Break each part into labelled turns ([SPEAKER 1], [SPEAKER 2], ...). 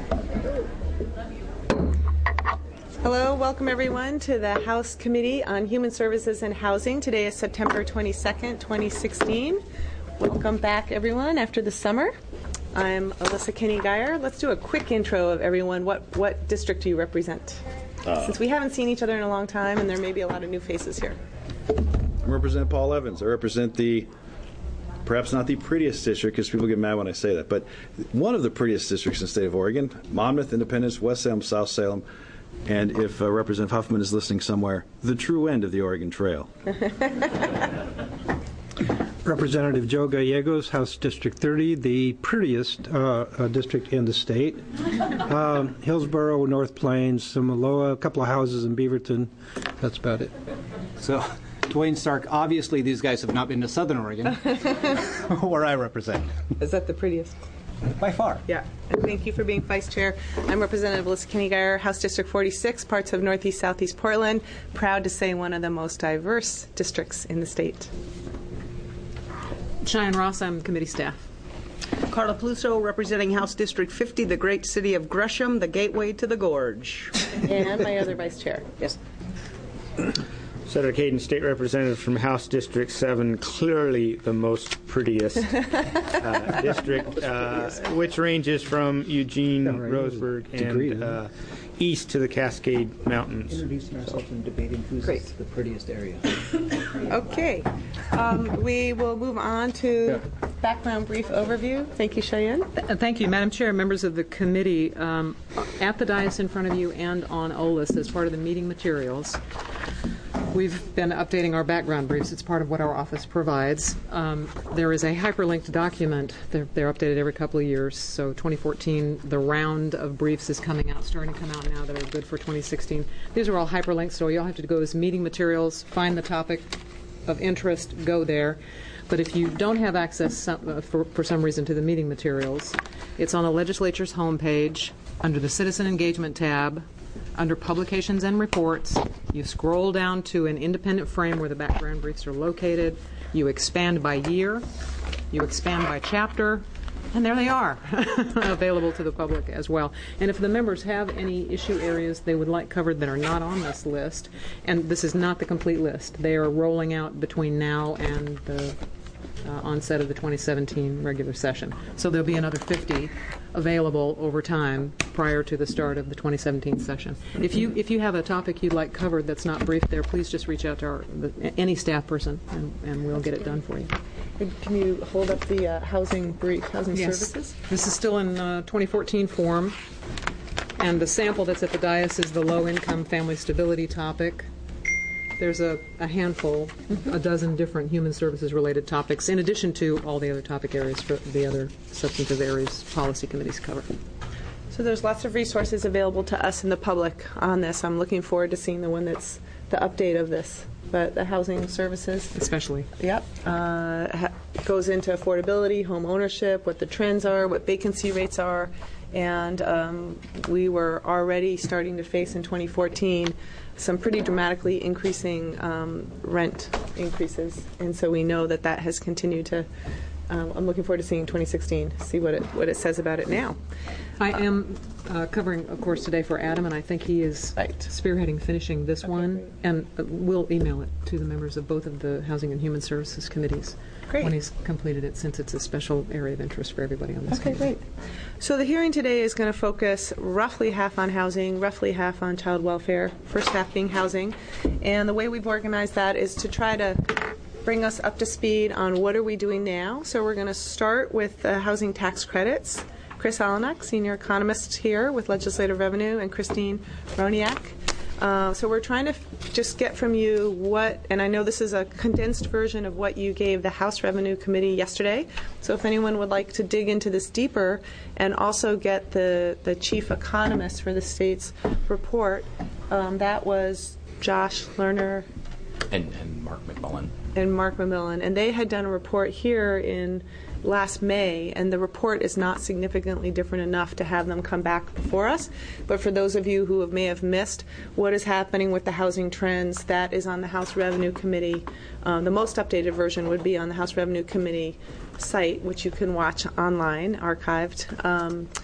[SPEAKER 1] Hello, welcome everyone to the House Committee on Human Services and Housing. Today is September 22nd, 2016. Welcome back everyone after the summer. I'm Alyssa Kinney-Geyer. Let's do a quick intro of everyone. What district do you represent? Since we haven't seen each other in a long time and there may be a lot of new faces here.
[SPEAKER 2] I represent Paul Evans. I represent perhaps not the prettiest district, because people get mad when I say that, but one of the prettiest districts in the state of Oregon: Monmouth, Independence, West Salem, South Salem, and if Representative Huffman is listening somewhere, the true end of the Oregon Trail.
[SPEAKER 3] Representative Joe Gallegos, House District 30, the prettiest district in the state. Hillsborough, North Plains, Samoa, a couple of houses in Beaverton. That's about it.
[SPEAKER 4] So, Dwayne Stark, obviously these guys have not been to Southern Oregon, where I represent.
[SPEAKER 1] Is that the prettiest?
[SPEAKER 4] By far.
[SPEAKER 1] Yeah. And thank you for being Vice Chair. I'm Representative Alyssa Kinney-Geyer, House District 46, parts of Northeast, Southeast Portland. Proud to say one of the most diverse districts in the state.
[SPEAKER 5] Cheyenne Ross, I'm committee staff.
[SPEAKER 6] Carla Pluso, representing House District 50, the great city of Gresham, the gateway to the gorge.
[SPEAKER 1] And my other Vice Chair.
[SPEAKER 6] Yes.
[SPEAKER 7] Senator Caden, State Representative from House District 7, clearly the most prettiest district, which ranges from Eugene, Roseburg, and east to the Cascade Mountains.
[SPEAKER 4] Introducing ourselves and debating who's the prettiest area.
[SPEAKER 1] Okay. We will move on to background brief overview. Thank you, Cheyenne.
[SPEAKER 5] Thank you, Madam Chair, members of the committee. At the dais in front of you and on OLIS as part of the meeting materials, we've been updating our background briefs. It's part of what our office provides. There is a hyperlinked document. They're updated every couple of years. So 2014, the round of briefs is starting to come out now that are good for 2016. These are all hyperlinked, so you all have to go to meeting materials, find the topic of interest, go there. But if you don't have access for some reason to the meeting materials, it's on the legislature's homepage under the Citizen Engagement tab. Under Publications and Reports, you scroll down to an independent frame where the background briefs are located. You expand by year, you expand by chapter, and there they are, available to the public as well. And if the members have any issue areas they would like covered that are not on this list, and this is not the complete list, they are rolling out between now and the onset of the 2017 regular session. So there'll be another 50 available over time prior to the start of the 2017 session. If you have a topic you'd like covered that's not briefed there, please just reach out to any staff person, and we'll get it done for you.
[SPEAKER 1] Can you hold up the housing services?
[SPEAKER 5] This is still in 2014 form, and the sample that's at the dais is the low-income family stability topic. There's a handful, a dozen different human services-related topics, in addition to all the other topic areas for the other substantive areas policy committees cover.
[SPEAKER 1] So there's lots of resources available to us and the public on this. I'm looking forward to seeing the one that's the update of this. But the housing services,
[SPEAKER 5] especially,
[SPEAKER 1] goes into affordability, home ownership, what the trends are, what vacancy rates are, and we were already starting to face in 2014 some pretty dramatically increasing rent increases, and so we know that has continued to. I'm looking forward to seeing 2016, see what it says about it now.
[SPEAKER 5] I am covering, of course, today for Adam, and I think he is spearheading finishing this one, great. And we'll email it to the members of both of the Housing and Human Services committees when he's completed it, since it's a special area of interest for everybody on this committee.
[SPEAKER 1] Great. So the hearing today is going to focus roughly half on housing, roughly half on child welfare, first half being housing. And the way we've organized that is to try to bring us up to speed on what are we doing now. So we're going to start with the housing tax credits. Chris Alanak, senior economist here with Legislative Revenue, and Christine Roniak. So we're trying to just get from you and I know this is a condensed version of what you gave the House Revenue Committee yesterday. So if anyone would like to dig into this deeper and also get the chief economist for the state's report, that was Josh Lerner
[SPEAKER 8] and Mark McMillan.
[SPEAKER 1] And they had done a report here in last May, and the report is not significantly different enough to have them come back before us. But for those of you who may have missed what is happening with the housing trends, that is on the House Revenue Committee. The most updated version would be on the House Revenue Committee site, which you can watch online, archived.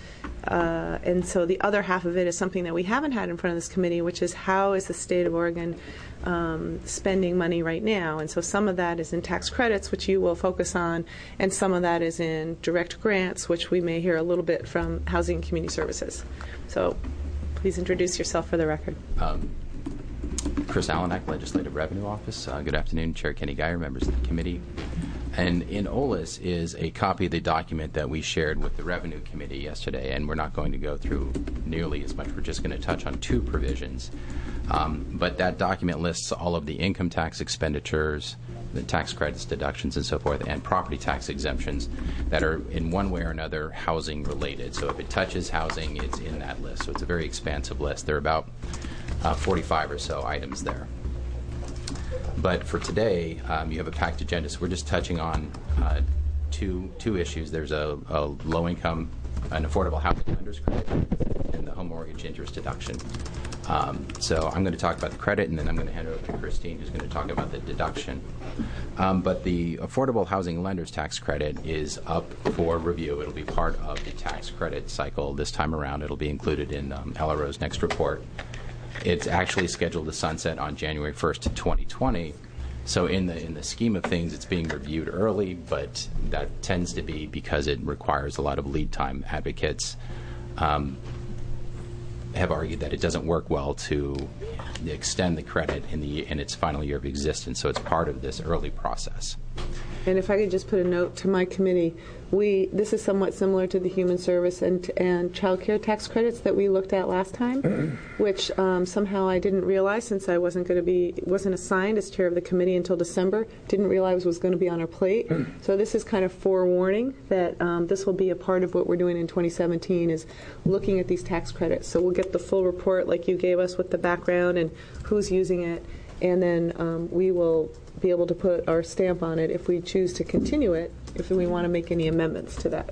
[SPEAKER 1] And so the other half of it is something that we haven't had in front of this committee, which is how is the state of Oregon spending money right now. And so some of that is in tax credits, which you will focus on, and some of that is in direct grants, which we may hear a little bit from Housing and Community Services. So please introduce yourself for the record.
[SPEAKER 8] Chris Allenak, Legislative Revenue Office. Good afternoon, Chair Kenny Geyer, members of the committee. And in OLAS is a copy of the document that we shared with the Revenue Committee yesterday, and we're not going to go through nearly as much. We're just going to touch on two provisions. But that document lists all of the income tax expenditures, the tax credits, deductions, and so forth, and property tax exemptions that are in one way or another housing related. So if it touches housing, it's in that list. So it's a very expansive list. There are about 45 or so items there. But for today, you have a packed agenda, so we're just touching on two issues. There's a low-income, an affordable housing lenders credit, and the home mortgage interest deduction. So I'm going to talk about the credit, and then I'm going to hand it over to Christine, who's going to talk about the deduction. But the affordable housing lenders tax credit is up for review. It'll be part of the tax credit cycle this time around. It'll be included in LRO's next report. It's actually scheduled to sunset on January 1st, 2020. So in the scheme of things, it's being reviewed early, but that tends to be because it requires a lot of lead time. Advocates have argued that it doesn't work well to extend the credit in its final year of existence. So it's part of this early process.
[SPEAKER 1] And if I could just put a note to my committee, this is somewhat similar to the human service and child care tax credits that we looked at last time, which somehow I didn't realize, since I wasn't assigned as chair of the committee until December, didn't realize was going to be on our plate. So this is kind of forewarning that this will be a part of what we're doing in 2017 is looking at these tax credits. So we'll get the full report like you gave us with the background and who's using it, and then we will be able to put our stamp on it if we choose to continue it, if we want to make any amendments to that.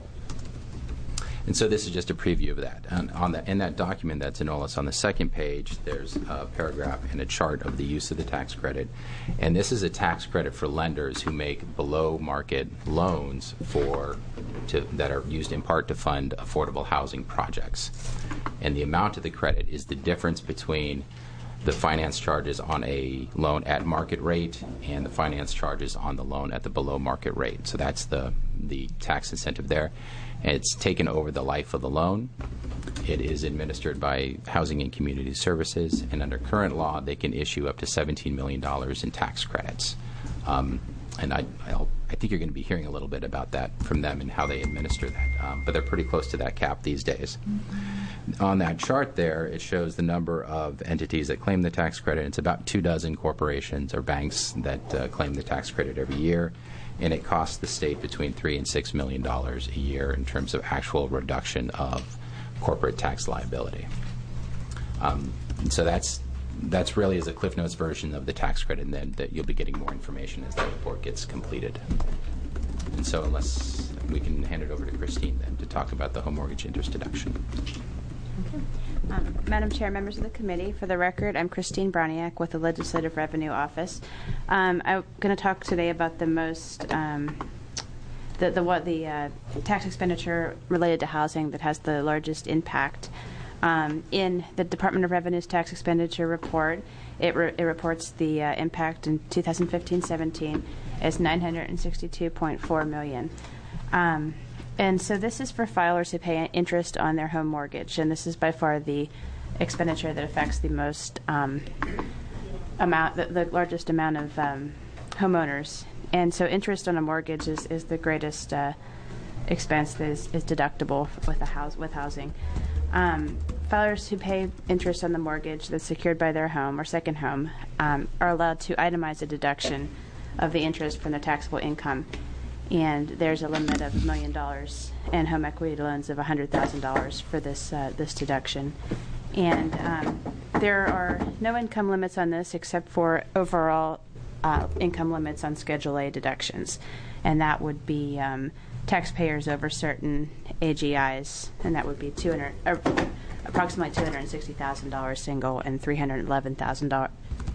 [SPEAKER 8] And so this is just a preview of that. And in that document that's in OLAS, on the second page, there's a paragraph and a chart of the use of the tax credit. And this is a tax credit for lenders who make below-market loans that are used in part to fund affordable housing projects. And the amount of the credit is the difference between the finance charges on a loan at market rate and the finance charges on the loan at the below market rate. So that's the tax incentive there. And it's taken over the life of the loan. It is administered by Housing and Community Services, and under current law, they can issue up to $17 million in tax credits. And I think you're going to be hearing a little bit about that from them and how they administer that. But they're pretty close to that cap these days. On that chart there, it shows the number of entities that claim the tax credit. It's about 24 corporations or banks that claim the tax credit every year, and it costs the state between $3 and $6 million a year in terms of actual reduction of corporate tax liability. And so that's really as a Cliff Notes version of the tax credit, and then that you'll be getting more information as that report gets completed. And so unless we can hand it over to Christine then to talk about the home mortgage interest deduction.
[SPEAKER 9] Madam Chair, members of the committee, for the record, I'm Christine Browniak with the Legislative Revenue Office. I'm going to talk today about the most the tax expenditure related to housing that has the largest impact. In the Department of Revenue's tax expenditure report, it reports the impact in 2015-17 as $962.4 million. And so this is for filers who pay interest on their home mortgage, and this is by far the expenditure that affects the most the largest amount of homeowners. And so interest on a mortgage is the greatest expense that is deductible with housing. Filers who pay interest on the mortgage that's secured by their home or second home are allowed to itemize a deduction of the interest from their taxable income. And there's a limit of $1 million and home equity loans of $100,000 for this deduction. And there are no income limits on this except for overall income limits on Schedule A deductions. And that would be taxpayers over certain AGIs, and that would be approximately $260,000 single and $311,000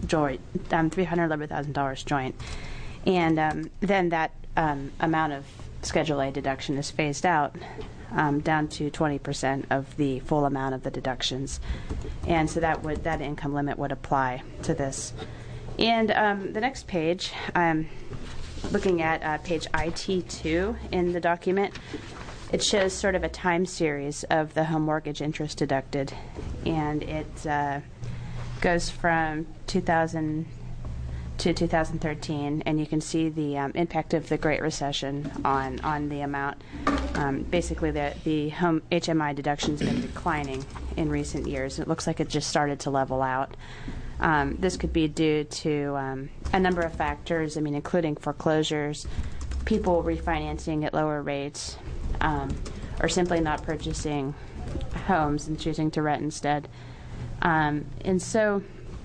[SPEAKER 9] joint. And then that amount of Schedule A deduction is phased out down to 20% of the full amount of the deductions. And so that income limit would apply to this. And the next page, I'm looking at page IT2 in the document. It shows sort of a time series of the home mortgage interest deducted. And it goes from 2000 to 2013, and you can see the impact of the Great Recession on the amount. Basically, the home HMI deduction has been declining in recent years. It looks like it just started to level out. This could be due to a number of factors, including foreclosures, people refinancing at lower rates, or simply not purchasing homes and choosing to rent instead. And so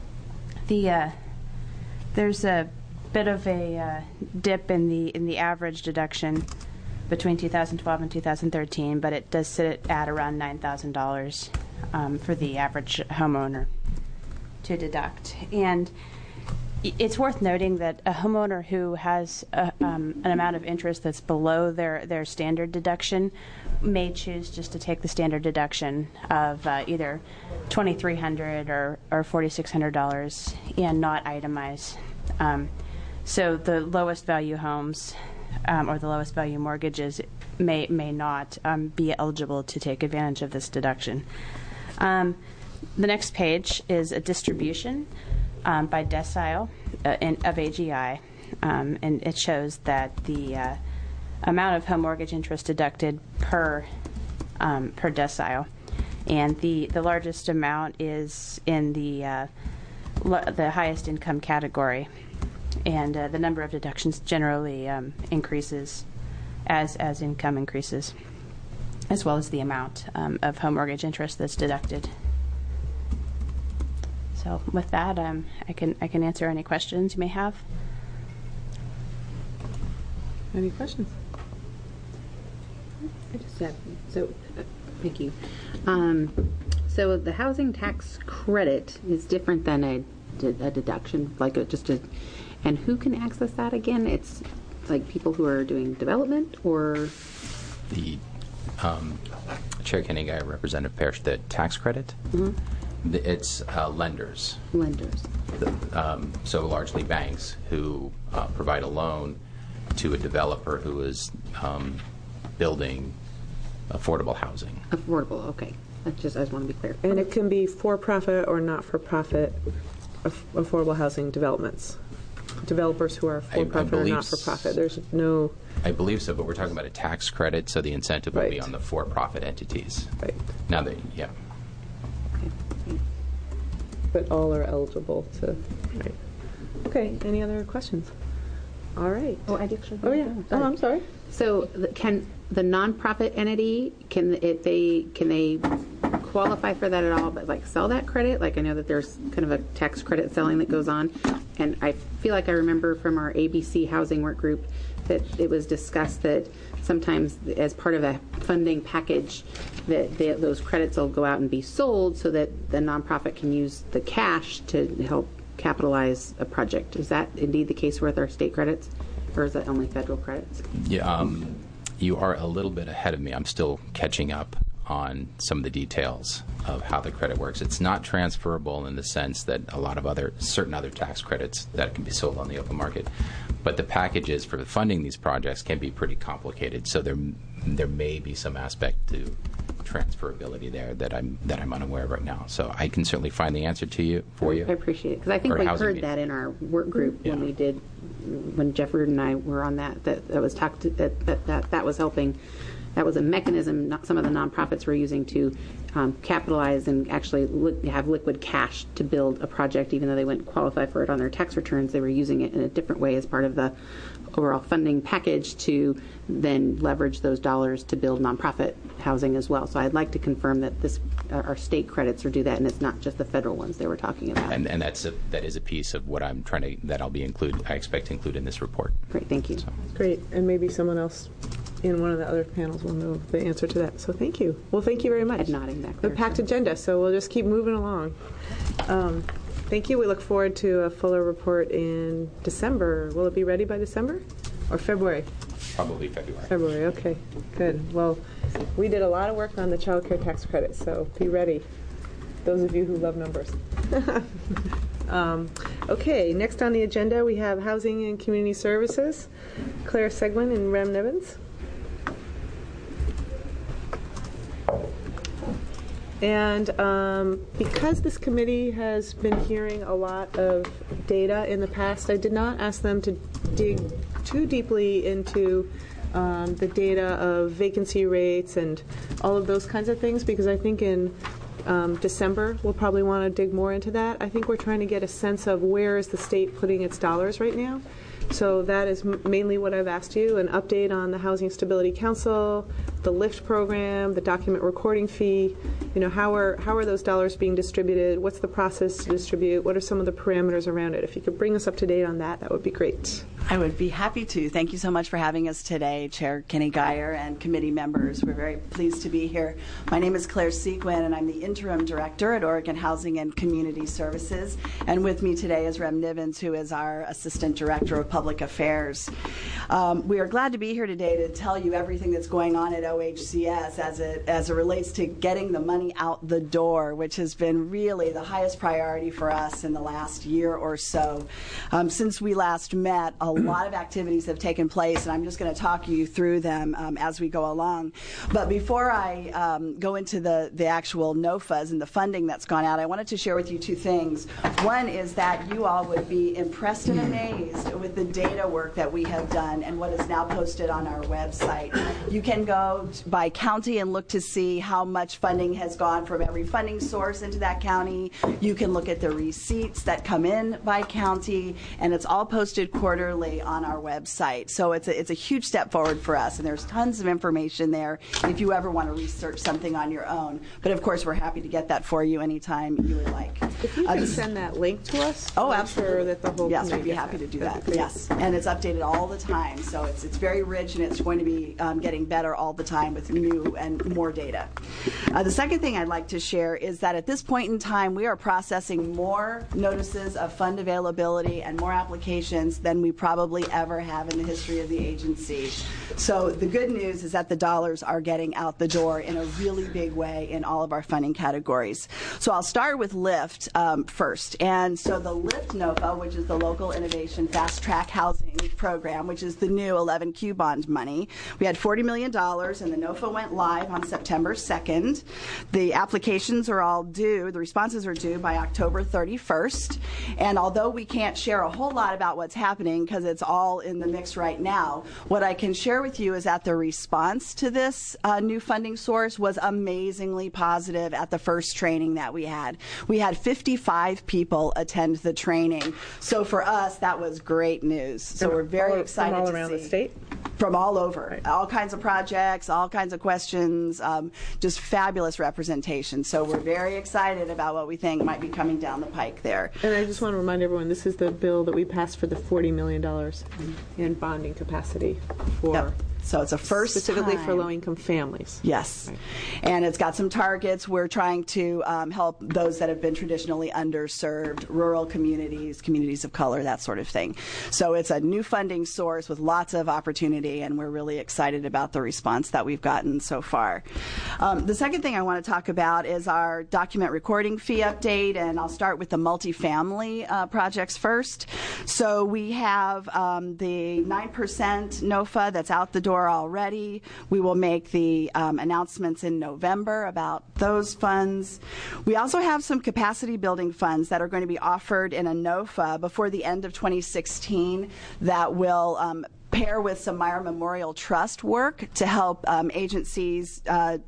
[SPEAKER 9] there's a bit of a dip in the average deduction between 2012 and 2013, but it does sit at around $9,000 for the average homeowner to deduct. And it's worth noting that a homeowner who has an amount of interest that's below their standard deduction may choose just to take the standard deduction of either $2,300 or $4,600 and not itemize. So the lowest value homes or the lowest value mortgages may not be eligible to take advantage of this deduction. The next page is a distribution by decile of AGI, and it shows that the amount of home mortgage interest deducted per decile, and the largest amount is in the highest income category, and the number of deductions generally increases as income increases, as well as the amount of home mortgage interest that's deducted. So with that, I can answer any questions you may have.
[SPEAKER 1] Any questions?
[SPEAKER 10] I just have, thank you. So the housing tax credit is different than a deduction, and who can access that again? It's like people who are doing development, or
[SPEAKER 8] The Chair Koenig, I represent Parrish, the tax credit.
[SPEAKER 10] Mm-hmm.
[SPEAKER 8] It's lenders.
[SPEAKER 10] Lenders.
[SPEAKER 8] So largely banks who provide a loan to a developer who is building affordable housing.
[SPEAKER 10] Affordable, okay. I just want to be clear.
[SPEAKER 1] And it can be for-profit or not-for-profit affordable housing developments. Developers who are for-profit or not-for-profit. There's no...
[SPEAKER 8] I believe so, but we're talking about a tax credit, so the incentive would be on the for-profit entities.
[SPEAKER 1] Right.
[SPEAKER 8] Now,
[SPEAKER 10] Okay.
[SPEAKER 1] But all are eligible to... Right. Okay, any other questions? All right.
[SPEAKER 10] Oh, I actually...
[SPEAKER 1] Oh, yeah. Oh, I'm sorry.
[SPEAKER 10] So can the nonprofit entity, can they qualify for that at all, but like sell that credit? Like I know that there's kind of a tax credit selling that goes on, and I feel like I remember from our ABC housing work group that it was discussed that sometimes as part of a funding package that those credits will go out and be sold so that the nonprofit can use the cash to help capitalize a project. Is that indeed the case with our state credits, or is that only federal credits?
[SPEAKER 8] Yeah, you are a little bit ahead of me. I'm still catching up on some of the details of how the credit works. It's not transferable in the sense that a lot of certain other tax credits that can be sold on the open market. But the packages for funding these projects can be pretty complicated. So there may be some aspect to transferability there that I'm unaware of right now. So I can certainly find the answer for you.
[SPEAKER 10] I appreciate it, because I think we heard that in our work group when Jeff Reardon and I were on that was talked to, that was helping. That was a mechanism some of the nonprofits were using to capitalize and actually have liquid cash to build a project, even though they wouldn't qualify for it on their tax returns. They were using it in a different way as part of the overall funding package to then leverage those dollars to build nonprofit housing as well. So I'd like to confirm that our state credits do that, and it's not just the federal ones they were talking about.
[SPEAKER 8] And that is a piece of what I expect to include in this report.
[SPEAKER 10] Great, thank you.
[SPEAKER 8] So.
[SPEAKER 1] Great, and maybe someone else in one of the other panels will know the answer to that. So thank you. Well, thank you very much.
[SPEAKER 10] Not exactly.
[SPEAKER 1] The packed agenda, so we'll just keep moving along. Thank you. We look forward to a fuller report in December. Will it be ready by December or February?
[SPEAKER 8] probably February.
[SPEAKER 1] February, okay, good. Well, we did a lot of work on the child care tax credit, so be ready, those of you who love numbers. Okay, next on the agenda we have Housing and Community Services, Claire Seguin and Rem Nivens. And because this committee has been hearing a lot of data in the past, I did not ask them to dig too deeply into the data of vacancy rates and all of those kinds of things, because I think in December we'll probably want to dig more into that. I think we're trying to get a sense of where is the state putting its dollars right now. So that is mainly what I've asked you, an update on the Housing Stability Council, the LIFT program, the document recording fee. You know, how are those dollars being distributed? What's the process to distribute? What are some of the parameters around it? If you could bring us up to date on that, that would be great.
[SPEAKER 11] I would be happy to. Thank you so much for having us today, Chair Kenny Geyer and committee members. We're very pleased to be here. My name is Claire Seguin, and I'm the Interim Director at Oregon Housing and Community Services. And with me today is Rem Nivens, who is our Assistant Director of Public Affairs. We are glad to be here today to tell you everything that's going on at OHCS as it relates to getting the money out the door, which has been really the highest priority for us in the last year or so. Since we last met, a lot of activities have taken place, and I'm just going to talk you through them as we go along. But before I go into the actual NOFAs and the funding that's gone out, I wanted to share with you two things. One is that you all would be impressed and amazed with the data work that we have done and what is now posted on our website. You can go by county and look to see how much funding has gone from every funding source into that county. You can look at the receipts that come in by county, and it's all posted quarterly on our website. So it's a huge step forward for us, and there's tons of information there if you ever want to research something on your own. But of course, we're happy to get that for you anytime you would like.
[SPEAKER 1] If you could send that link to us,
[SPEAKER 11] oh,
[SPEAKER 1] I'm
[SPEAKER 11] absolutely.
[SPEAKER 1] sure that the whole
[SPEAKER 11] yes, we'd be happy to do that. Yes, and it's updated all the time, so it's very rich, and it's going to be getting better all the time with new and more data. The second thing I'd like to share is that at this point in time, we are processing more notices of fund availability and more applications than we probably ever have in the history of the agency. So the good news is that the dollars are getting out the door in a really big way in all of our funding categories. So I'll start with LIFT first. And so the LIFT NOFA, which is the Local Innovation Fast Track Housing Program, which is the new 11Q bond money, we had $40 million, and the NOFA went live on September 2nd. The applications are all due, the responses are due by October 31st. And although we can't share a whole lot about what's happening because it's all in the mix right now, what I can share with you is that the response to this new funding source was amazingly positive at the first training that we had. We had 55 people attend the training. So for us, that was great news. So we're very excited
[SPEAKER 1] from all
[SPEAKER 11] to
[SPEAKER 1] around
[SPEAKER 11] see.
[SPEAKER 1] The state?
[SPEAKER 11] From all over.
[SPEAKER 1] Right.
[SPEAKER 11] All kinds of projects, all kinds of questions, just fabulous representation. So we're very excited about what we think might be coming down the pike there.
[SPEAKER 1] And I just want to remind everyone, this is the bill that we passed for the $40 million in bonding capacity for.
[SPEAKER 11] Yep. So it's a first
[SPEAKER 1] specifically
[SPEAKER 11] time.
[SPEAKER 1] for low-income families.
[SPEAKER 11] Yes.
[SPEAKER 1] Right.
[SPEAKER 11] And it's got some targets. We're trying to help those that have been traditionally underserved, rural communities, communities of color, that sort of thing. So it's a new funding source with lots of opportunity, and we're really excited about the response that we've gotten so far. The second thing I want to talk about is our document recording fee update, and I'll start with the multifamily projects first. So we have the 9% NOFA that's out the door already. We will make the announcements in November about those funds. We also have some capacity building funds that are going to be offered in a NOFA before the end of 2016 that will pair with some Meyer Memorial Trust work to help agencies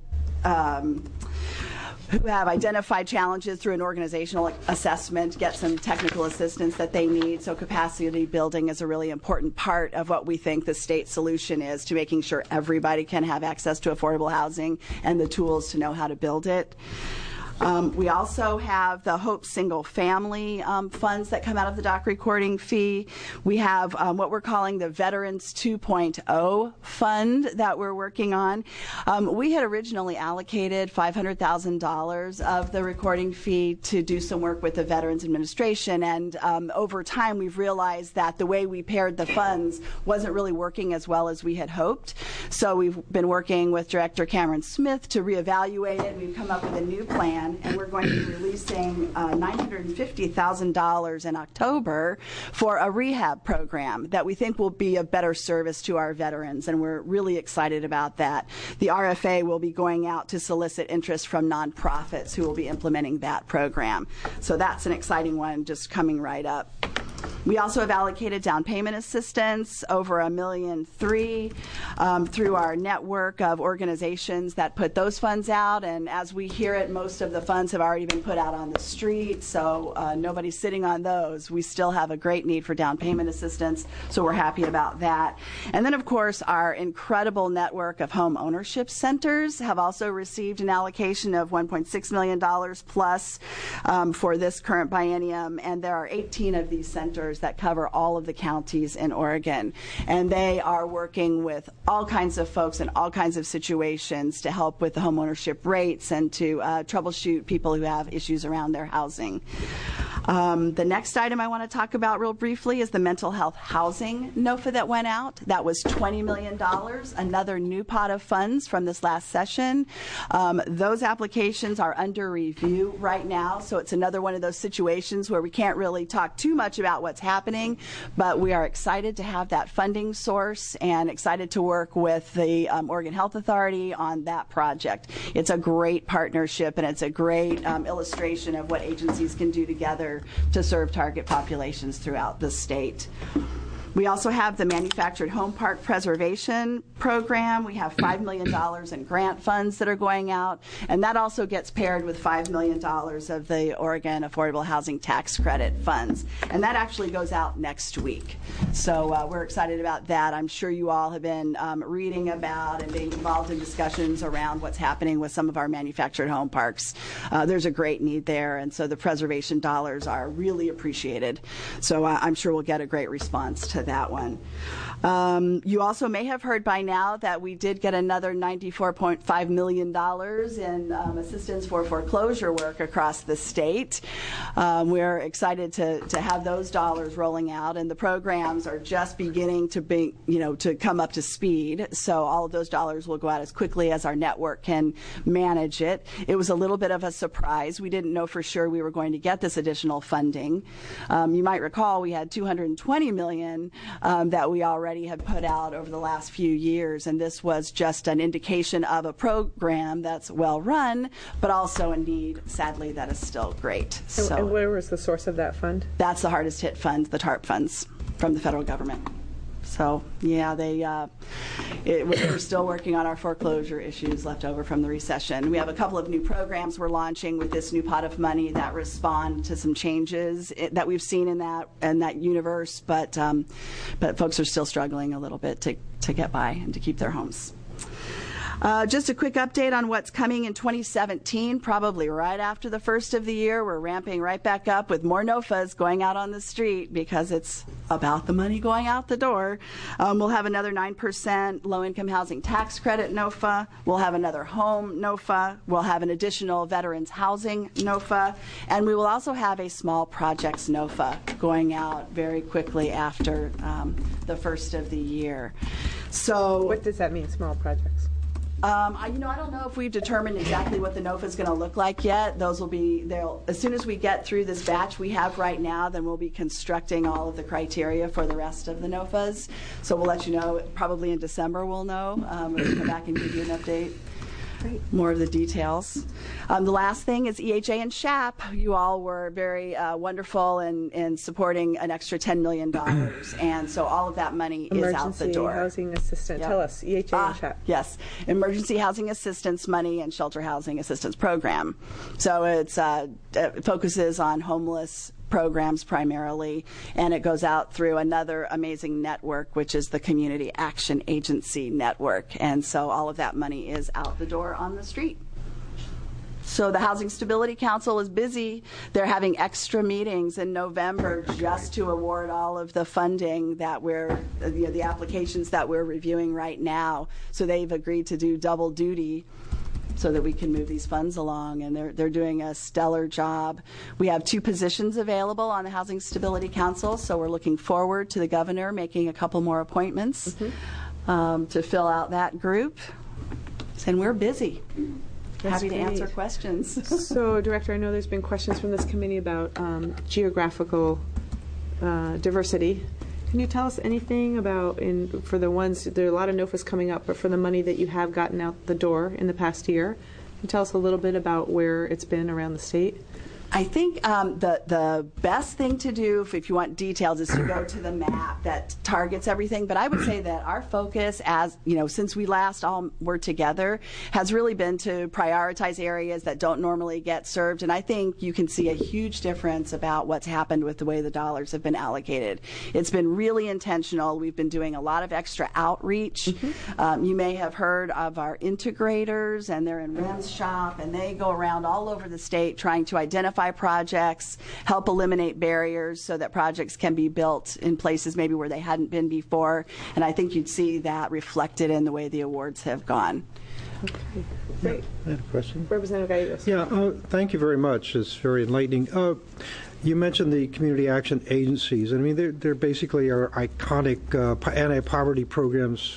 [SPEAKER 11] who have identified challenges through an organizational assessment, get some technical assistance that they need. So capacity building is a really important part of what we think the state solution is to making sure everybody can have access to affordable housing and the tools to know how to build it. We also have the Hope Single Family funds that come out of the doc recording fee. We have what we're calling the Veterans 2.0 fund that we're working on. We had originally allocated $500,000 of the recording fee to do some work with the Veterans Administration, and over time we've realized that the way we paired the funds wasn't really working as well as we had hoped. So we've been working with Director Cameron Smith to reevaluate it. We've come up with a new plan, and we're going to be releasing $950,000 in October for a rehab program that we think will be of better service to our veterans, and we're really excited about that. The RFA will be going out to solicit interest from nonprofits who will be implementing that program. So that's an exciting one just coming right up. We also have allocated down payment assistance, over $1.3 million, through our network of organizations that put those funds out. And as we hear it, most of the funds have already been put out on the street, so nobody's sitting on those. We still have a great need for down payment assistance, so we're happy about that. And then, of course, our incredible network of home ownership centers have also received an allocation of $1.6 million plus for this current biennium, and there are 18 of these centers that cover all of the counties in Oregon. And they are working with all kinds of folks in all kinds of situations to help with the homeownership rates and to troubleshoot people who have issues around their housing. The next item I want to talk about real briefly is the mental health housing NOFA that went out. That was $20 million, another new pot of funds from this last session. Those applications are under review right now, so it's another one of those situations where we can't really talk too much about what's happening, but we are excited to have that funding source and excited to work with the Oregon Health Authority on that project. It's a great partnership, and it's a great illustration of what agencies can do together to serve target populations throughout the state. We also have the Manufactured Home Park Preservation Program. We have $5 million in grant funds that are going out, and that also gets paired with $5 million of the Oregon Affordable Housing Tax Credit funds, and that actually goes out next week. So we're excited about that. I'm sure you all have been reading about and being involved in discussions around what's happening with some of our manufactured home parks. There's a great need there, and so the preservation dollars are really appreciated. So I'm sure we'll get a great response to that one. You also may have heard by now that we did get another $94.5 million in assistance for foreclosure work across the state. We're excited to have those dollars rolling out, and the programs are just beginning to be, to come up to speed. So all of those dollars will go out as quickly as our network can manage it. It was a little bit of a surprise. We didn't know for sure we were going to get this additional funding. You might recall we had $220 million that we already had put out over the last few years, and this was just an indication of a program that's well run, but also a need, sadly, that is still great.
[SPEAKER 1] And where was the source of that fund?
[SPEAKER 11] That's the hardest hit fund, the TARP funds from the federal government. So, yeah, we're still working on our foreclosure issues left over from the recession. We have a couple of new programs we're launching with this new pot of money that respond to some changes that we've seen in that universe, but folks are still struggling a little bit to get by and to keep their homes. Just a quick update on what's coming in 2017, probably right after the first of the year. We're ramping right back up with more NOFAs going out on the street because it's about the money going out the door. We'll have another 9% low-income housing tax credit NOFA. We'll have another home NOFA. We'll have an additional veterans housing NOFA. And we will also have a small projects NOFA going out very quickly after the first of the year. So,
[SPEAKER 1] what does that mean, small projects?
[SPEAKER 11] I don't know if we've determined exactly what the NOFA is going to look like yet. Those will be, as soon as we get through this batch we have right now, then we'll be constructing all of the criteria for the rest of the NOFAs. So we'll let you know, probably in December we'll know. We'll come back and give you an update. Great. More of the details. The last thing is EHA and SHAP. You all were very wonderful in supporting an extra $10 million, and so all of that money is out the door.
[SPEAKER 1] Emergency housing assistance. Yep. Tell us, EHA and SHAP.
[SPEAKER 11] Yes, emergency housing assistance money and shelter housing assistance program. So it focuses on homeless programs primarily, and it goes out through another amazing network, which is the Community Action Agency network. And so all of that money is out the door on the street. So the Housing Stability Council is busy. They're having extra meetings in November just to award all of the funding that the applications that we're reviewing right now. So they've agreed to do double duty so that we can move these funds along, and they're doing a stellar job. We have 2 positions available on the Housing Stability Council, so we're looking forward to the governor making a couple more appointments to fill out that group. And we're busy.
[SPEAKER 1] That's
[SPEAKER 11] Happy
[SPEAKER 1] great.
[SPEAKER 11] to answer questions.
[SPEAKER 1] So, Director, I know there's been questions from this committee about geographical diversity. Can you tell us anything about, for the ones, there are a lot of NOFAs coming up, but for the money that you have gotten out the door in the past year, can you tell us a little bit about where it's been around the state?
[SPEAKER 11] I think the best thing to do, if you want details, is to go to the map that targets everything. But I would say that our focus, as since we last all were together, has really been to prioritize areas that don't normally get served. And I think you can see a huge difference about what's happened with the way the dollars have been allocated. It's been really intentional. We've been doing a lot of extra outreach. You may have heard of our integrators, and they're in Ren's shop, and they go around all over the state trying to identify projects, help eliminate barriers so that projects can be built in places maybe where they hadn't been before. And I think you'd see that reflected in the way the awards have gone.
[SPEAKER 1] Okay, great.
[SPEAKER 3] I had a question.
[SPEAKER 1] Representative Gallegos.
[SPEAKER 3] Yeah, thank you very much. It's very enlightening. You mentioned the community action agencies. I mean, they're basically our iconic anti-poverty programs.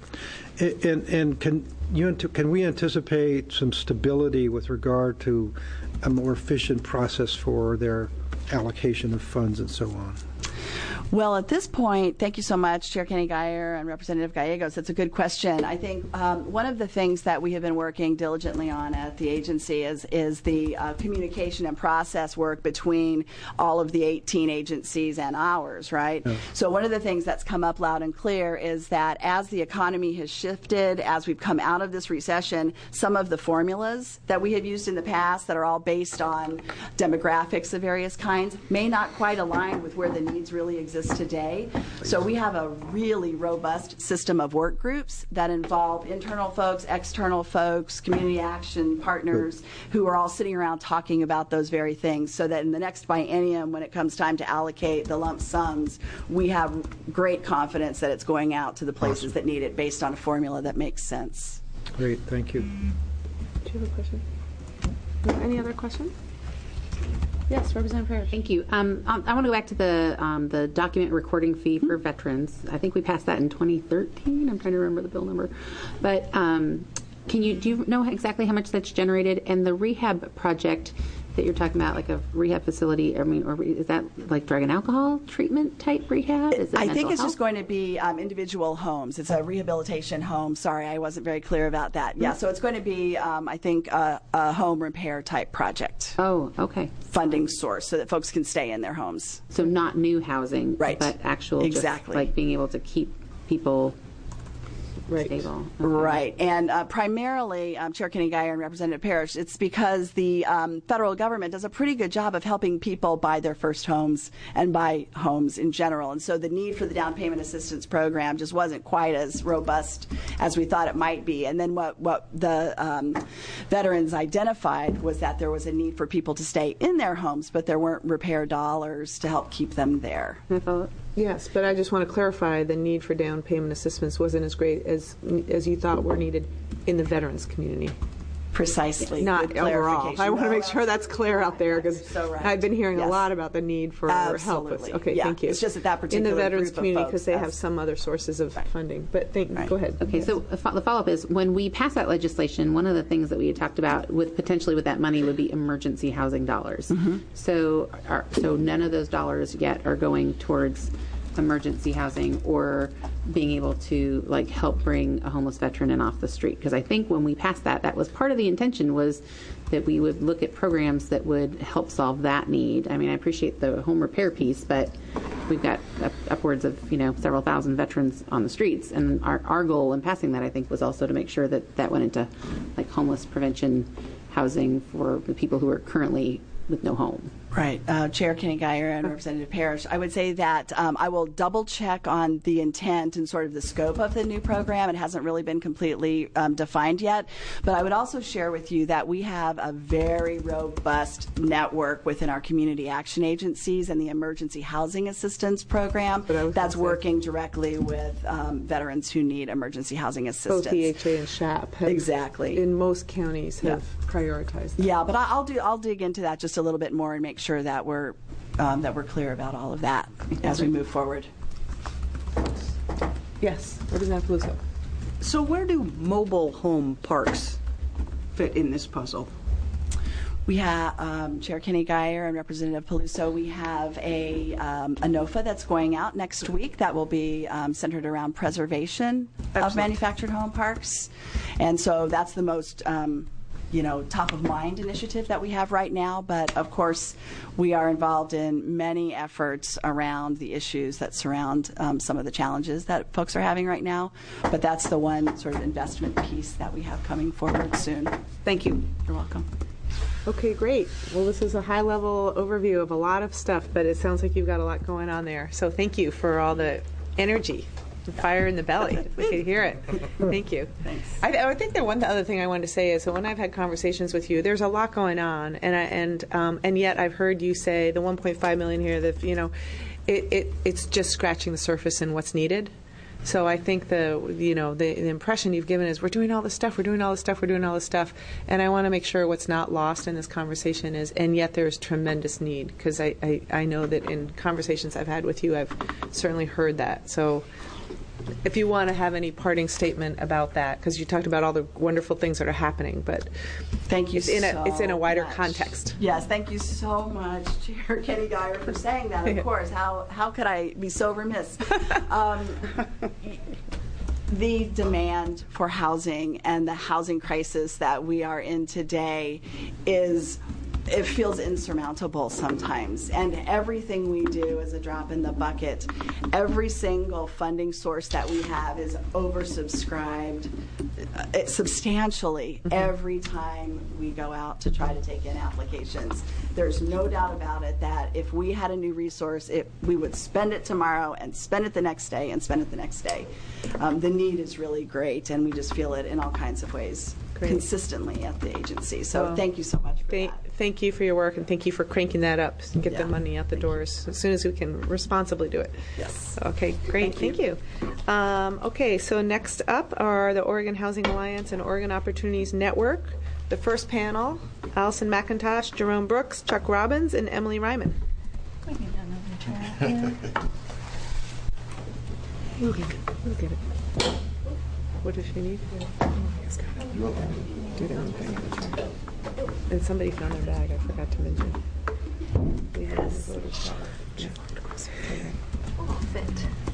[SPEAKER 3] And can we anticipate some stability with regard to a more efficient process for their allocation of funds and so on?
[SPEAKER 11] Well, at this point, thank you so much, Chair Kenny Geyer and Representative Gallegos. That's a good question. I think one of the things that we have been working diligently on at the agency is the communication and process work between all of the 18 agencies and ours, right? Yeah. So one of the things that's come up loud and clear is that as the economy has shifted, as we've come out of this recession, some of the formulas that we have used in the past that are all based on demographics of various kinds may not quite align with where the needs really exist today. So we have a really robust system of work groups that involve internal folks, external folks, community action partners who are all sitting around talking about those very things, so that in the next biennium, when it comes time to allocate the lump sums, we have great confidence that it's going out to the places that need it based on a formula that makes sense.
[SPEAKER 3] Great, thank you.
[SPEAKER 1] Do you have a question? Any other questions? Yes, Representative Parrish.
[SPEAKER 10] Thank you. I want to go back to the document recording fee for veterans. I think we passed that in 2013. I'm trying to remember the bill number. But do you know exactly how much that's generated? And the rehab project that you're talking about, like a rehab facility, or is that like drug and alcohol treatment type rehab? Is it
[SPEAKER 11] I think it's
[SPEAKER 10] health?
[SPEAKER 11] just going to be individual homes. It's a rehabilitation home. Sorry, I wasn't very clear about that. Yeah, so it's going to be, I think, a home repair type project.
[SPEAKER 10] Oh, okay.
[SPEAKER 11] Funding source so that folks can stay in their homes.
[SPEAKER 10] So not new housing,
[SPEAKER 11] right?
[SPEAKER 10] But actual,
[SPEAKER 11] exactly,
[SPEAKER 10] just like being able to keep people. Right. Stable. Okay.
[SPEAKER 11] Right. And primarily, Chair Kenny Geyer and Representative Parrish, it's because the federal government does a pretty good job of helping people buy their first homes and buy homes in general. And so the need for the down payment assistance program just wasn't quite as robust as we thought it might be. And then what the veterans identified was that there was a need for people to stay in their homes, but there weren't repair dollars to help keep them there.
[SPEAKER 1] Yes, but I just want to clarify the need for down payment assistance wasn't as great as you thought were needed in the veterans community.
[SPEAKER 11] Precisely.
[SPEAKER 1] Not overall. I want to make sure that's clear out there, because I've been hearing a lot about the need for help. Okay, thank you.
[SPEAKER 11] It's just that particular
[SPEAKER 1] in the veterans
[SPEAKER 11] group
[SPEAKER 1] community,
[SPEAKER 11] of
[SPEAKER 1] because they have some other sources of funding. But go ahead.
[SPEAKER 10] Okay, so the follow-up is, when we pass that legislation, one of the things that we had talked about potentially with that money would be emergency housing dollars. Mm-hmm. So none of those dollars yet are going towards emergency housing or being able to help bring a homeless veteran in off the street. Because I think when we passed that was part of the intention, was that we would look at programs that would help solve that need. I mean, I appreciate the home repair piece, but we've got upwards of several thousand veterans on the streets, and our goal in passing that, I think, was also to make sure that went into homeless prevention housing for the people who are currently with no home.
[SPEAKER 11] Right. Chair Kenny Geyer and Representative Parrish, I would say that I will double check on the intent and sort of the scope of the new program. It hasn't really been completely defined yet. But I would also share with you that we have a very robust network within our community action agencies and the Emergency Housing Assistance Program that's working directly with veterans who need emergency housing assistance.
[SPEAKER 1] Both EHA and SHAP have,
[SPEAKER 11] exactly,
[SPEAKER 1] in most counties have prioritized that.
[SPEAKER 11] Yeah, but I'll dig into that just a little bit more and make sure that we're clear about all of that as we move forward.
[SPEAKER 1] Yes, Representative Peluso.
[SPEAKER 6] So where do mobile home parks fit in this puzzle?
[SPEAKER 11] We have Chair Kenny Geyer and Representative Peluso. We have a NOFA that's going out next week that will be centered around preservation of manufactured home parks, and so that's the most top of mind initiative that we have right now. But of course, we are involved in many efforts around the issues that surround some of the challenges that folks are having right now. But that's the one sort of investment piece that we have coming forward soon.
[SPEAKER 6] Thank you.
[SPEAKER 11] You're welcome.
[SPEAKER 1] Okay, great. Well, this is a high-level overview of a lot of stuff, but it sounds like you've got a lot going on there. So thank you for all the energy, the fire in the belly. We can hear it. Thank you.
[SPEAKER 11] Thanks.
[SPEAKER 1] I think that one other thing I wanted to say is that when I've had conversations with you, there's a lot going on, and yet I've heard you say the 1.5 million here. That it's just scratching the surface in what's needed. So I think the impression you've given is we're doing all this stuff, we're doing all this stuff, we're doing all this stuff, and I want to make sure what's not lost in this conversation is, and yet there's tremendous need, because I know that in conversations I've had with you, I've certainly heard that. So if you want to have any parting statement about that, because you talked about all the wonderful things that are happening, but
[SPEAKER 11] thank you.
[SPEAKER 1] It's in a wider
[SPEAKER 11] much.
[SPEAKER 1] Context.
[SPEAKER 11] Yes, thank you so much, Chair Kenny Geyer, for saying that. Of course, how could I be so remiss? The demand for housing and the housing crisis that we are in today it feels insurmountable sometimes, and everything we do is a drop in the bucket. Every single funding source that we have is oversubscribed substantially every time we go out to try to take in applications. There's no doubt about it that if we had a new resource, we would spend it tomorrow and spend it the next day and spend it the next day. The need is really great, and we just feel it in all kinds of ways. Great. Consistently at the agency. So thank you so much for that.
[SPEAKER 1] Thank you for your work, and thank you for cranking that up and get the money out the doors as soon as we can responsibly do it.
[SPEAKER 11] Yes.
[SPEAKER 1] Okay, great. Thank you. Okay, so next up are the Oregon Housing Alliance and Oregon Opportunities Network. The first panel, Allison McIntosh, Jerome Brooks, Chuck Robbins, and Emily Ryman. We'll get it. What does she need? Do their own thing. And somebody found their bag. I forgot to mention.
[SPEAKER 12] Yes. All fit.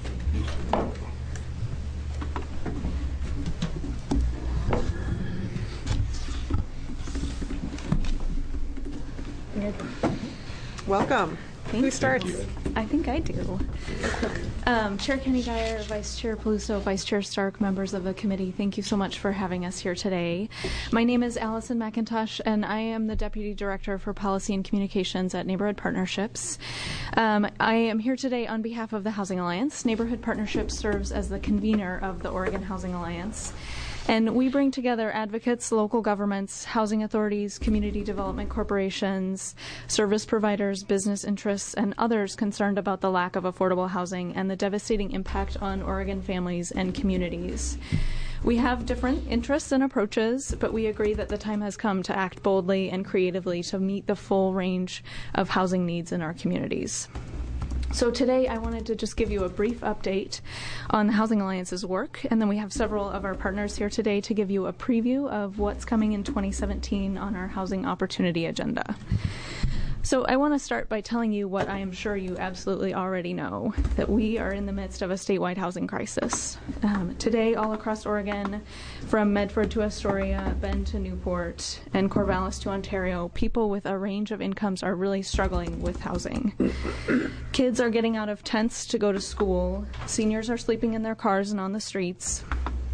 [SPEAKER 1] Welcome. Who starts?
[SPEAKER 12] I think I do. Chair Kenny Geyer, Vice Chair Peluso, Vice Chair Stark, members of the committee, thank you so much for having us here today. My name is Allison McIntosh, and I am the Deputy Director for Policy and Communications at Neighborhood Partnerships. I am here today on behalf of the Housing Alliance. Neighborhood Partnerships serves as the convener of the Oregon Housing Alliance. And we bring together advocates, local governments, housing authorities, community development corporations, service providers, business interests, and others concerned about the lack of affordable housing and the devastating impact on Oregon families and communities. We have different interests and approaches, but we agree that the time has come to act boldly and creatively to meet the full range of housing needs in our communities. So today I wanted to just give you a brief update on the Housing Alliance's work, and then we have several of our partners here today to give you a preview of what's coming in 2017 on our housing opportunity agenda. So I want to start by telling you what I am sure you absolutely already know, that we are in the midst of a statewide housing crisis. Today, all across Oregon, from Medford to Astoria, Bend to Newport, and Corvallis to Ontario, people with a range of incomes are really struggling with housing. Kids are getting out of tents to go to school. Seniors are sleeping in their cars and on the streets.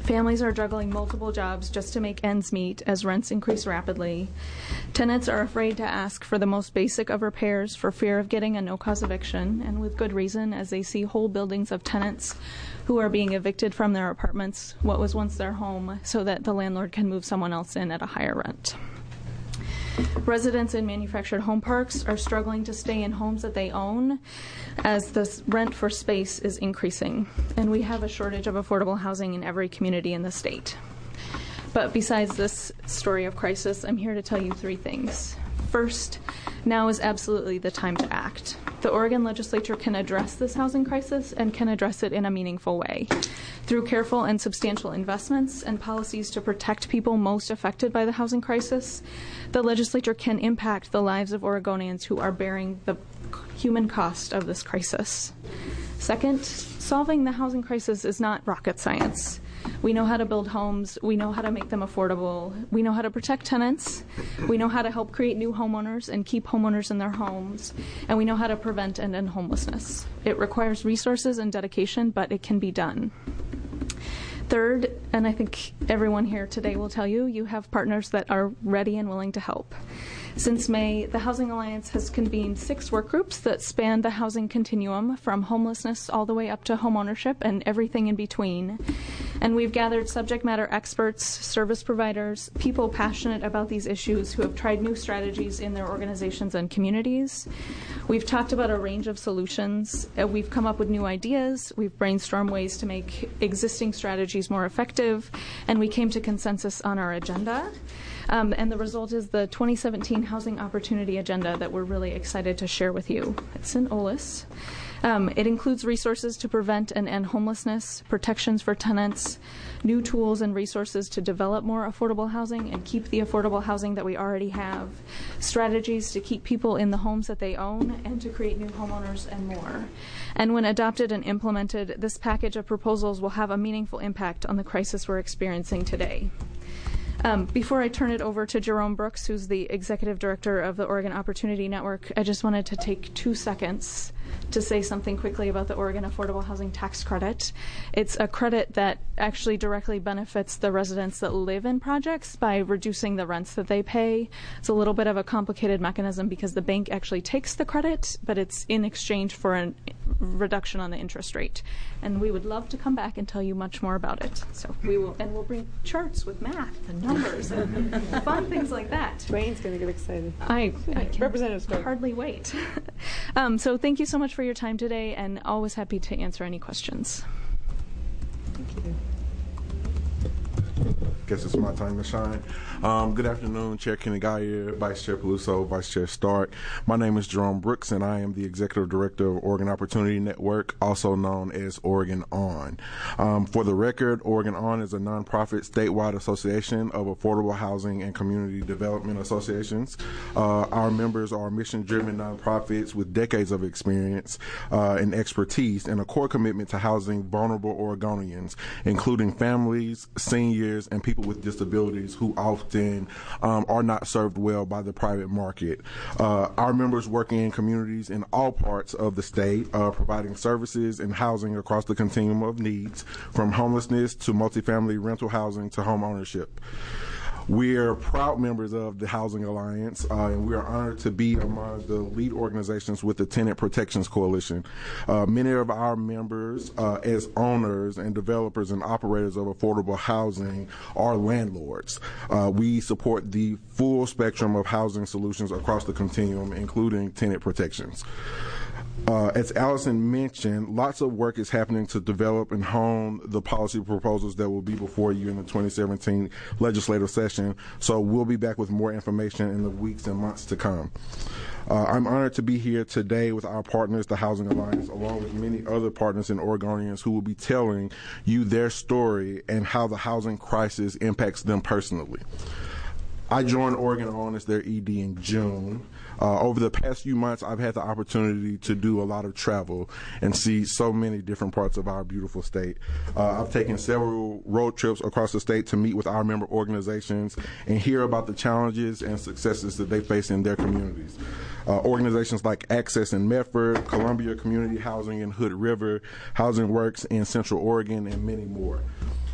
[SPEAKER 12] Families are juggling multiple jobs just to make ends meet as rents increase rapidly. Tenants are afraid to ask for the most basic of repairs for fear of getting a no-cause eviction, and with good reason, as they see whole buildings of tenants who are being evicted from their apartments, what was once their home, so that the landlord can move someone else in at a higher rent. Residents in manufactured home parks are struggling to stay in homes that they own as the rent for space is increasing, and we have a shortage of affordable housing in every community in the state. But besides this story of crisis, I'm here to tell you three things. First, now is absolutely the time to act. The Oregon legislature can address this housing crisis and can address it in a meaningful way through careful and substantial investments and policies to protect people most affected by the housing crisis. The legislature can impact the lives of Oregonians who are bearing the human cost of this crisis. Second, solving the housing crisis is not rocket science. We know how to build homes. We know how to make them affordable. We know how to protect tenants. We know how to help create new homeowners and keep homeowners in their homes. And we know how to prevent and end homelessness. It requires resources and dedication, but it can be done. Third, and I think everyone here today will tell you, you have partners that are ready and willing to help. Since May, the Housing Alliance has convened 6 work groups that span the housing continuum from homelessness all the way up to homeownership and everything in between. And we've gathered subject matter experts, service providers, people passionate about these issues who have tried new strategies in their organizations and communities. We've talked about a range of solutions. We've come up with new ideas. We've brainstormed ways to make existing strategies more effective. And we came to consensus on our agenda. And the result is the 2017 Housing Opportunity Agenda that we're really excited to share with you. It's in OLIS. It includes resources to prevent and end homelessness, protections for tenants, new tools and resources to develop more affordable housing and keep the affordable housing that we already have, strategies to keep people in the homes that they own and to create new homeowners and more. And when adopted and implemented, this package of proposals will have a meaningful impact on the crisis we're experiencing today. Before I turn it over to Jerome Brooks, who's the Executive Director of the Oregon Opportunity Network, I just wanted to take 2 seconds to say something quickly about the Oregon Affordable Housing Tax Credit. It's a credit that actually directly benefits the residents that live in projects by reducing the rents that they pay. It's a little bit of a complicated mechanism because the bank actually takes the credit, but it's in exchange for a reduction on the interest rate. And we would love to come back and tell you much more about it. So we will, and we'll bring charts with math and numbers and fun things like that.
[SPEAKER 1] Dwayne's going to get excited.
[SPEAKER 12] I can
[SPEAKER 1] Representative Stark.
[SPEAKER 12] hardly wait. So thank you so much for your time today, and always happy to answer any questions.
[SPEAKER 1] Thank you.
[SPEAKER 13] Guess it's my time to shine. Good afternoon, Chair Kenny Geyer, Vice Chair Peluso, Vice Chair Stark. My name is Jerome Brooks, and I am the Executive Director of Oregon Opportunity Network, also known as Oregon On. For the record, Oregon On is a nonprofit statewide association of affordable housing and community development associations. Our members are mission-driven nonprofits with decades of experience and expertise and a core commitment to housing vulnerable Oregonians, including families, seniors, and people with disabilities who often are not served well by the private market. Our members work in communities in all parts of the state, providing services and housing across the continuum of needs, from homelessness to multifamily rental housing to home ownership. We are proud members of the Housing Alliance, and we are honored to be among the lead organizations with the Tenant Protections Coalition. Many of our members, as owners and developers and operators of affordable housing, are landlords. We support the full spectrum of housing solutions across the continuum, including tenant protections. As Allison mentioned, lots of work is happening to develop and hone the policy proposals that will be before you in the 2017 legislative session, so we'll be back with more information in the weeks and months to come. I'm honored to be here today with our partners, the Housing Alliance, along with many other partners and Oregonians who will be telling you their story and how the housing crisis impacts them personally. I joined Oregon On as their ED in June. Over the past few months, I've had the opportunity to do a lot of travel and see so many different parts of our beautiful state. I've taken several road trips across the state to meet with our member organizations and hear about the challenges and successes that they face in their communities. Organizations like Access in Medford, Columbia Community Housing in Hood River, Housing Works in Central Oregon, and many more.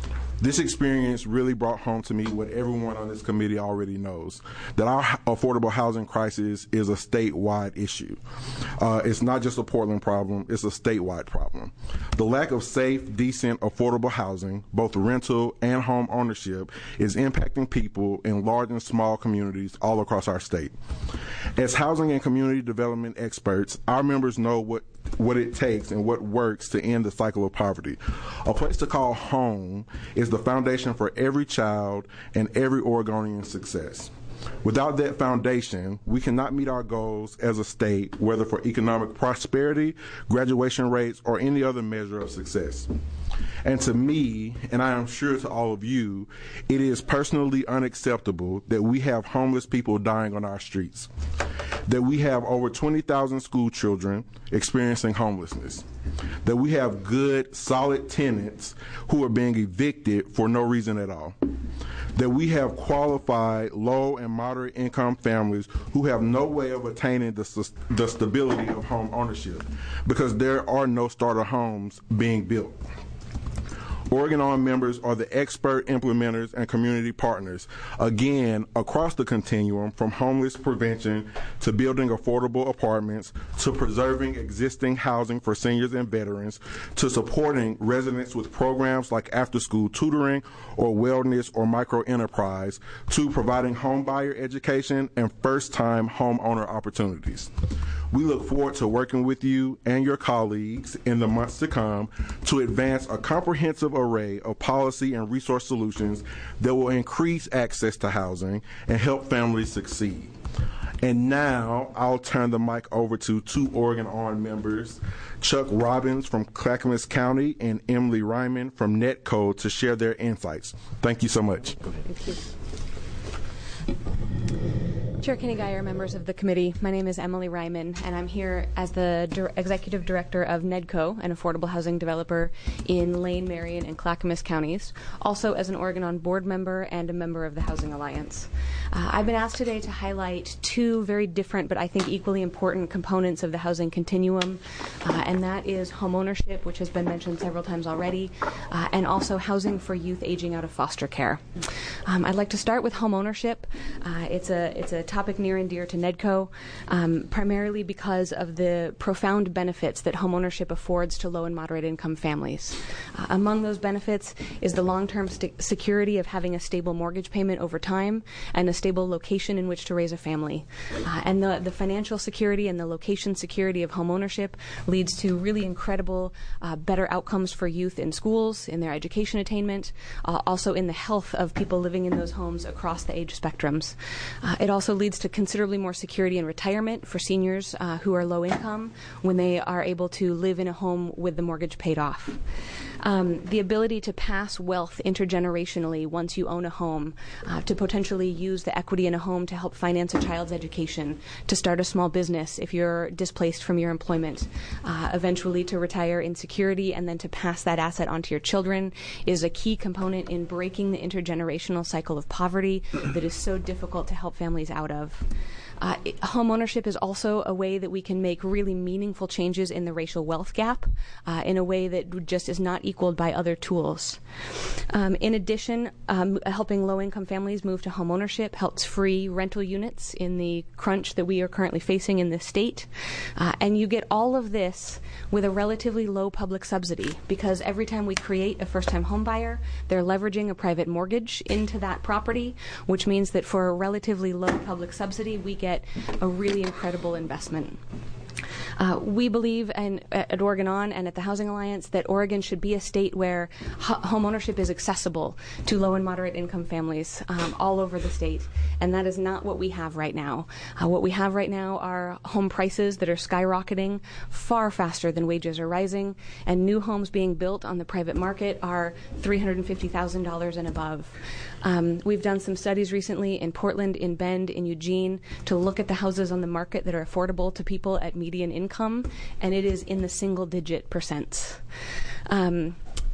[SPEAKER 13] This experience really brought home to me what everyone on this committee already knows, that our affordable housing crisis is a statewide issue. It's not just a Portland problem, it's a statewide problem. The lack of safe, decent, affordable housing, both rental and home ownership, is impacting people in large and small communities all across our state. As housing and community development experts, our members know what it takes and what works to end the cycle of poverty. A place to call home is the foundation for every child and every Oregonian's success. Without that foundation, we cannot meet our goals as a state, whether for economic prosperity, graduation rates, or any other measure of success. And to me, and I am sure to all of you, it is personally unacceptable that we have homeless people dying on our streets, that we have over 20,000 school children experiencing homelessness, that we have good, solid tenants who are being evicted for no reason at all, that we have qualified low and moderate income families who have no way of attaining the stability of home ownership because there are no starter homes being built. Oregon On members are the expert implementers and community partners, again, across the continuum from homeless prevention to building affordable apartments to preserving existing housing for seniors and veterans to supporting residents with programs like after-school tutoring or wellness or micro-enterprise to providing home buyer education and first-time homeowner opportunities. We look forward to working with you and your colleagues in the months to come to advance a comprehensive array of policy and resource solutions that will increase access to housing and help families succeed. And now I'll turn the mic over to two Oregon On members, Chuck Robbins from Clackamas County and Emily Ryman from Netco, to share their insights. Thank you so much.
[SPEAKER 14] Thank you. Chair Kenny Geyer, members of the committee, my name is Emily Ryman, and I'm here as the Executive Director of Nedco, an affordable housing developer in Lane, Marion, and Clackamas counties, also as an Oregon On board member and a member of the Housing Alliance. I've been asked today to highlight two very different but I think equally important components of the housing continuum, and that is homeownership, which has been mentioned several times already, and also housing for youth aging out of foster care. I'd like to start with homeownership. It's a topic near and dear to Nedco, primarily because of the profound benefits that homeownership affords to low and moderate income families. Among those benefits is the long-term security of having a stable mortgage payment over time and a stable location in which to raise a family. And the financial security and the location security of homeownership leads to really incredible better outcomes for youth in schools, in their education attainment, also in the health of people living in those homes across the age spectrums. It also leads to considerably more security in retirement for seniors who are low income when they are able to live in a home with the mortgage paid off. The ability to pass wealth intergenerationally once you own a home, to potentially use the equity in a home to help finance a child's education, to start a small business if you're displaced from your employment, eventually to retire in security and then to pass that asset on to your children is a key component in breaking the intergenerational cycle of poverty that is so difficult to help families out of. Home ownership is also a way that we can make really meaningful changes in the racial wealth gap in a way that just is not equaled by other tools. In addition, helping low-income families move to home ownership helps free rental units in the crunch that we are currently facing in this state. And you get all of this with a relatively low public subsidy because every time we create a first-time home buyer, they're leveraging a private mortgage into that property, which means that for a relatively low public subsidy, we get a really incredible investment. We believe at Oregon On and at the Housing Alliance that Oregon should be a state where home ownership is accessible to low and moderate income families all over the state, and that is not what we have right now. What we have right now are home prices that are skyrocketing far faster than wages are rising, and new homes being built on the private market are $350,000 and above. We've done some studies recently in Portland, in Bend, in Eugene to look at the houses on the market that are affordable to people at median income, and it is in the single-digit percents.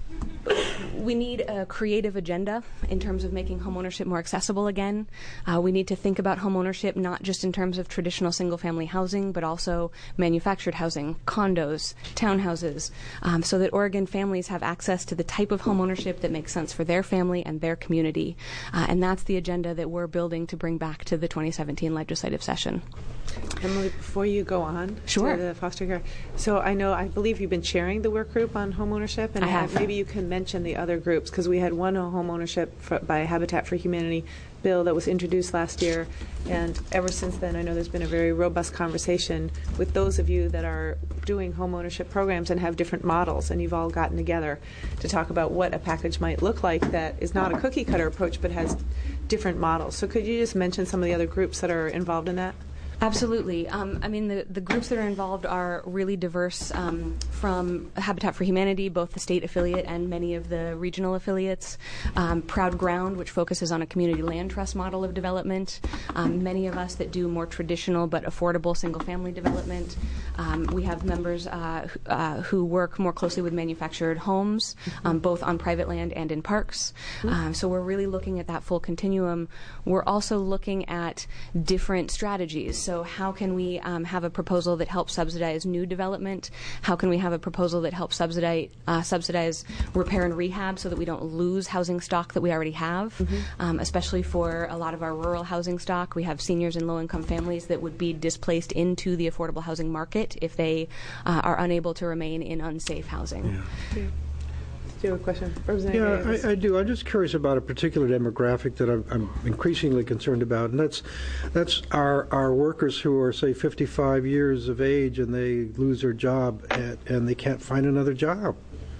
[SPEAKER 14] We need a creative agenda in terms of making homeownership more accessible again. We need to think about homeownership not just in terms of traditional single-family housing, but also manufactured housing, condos, townhouses, so that Oregon families have access to the type of homeownership that makes sense for their family and their community. And that's the agenda that we're building to bring back to the 2017 legislative session.
[SPEAKER 1] Emily, before you go on
[SPEAKER 14] Sure.
[SPEAKER 1] to the foster care, so I believe you've been chairing the work group on homeownership, and
[SPEAKER 14] I have.
[SPEAKER 1] maybe you can mention the other groups, because we had one homeownership by Habitat for Humanity bill that was introduced last year, and ever since then I know there's been a very robust conversation with those of you that are doing homeownership programs and have different models, and you've all gotten together to talk about what a package might look like that is not a cookie cutter approach but has different models. So could you just mention some of the other groups that are involved in that?
[SPEAKER 14] Absolutely. The groups that are involved are really diverse, from Habitat for Humanity, both the state affiliate and many of the regional affiliates. Proud Ground, which focuses on a community land trust model of development. Many of us that do more traditional but affordable single-family development. We have members who work more closely with manufactured homes, both on private land and in parks. So we're really looking at that full continuum. We're also looking at different strategies. So how can we have a proposal that helps subsidize new development? How can we have a proposal that helps subsidize repair and rehab so that we don't lose housing stock that we already have, especially for a lot of our rural housing stock? We have seniors and low-income families that would be displaced into the affordable housing market if they are unable to remain in unsafe housing.
[SPEAKER 1] Yeah. Do you have a question?
[SPEAKER 3] Yeah, I do. I'm just curious about a particular demographic that I'm increasingly concerned about, and that's our workers who are, say, 55 years of age and they lose their job and they can't find another job.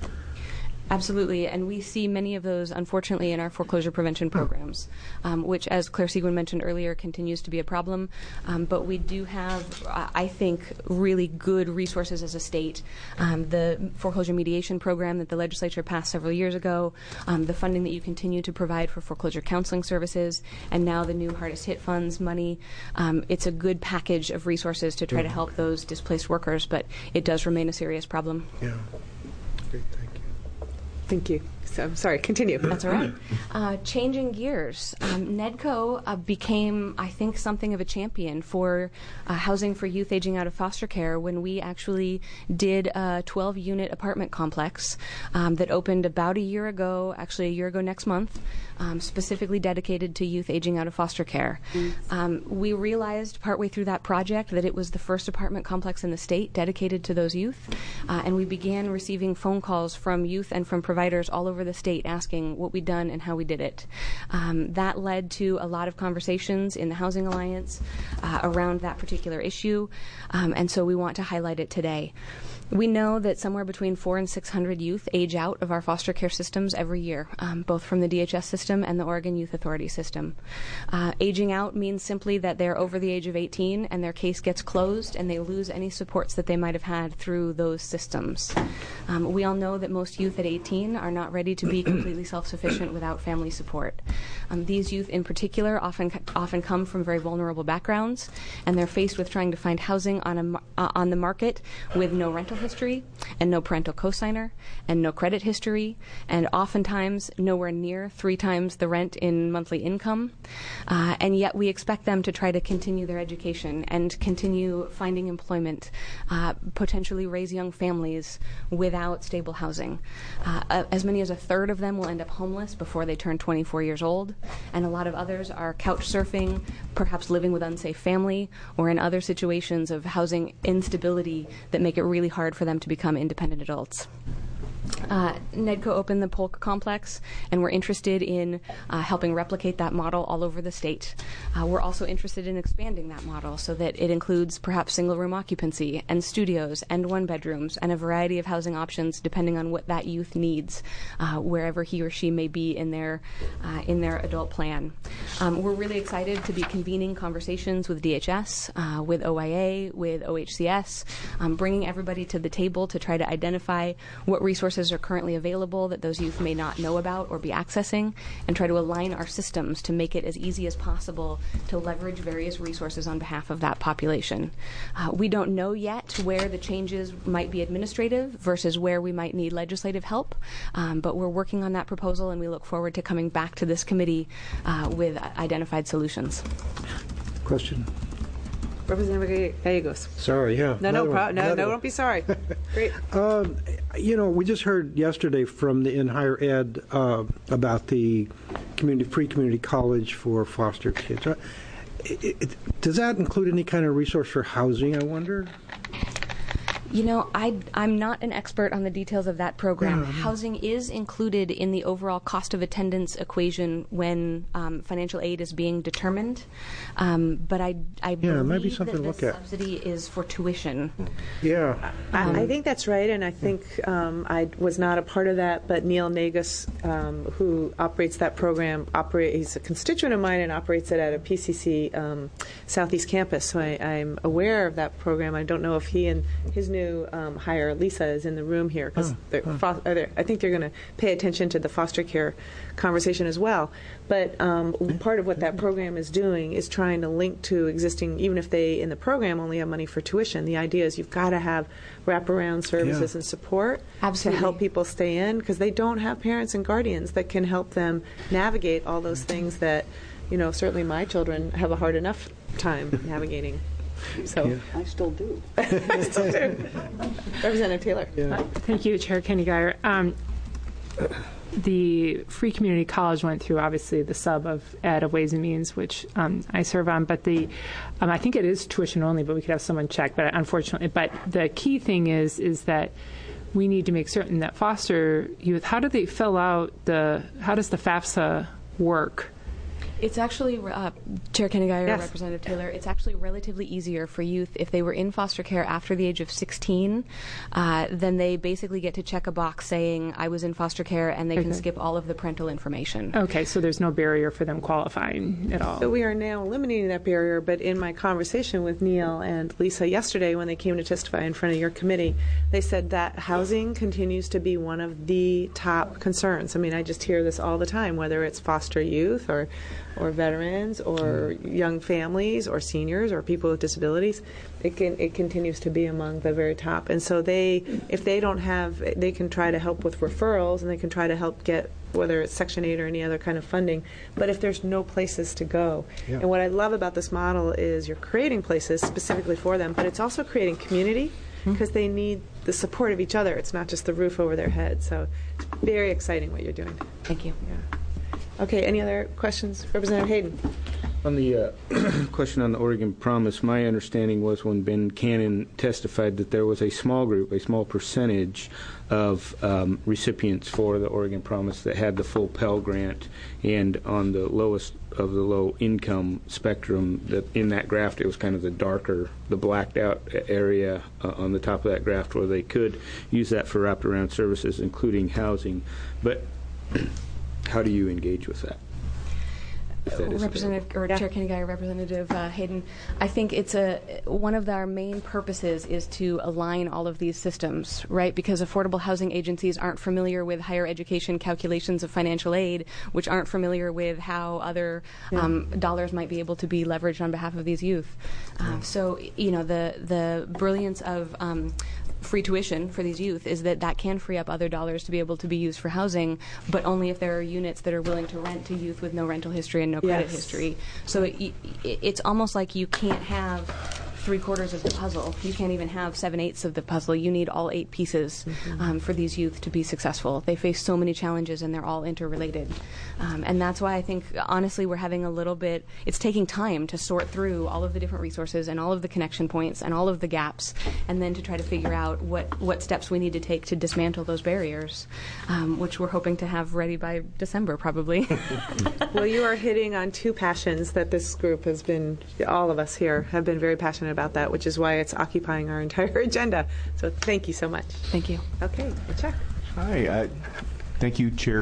[SPEAKER 14] Absolutely, and we see many of those, unfortunately, in our foreclosure prevention programs, which, as Claire Seguin mentioned earlier, continues to be a problem. But we do have, I think, really good resources as a state. The foreclosure mediation program that the legislature passed several years ago, the funding that you continue to provide for foreclosure counseling services, and now the new Hardest Hit Funds money. It's a good package of resources to try to help those displaced workers, but it does remain a serious problem.
[SPEAKER 3] Yeah. Okay,
[SPEAKER 1] Thank you. So, I'm sorry, continue.
[SPEAKER 14] That's all right. Changing gears, NEDCO became, I think, something of a champion for housing for youth aging out of foster care when we actually did a 12-unit apartment complex that opened about a year ago next month, specifically dedicated to youth aging out of foster care. We realized partway through that project that it was the first apartment complex in the state dedicated to those youth, and we began receiving phone calls from youth and from providers all over the state asking what we'd done and how we did it. That led to a lot of conversations in the Housing Alliance around that particular issue, and so we want to highlight it today. We know that somewhere between 400 and 600 youth age out of our foster care systems every year, both from the DHS system and the Oregon Youth Authority system. Aging out means simply that they're over the age of 18 and their case gets closed and they lose any supports that they might have had through those systems. We all know that most youth at 18 are not ready to be completely self-sufficient without family support. These youth in particular often come from very vulnerable backgrounds, and they're faced with trying to find housing on the market with no rental history and no parental cosigner and no credit history, and oftentimes nowhere near 3 times the rent in monthly income. And yet we expect them to try to continue their education and continue finding employment, potentially raise young families without stable housing. As many as a third of them will end up homeless before they turn 24 years old, and a lot of others are couch surfing, perhaps living with unsafe family, or in other situations of housing instability that make it really hard for them to become independent adults. NEDCO opened the Polk complex, and we're interested in helping replicate that model all over the state. We're also interested in expanding that model so that it includes perhaps single-room occupancy and studios and one-bedrooms and a variety of housing options depending on what that youth needs, wherever he or she may be in their adult plan. We're really excited to be convening conversations with DHS, with OIA, with OHCS, bringing everybody to the table to try to identify what resources resources are currently available that those youth may not know about or be accessing, and try to align our systems to make it as easy as possible to leverage various resources on behalf of that population. We don't know yet where the changes might be administrative versus where we might need legislative help, but we're working on that proposal, and we look forward to coming back to this committee with identified solutions.
[SPEAKER 3] Question?
[SPEAKER 1] Representative Gallegos.
[SPEAKER 3] Sorry, yeah.
[SPEAKER 1] No, don't be sorry. Great.
[SPEAKER 3] We just heard yesterday from in higher ed about the free community college for foster kids. Does that include any kind of resource for housing, I wonder?
[SPEAKER 14] I'm not an expert on the details of that program. Housing is included in the overall cost of attendance equation when financial aid is being determined. But I believe
[SPEAKER 3] might be something
[SPEAKER 14] that
[SPEAKER 3] to look at.
[SPEAKER 14] Subsidy is for tuition.
[SPEAKER 3] Yeah.
[SPEAKER 1] I think that's right, and I think I was not a part of that, but Neil Nagus, who operates that program, he's a constituent of mine and operates it at a PCC Southeast campus, so I'm aware of that program. I don't know if he and his new hire, Lisa, is in the room here, because I think they're going to pay attention to the foster care conversation as well. But part of what that program is doing is trying to link to existing, even if they in the program only have money for tuition, the idea is you've got to have wraparound services and support to help people stay in, because they don't have parents and guardians that can help them navigate all those things that, certainly my children have a hard enough time navigating. So
[SPEAKER 6] I still do.
[SPEAKER 1] Representative Taylor.
[SPEAKER 15] Thank you, Chair Kenny Geyer. The Free Community College went through, obviously, the sub of Ed of Ways and Means, which I serve on. But I think it is tuition only, but we could have someone check. But unfortunately, the key thing is that we need to make certain that foster youth, how do they fill out how does the FAFSA work?
[SPEAKER 14] It's actually, Chair Kenny Geyer, Representative Taylor, it's actually relatively easier for youth if they were in foster care after the age of 16. Then they basically get to check a box saying, I was in foster care, and they can skip all of the parental information.
[SPEAKER 15] Okay, so there's no barrier for them qualifying at all.
[SPEAKER 1] So we are now eliminating that barrier, but in my conversation with Neil and Lisa yesterday when they came to testify in front of your committee, they said that housing continues to be one of the top concerns. I mean, I just hear this all the time, whether it's foster youth or veterans or young families or seniors or people with disabilities. It continues to be among the very top. And so if they don't have, they can try to help with referrals, and they can try to help get, whether it's Section 8 or any other kind of funding, but if there's no places to go. And what I love about this model is you're creating places specifically for them, but it's also creating community, because they need the support of each other. It's not just the roof over their head. So it's very exciting what you're doing.
[SPEAKER 14] Thank you.
[SPEAKER 1] Okay, any other questions? Representative Hayden.
[SPEAKER 7] On the question on the Oregon Promise, my understanding was when Ben Cannon testified that there was a small group, a small percentage of recipients for the Oregon Promise that had the full Pell Grant, and on the lowest of the low income spectrum, that in that graph it was kind of the darker, the blacked out area on the top of that graph where they could use that for wraparound services, including housing. But how do you engage with that?
[SPEAKER 14] Representative Chair Kenny Geyer, Representative Hayden, I think it's one of our main purposes is to align all of these systems, right? Because affordable housing agencies aren't familiar with higher education calculations of financial aid, which aren't familiar with how other dollars might be able to be leveraged on behalf of these youth. So, the brilliance of free tuition for these youth is that can free up other dollars to be able to be used for housing, but only if there are units that are willing to rent to youth with no rental history and no credit history. So it's almost like you can't have 3/4 of the puzzle. You can't even have 7/8 of the puzzle. You need all 8 pieces for these youth to be successful. They face so many challenges, and they're all interrelated. And that's why I think, honestly, we're having it's taking time to sort through all of the different resources and all of the connection points and all of the gaps, and then to try to figure out what steps we need to take to dismantle those barriers, which we're hoping to have ready by December, probably.
[SPEAKER 1] Well, you are hitting on 2 passions that this group has been, all of us here have been very passionate about that, which is why it's occupying our entire agenda. So thank you so much.
[SPEAKER 14] Thank you.
[SPEAKER 1] Okay, Chuck.
[SPEAKER 16] Hi. Thank you, Chair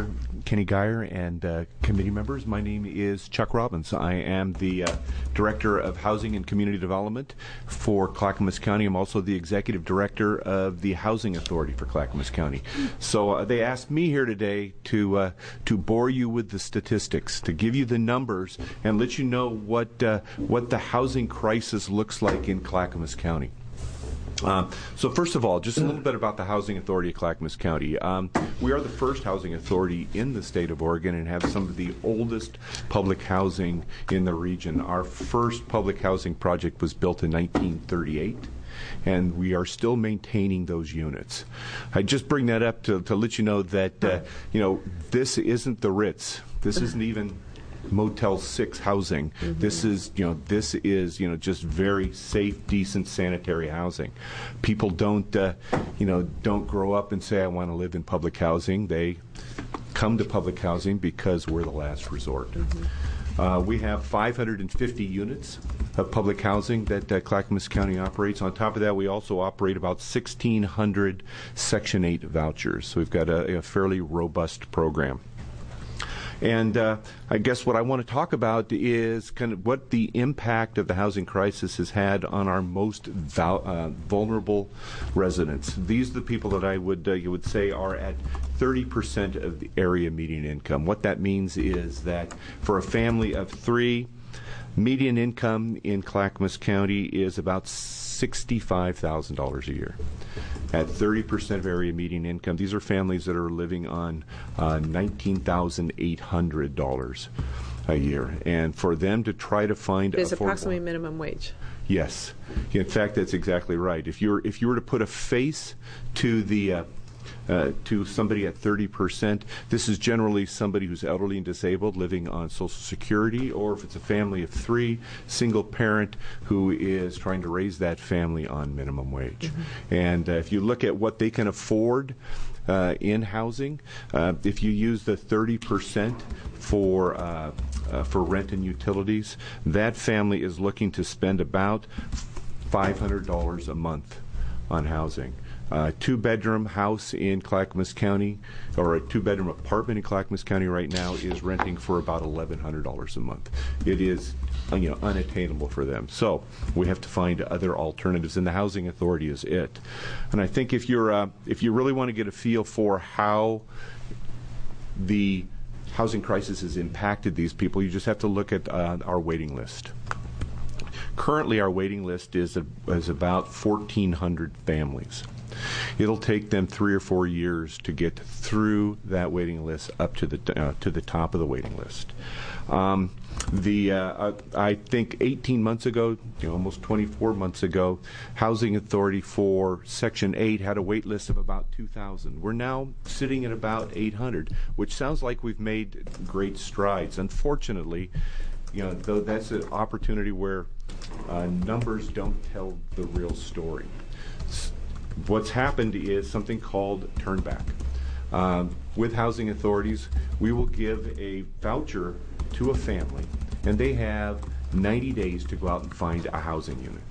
[SPEAKER 16] Kenny Geyer and committee members. My name is Chuck Robbins. I am the Director of Housing and Community Development for Clackamas County. I'm also the Executive Director of the Housing Authority for Clackamas County. So they asked me here today to bore you with the statistics, to give you the numbers, and let you know what the housing crisis looks like in Clackamas County. So first of all, just a little bit about the Housing Authority of Clackamas County. We are the first housing authority in the state of Oregon and have some of the oldest public housing in the region. Our first public housing project was built in 1938. And we are still maintaining those units. I just bring that up to let you know that this isn't the Ritz. This isn't even Motel 6 housing. Mm-hmm. This is just very safe, decent, sanitary housing. People don't grow up and say, I want to live in public housing. They come to public housing because we're the last resort. Mm-hmm. We have 550 units of public housing that Clackamas County operates. On top of that, we also operate about 1,600 Section 8 vouchers. So we've got a fairly robust program. And I guess what I want to talk about is kind of what the impact of the housing crisis has had on our most vulnerable residents. These are the people that you would say are at 30% of the area median income. What that means is that for a family of 3, median income in Clackamas County is about $65,000 a year. At 30% of area median income, these are families that are living on $19,800 a year. And for them to try to find
[SPEAKER 1] is approximately minimum wage.
[SPEAKER 16] Yes. In fact, that's exactly right. If you were to put a face to the to somebody at 30%, this is generally somebody who's elderly and disabled living on Social Security, or if it's a family of 3, single parent who is trying to raise that family on minimum wage. Mm-hmm. And if you look at what they can afford in housing, if you use the 30% for rent and utilities, that family is looking to spend about $500 a month on housing. A 2-bedroom house in Clackamas County, or a 2-bedroom apartment in Clackamas County right now, is renting for about $1,100 a month. It is unattainable for them. So we have to find other alternatives, and the Housing Authority is it. And I think if you really want to get a feel for how the housing crisis has impacted these people, you just have to look at our waiting list. Currently, our waiting list is about 1,400 families. It'll take them 3 or 4 years to get through that waiting list up to the top of the waiting list. I think 18 months ago, almost 24 months ago, Housing Authority for Section 8 had a wait list of about 2,000. We're now sitting at about 800, which sounds like we've made great strides. Unfortunately, though, that's an opportunity where numbers don't tell the real story. What's happened is something called turnback. With housing authorities, we will give a voucher to a family, and they have 90 days to go out and find a housing unit.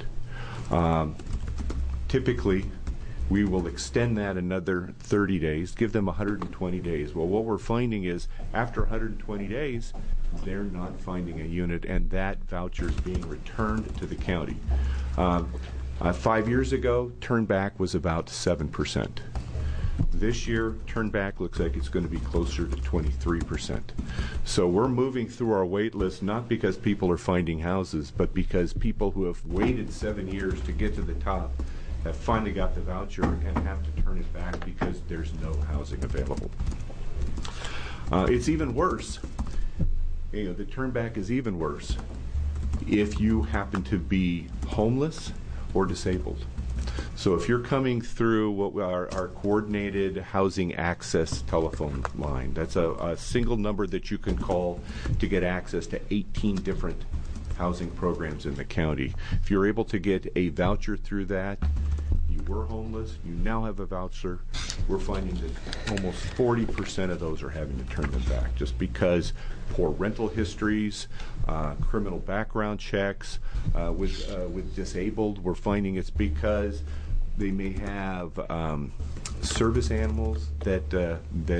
[SPEAKER 16] Typically, we will extend that another 30 days, give them 120 days. Well, what we're finding is after 120 days, they're not finding a unit, and that voucher is being returned to the county. 5 years ago, turnback was about 7%. This year, turnback looks like it's going to be closer to 23%. So we're moving through our wait list not because people are finding houses, but because people who have waited 7 years to get to the top have finally got the voucher and have to turn it back because there's no housing available. It's even worse. The turnback is even worse if you happen to be homeless or disabled. So if you're coming through what our coordinated housing access telephone line, that's a single number that you can call to get access to 18 different housing programs in the county. If you're able to get a voucher through that, you were homeless, you now have a voucher, we're finding that almost 40% of those are having to turn them back just because poor rental histories, criminal background checks. With disabled, we're finding it's because They may have service animals that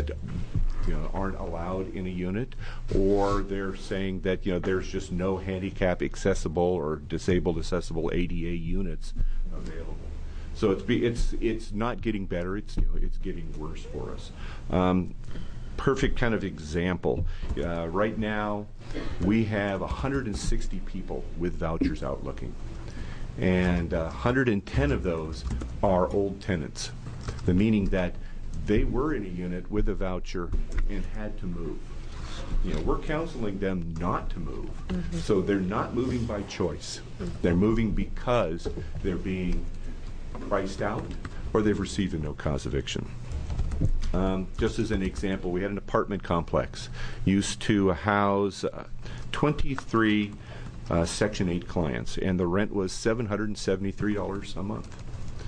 [SPEAKER 16] aren't allowed in a unit, or they're saying that there's just no handicap accessible or disabled accessible ADA units available. So it's not getting better. It's getting worse for us. Perfect kind of example. Right now, we have 160 people with vouchers out looking, and 110 of those are old tenants. The meaning that they were in a unit with a voucher and had to move. We're counseling them not to move. Mm-hmm. So they're not moving by choice. They're moving because they're being priced out or they've received a no-cause eviction. Just as an example, we had an apartment complex used to house 23 Section 8 clients, and the rent was $773 a month.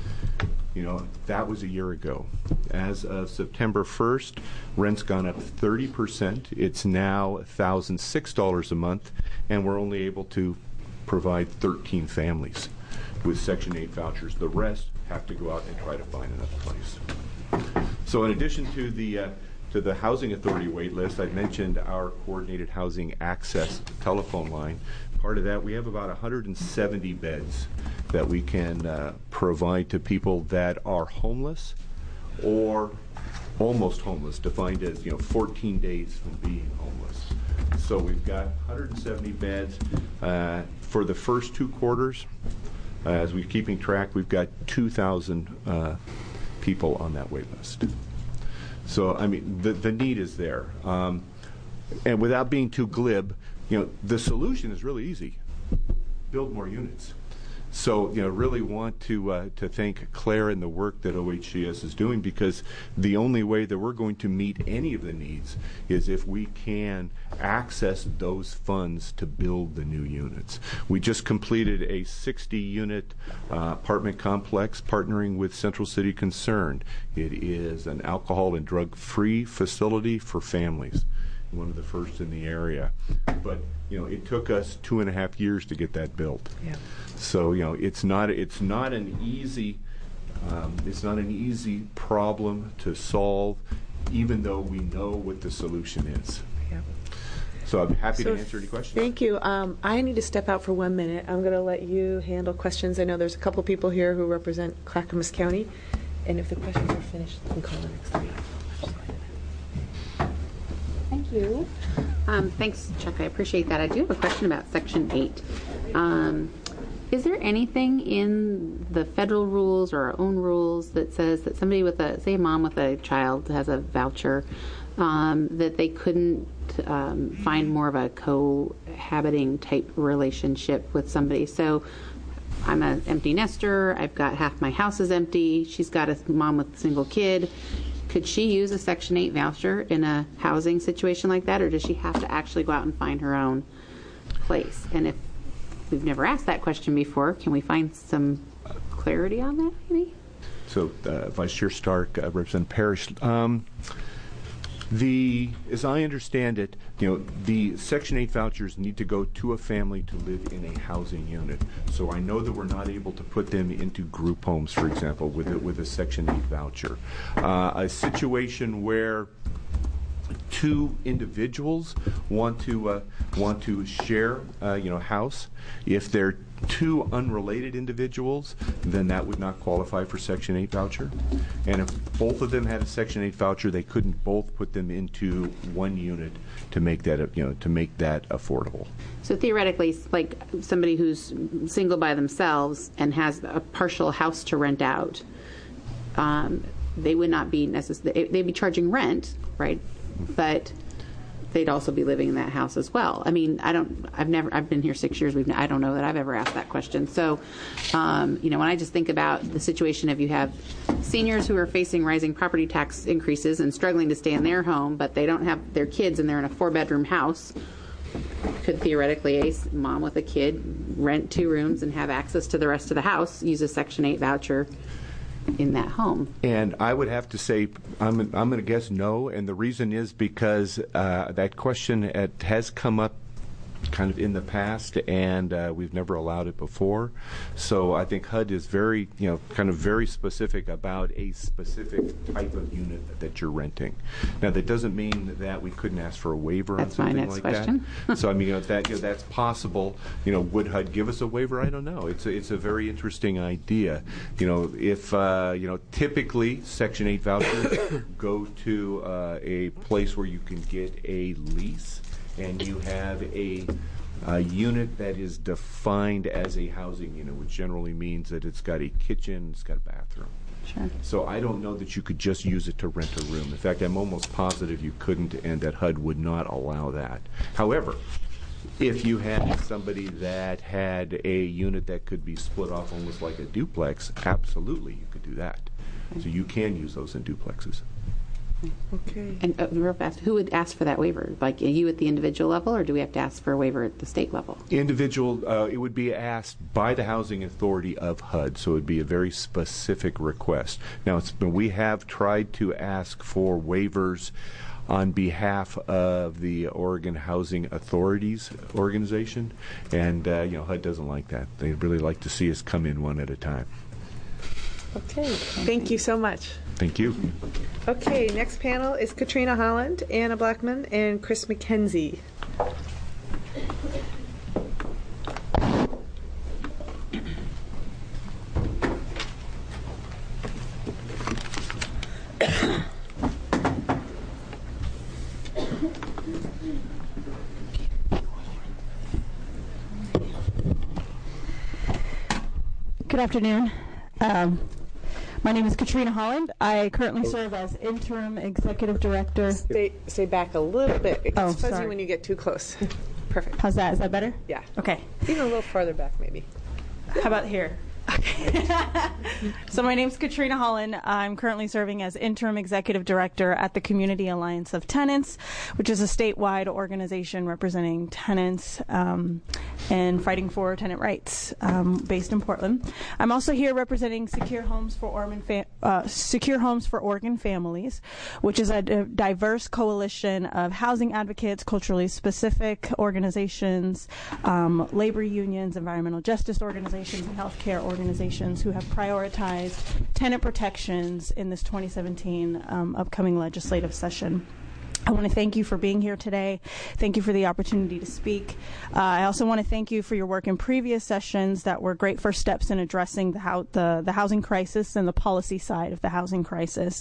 [SPEAKER 16] That was a year ago. As of September 1st, rent's gone up 30%. It's now $1,006 a month, and we're only able to provide 13 families with Section 8 vouchers. The rest have to go out and try to find another place. So in addition to the Housing Authority wait list, I mentioned our Coordinated Housing Access telephone line. Part of that, we have about 170 beds that we can provide to people that are homeless or almost homeless, defined as 14 days from being homeless. So we've got 170 beds. For the first 2 quarters, as we're keeping track, we've got 2,000 people on that wait list. So, I mean, the need is there. And without being too glib, the solution is really easy. Build more units. So, really want to thank Claire and the work that OHCS is doing, because the only way that we're going to meet any of the needs is if we can access those funds to build the new units. We just completed a 60-unit apartment complex partnering with Central City Concerned. It is an alcohol and drug-free facility for families. One of the first in the area, but it took us 2.5 years to get that built. Yeah. So it's not an easy problem to solve, even though we know what the solution is. Yeah. So I'm happy to answer any questions.
[SPEAKER 1] Thank you. I need to step out for 1 minute. I'm going to let you handle questions. I know there's a couple people here who represent Clackamas County, and if the questions are finished, we can call the next meeting.
[SPEAKER 10] Thank you. Thanks, Chuck. I appreciate that. I do have a question about Section 8. Is there anything in the federal rules or our own rules that says that somebody with say a mom with a child has a voucher, that they couldn't find more of a cohabiting type relationship with somebody? So I'm an empty nester. I've got half my house is empty. She's got a mom with a single kid. Could she use a Section 8 voucher in a housing situation like that, or does she have to actually go out and find her own place? And if we've never asked that question before, can we find some clarity on that, maybe?
[SPEAKER 16] So, Vice Chair Stark, Representative Parrish, as I understand it, the Section 8 vouchers need to go to a family to live in a housing unit. So I know that we're not able to put them into group homes, for example, with a Section 8 voucher. A situation where 2 individuals want to share, house. If they're 2 unrelated individuals, then that would not qualify for Section 8 voucher. And if both of them had a Section 8 voucher, they couldn't both put them into one unit to make that affordable.
[SPEAKER 10] So theoretically, like somebody who's single by themselves and has a partial house to rent out, they would not be they'd be charging rent, right? But they'd also be living in that house as well. I mean, I've been here 6 years. I don't know that I've ever asked that question. So, when I just think about the situation of you have seniors who are facing rising property tax increases and struggling to stay in their home, but they don't have their kids and they're in a 4-bedroom house, could theoretically a mom with a kid rent 2 rooms and have access to the rest of the house, use a Section 8 voucher in that home?
[SPEAKER 16] And I would have to say I'm going to guess no, and the reason is because that question has come up kind of in the past, and we've never allowed it before. So I think HUD is very, kind of very specific about a specific type of unit that you're renting. Now, that doesn't mean that we couldn't ask for a waiver on something like
[SPEAKER 10] question.
[SPEAKER 16] that. So I mean, that's possible. Would HUD give us a waiver? I don't know. It's a very interesting idea. If typically Section 8 vouchers go to a place where you can get a lease, and you have a unit that is defined as a housing unit, which generally means that it's got a kitchen, it's got a bathroom.
[SPEAKER 10] Sure.
[SPEAKER 16] So I don't know that you could just use it to rent a room. In fact, I'm almost positive you couldn't, and that HUD would not allow that. However, if you had somebody that had a unit that could be split off almost like a duplex, absolutely you could do that. So you can use those in duplexes.
[SPEAKER 1] Okay.
[SPEAKER 10] And real fast, who would ask for that waiver? Like you at the individual level, or do we have to ask for a waiver at the state level?
[SPEAKER 16] Individual, it would be asked by the Housing Authority of HUD, so it would be a very specific request. Now, we have tried to ask for waivers on behalf of the Oregon Housing Authorities organization, and HUD doesn't like that. They really like to see us come in one at a time.
[SPEAKER 1] Okay. Thank you so much.
[SPEAKER 16] Thank you.
[SPEAKER 1] Okay, next panel is Katrina Holland, Anna Blackman, and Chris McKenzie.
[SPEAKER 17] Good afternoon. My name is Katrina Holland. I currently serve as interim executive director.
[SPEAKER 1] Stay back a little bit. It gets fuzzy
[SPEAKER 17] sorry.
[SPEAKER 1] when you get too close. Perfect.
[SPEAKER 17] How's that? Is that better?
[SPEAKER 1] Yeah.
[SPEAKER 17] Okay.
[SPEAKER 1] Even a little farther back, maybe.
[SPEAKER 17] How about here? Okay. So my name is Katrina Holland. I'm currently serving as interim executive director at the Community Alliance of Tenants, which is a statewide organization representing tenants and fighting for tenant rights, based in Portland. I'm also here representing Secure Homes for Oregon Families, which is a diverse coalition of housing advocates, culturally specific organizations, labor unions, environmental justice organizations, and healthcare organizations who have prioritized tenant protections in this 2017 upcoming legislative session. I want to thank you for being here today. Thank you for the opportunity to speak. I also want to thank you for your work in previous sessions that were great first steps in addressing the housing crisis and the policy side of the housing crisis.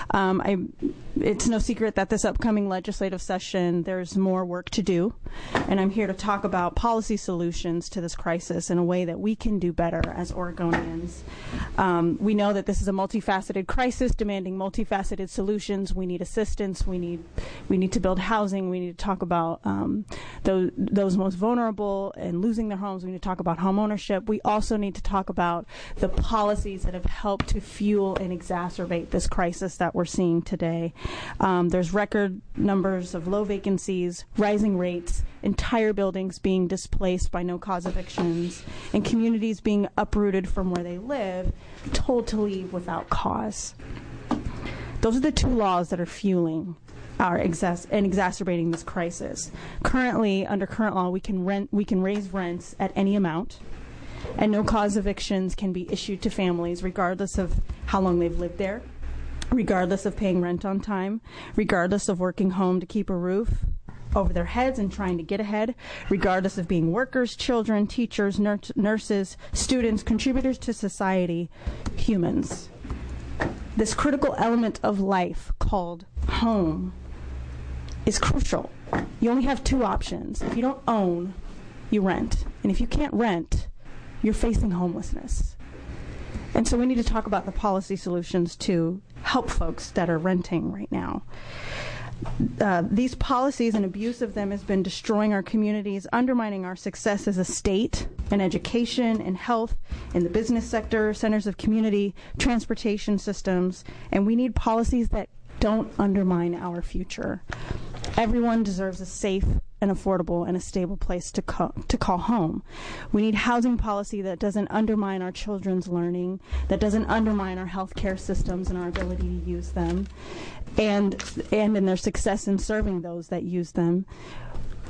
[SPEAKER 17] It's no secret that this upcoming legislative session, there's more work to do, and I'm here to talk about policy solutions to this crisis in a way that we can do better as Oregonians. We know that this is a multifaceted crisis demanding multifaceted solutions. We need assistance. We need to build housing. We need to talk about those most vulnerable and losing their homes. We need to talk about home ownership. We also need to talk about the policies that have helped to fuel and exacerbate this crisis that we're seeing today. There's record numbers of low vacancies, rising rates, entire buildings being displaced by no-cause evictions, and communities being uprooted from where they live, told to leave without cause. Those are the two laws that are fueling and exacerbating this crisis. Currently, under current law, we can raise rents at any amount, and no-cause evictions can be issued to families regardless of how long they've lived there, regardless of paying rent on time, regardless of working home to keep a roof over their heads and trying to get ahead, regardless of being workers, children, teachers, nurses, students, contributors to society, humans. This critical element of life called home is crucial. You only have two options. If you don't own, you rent. And if you can't rent, you're facing homelessness. And so we need to talk about the policy solutions to help folks that are renting right now. These policies and abuse of them has been destroying our communities, undermining our success as a state in education, in health, in the business sector, centers of community, transportation systems, and we need policies that don't undermine our future. Everyone deserves a safe and affordable and a stable place to call home. We need housing policy that doesn't undermine our children's learning, that doesn't undermine our healthcare systems and our ability to use them, and in their success in serving those that use them.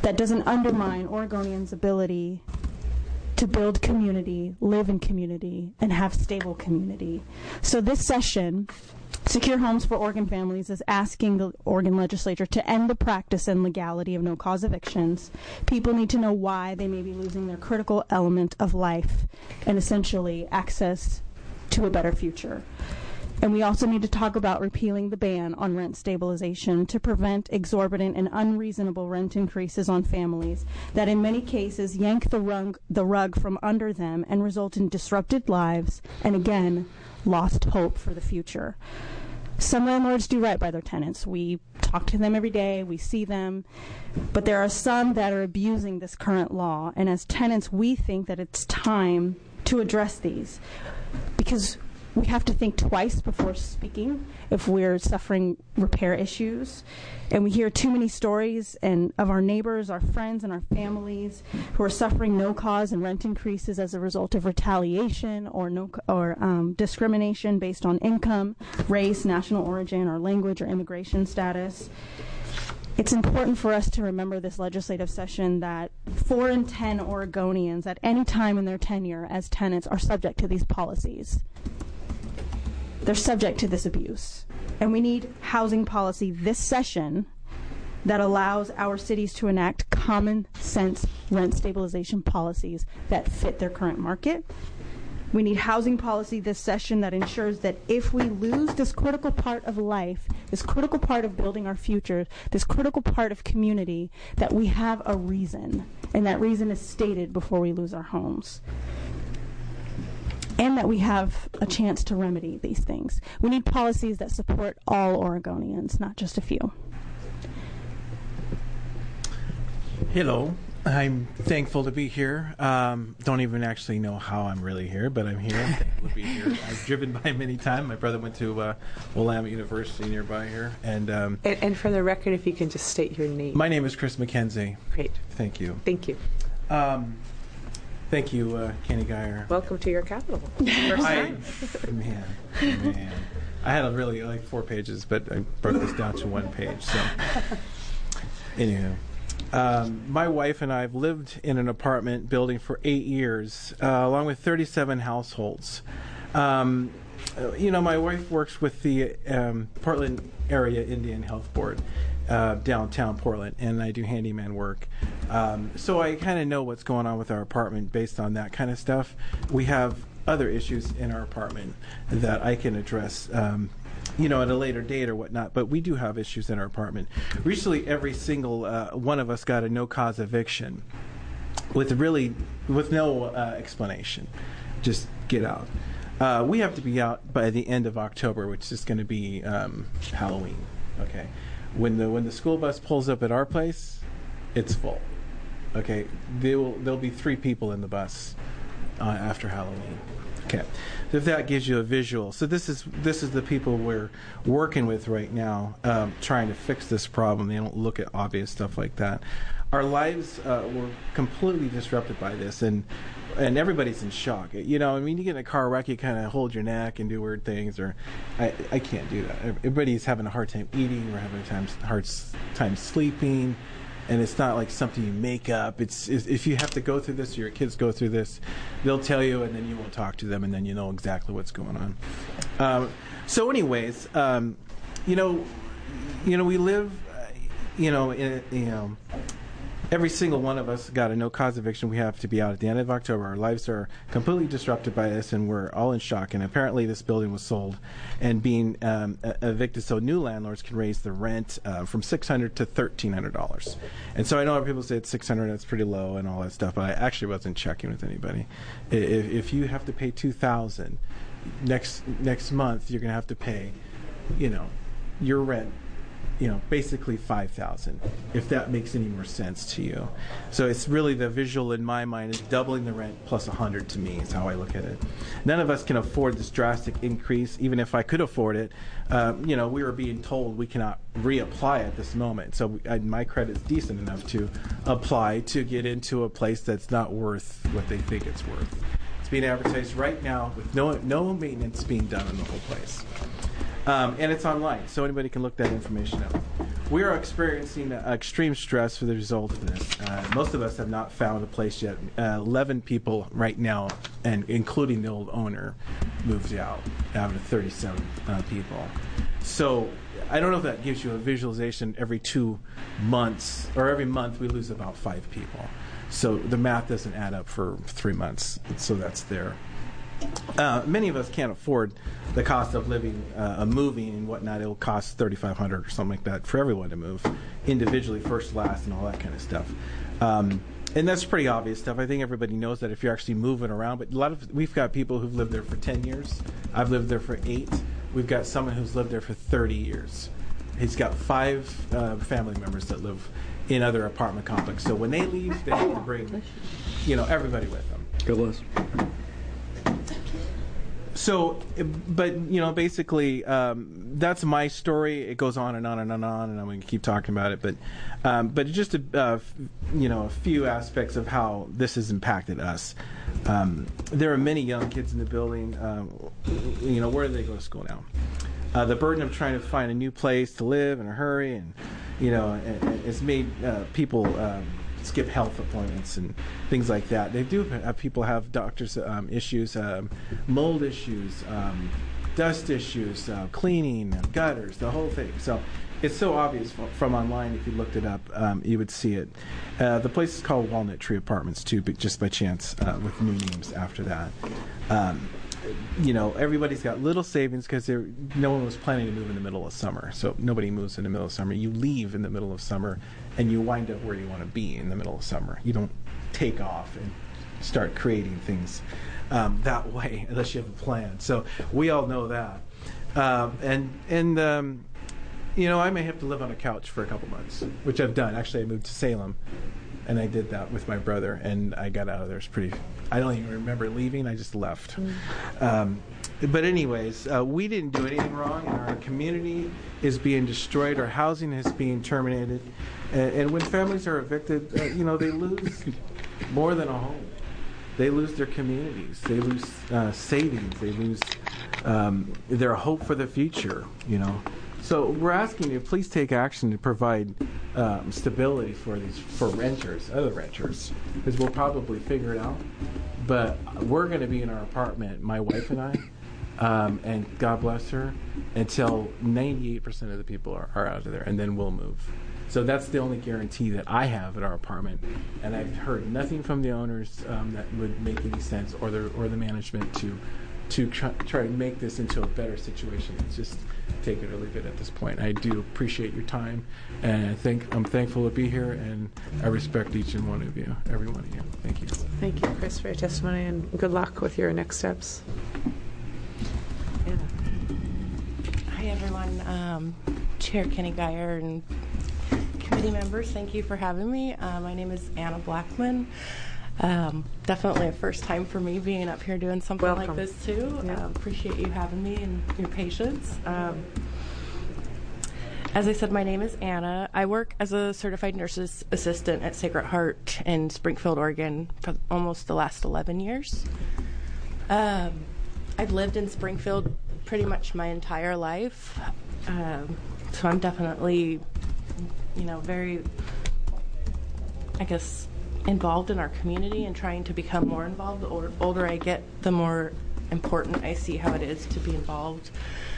[SPEAKER 17] that doesn't undermine Oregonians' ability to build community, live in community, and have stable community. So this session, Secure Homes for Oregon Families, is asking the Oregon legislature to end the practice and legality of no-cause evictions. People need to know why they may be losing their critical element of life and essentially access to a better future. And we also need to talk about repealing the ban on rent stabilization to prevent exorbitant and unreasonable rent increases on families that in many cases yank the rug from under them and result in disrupted lives and, again, lost hope for the future. Some landlords do right by their tenants. We talk to them every day, we see them, but there are some that are abusing this current law, and as tenants we think that it's time to address these, because we have to think twice before speaking if we're suffering repair issues. And we hear too many stories of our neighbors, our friends, and our families who are suffering no cause and rent increases as a result of retaliation or discrimination based on income, race, national origin, or language, or immigration status. It's important for us to remember this legislative session that 4 in 10 Oregonians at any time in their tenure as tenants are subject to these policies. They're subject to this abuse. And we need housing policy this session that allows our cities to enact common sense rent stabilization policies that fit their current market. We need housing policy this session that ensures that if we lose this critical part of life, this critical part of building our future, this critical part of community, that we have a reason, and that reason is stated before we lose our homes. And that we have a chance to remedy these things. We need policies that support all Oregonians, not just a few.
[SPEAKER 18] Hello. I'm thankful to be here. Don't even actually know how I'm really here, but I'm here. I'm thankful to be here. I've driven by many times. My brother went to Willamette University nearby here.
[SPEAKER 1] And for the record, if you can just state your name.
[SPEAKER 18] My name is Chris McKenzie.
[SPEAKER 1] Great.
[SPEAKER 18] Thank you.
[SPEAKER 1] Thank you.
[SPEAKER 18] Thank you, Kenny Geyer.
[SPEAKER 1] Welcome to your capital.
[SPEAKER 18] Man. I had really 4 pages, but I broke this down to 1 page. So, anywho. My wife and I have lived in an apartment building for 8 years, along with 37 households. My wife works with the Portland Area Indian Health Board, downtown Portland, and I do handyman work. So I kind of know what's going on with our apartment based on that kind of stuff. We have other issues in our apartment that I can address at a later date or whatnot, but we do have issues in our apartment. Recently, every single one of us got a no-cause eviction with no explanation. Just get out. We have to be out by the end of October, which is going to be Halloween. Okay, when the school bus pulls up at our place, it's full. Okay, there'll be 3 people in the bus after Halloween. Okay, so if that gives you a visual. So this is the people we're working with right now, trying to fix this problem. They don't look at obvious stuff like that. Our lives were completely disrupted by this, and everybody's in shock. You get in a car wreck, you kind of hold your neck and do weird things, or I can't do that. Everybody's having a hard time eating, we're having a hard time sleeping. And it's not like something you make up. It's if you have to go through this, or your kids go through this, they'll tell you, and then you won't talk to them, and then you know exactly what's going on. So, anyways, we live, every single one of us got a no-cause eviction. We have to be out at the end of October. Our lives are completely disrupted by this, and we're all in shock. And apparently this building was sold and being evicted so new landlords can raise the rent from $600 to $1,300. And so I know people say it's $600, that's pretty low and all that stuff, but I actually wasn't checking with anybody. If you have to pay $2,000 next month, you're going to have to pay, your rent, basically $5,000, if that makes any more sense to you. So it's really the visual in my mind is doubling the rent plus $100 to me is how I look at it. None of us can afford this drastic increase. Even if I could afford it, we were being told we cannot reapply at this moment. So my credit's decent enough to apply to get into a place that's not worth what they think it's worth. It's being advertised right now with no maintenance being done on the whole place. And it's online, so anybody can look that information up. We are experiencing extreme stress for the result of this. Most of us have not found a place yet. 11 people right now, and including the old owner, moved out of 37 people. So I don't know if that gives you a visualization. Every 2 months, or every month, we lose about 5 people. So the math doesn't add up for 3 months. So that's there. Many of us can't afford the cost of living, moving and whatnot. It'll cost $3,500 or something like that for everyone to move individually, first, last, and all that kind of stuff. And that's pretty obvious stuff. I think everybody knows that if you're actually moving around. But we've got people who've lived there for 10 years. I've lived there for 8. We've got someone who's lived there for 30 years. He's got 5 family members that live in other apartment complexes. So when they leave, they have to bring, everybody with them.
[SPEAKER 2] God bless.
[SPEAKER 18] So, but basically, that's my story. It goes on and on and on, and I'm going to keep talking about it. But just a few aspects of how this has impacted us. There are many young kids in the building. Where do they go to school now? The burden of trying to find a new place to live in a hurry, and it's made people skip health appointments and things like that. They do have people have doctors issues, mold issues, dust issues, cleaning, gutters, the whole thing. So it's so obvious from online. If you looked it up, you would see it. The place is called Walnut Tree Apartments too, but just by chance with new names after that. Everybody's got little savings because no one was planning to move in the middle of summer. So nobody moves in the middle of summer. You leave in the middle of summer, and you wind up where you want to be in the middle of summer. You don't take off and start creating things that way unless you have a plan. So we all know that. I may have to live on a couch for a couple months, which I've done. Actually, I moved to Salem, and I did that with my brother, and I got out of there. I don't even remember leaving. I just left. But anyways, we didn't do anything wrong, and our community is being destroyed. Our housing is being terminated. And when families are evicted, they lose more than a home. They lose their communities. They lose savings. They lose their hope for the future, So we're asking you, please take action to provide stability for other renters, because we'll probably figure it out. But we're going to be in our apartment, my wife and I, and God bless her, until 98% of the people are out of there, and then we'll move. So that's the only guarantee that I have at our apartment, and I've heard nothing from the owners that would make any sense, or the management to try to make this into a better situation. It's just take it or leave it at this point. I do appreciate your time, and I'm thankful to be here, and I respect each and one of you, every one of you. Thank you.
[SPEAKER 1] Thank you, Chris, for your testimony, and good luck with your next steps. Anna.
[SPEAKER 19] Hi, everyone. Chair Kenny Geyer and committee members, thank you for having me. My name is Anna Blackman. Definitely a first time for me being up here doing something like this too.
[SPEAKER 1] Yeah.
[SPEAKER 19] Appreciate you having me and your patience. As I said, my name is Anna. I work as a certified nurse's assistant at Sacred Heart in Springfield, Oregon for almost the last 11 years. I've lived in Springfield pretty much my entire life. So I'm definitely, very, involved in our community and trying to become more involved. The older I get, the more important I see how it is to be involved.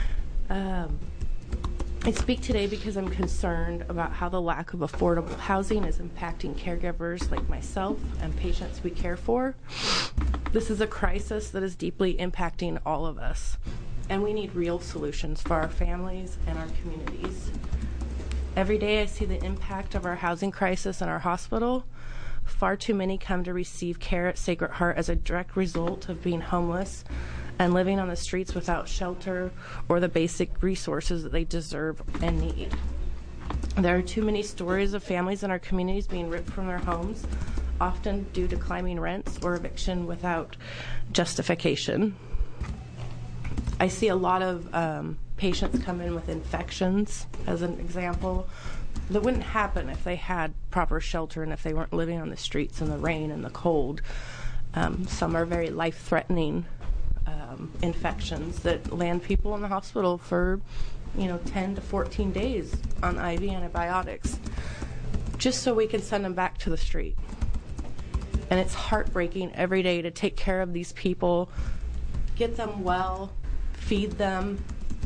[SPEAKER 19] I speak today because I'm concerned about how the lack of affordable housing is impacting caregivers like myself and patients we care for. This is a crisis that is deeply impacting all of us, and we need real solutions for our families and our communities. Every day I see the impact of our housing crisis in our hospital. Far too many come to receive care at Sacred Heart as a direct result of being homeless and living on the streets without shelter or the basic resources that they deserve and need. There are too many stories of families in our communities being ripped from their homes, often due to climbing rents or eviction without justification. I see a lot of patients come in with infections, as an example, that wouldn't happen if they had proper shelter and if they weren't living on the streets in the rain and the cold. Some are very life-threatening infections that land people in the hospital for 10 to 14 days on IV antibiotics just so we can send them back to the street. And it's heartbreaking every day to take care of these people, get them well, feed them,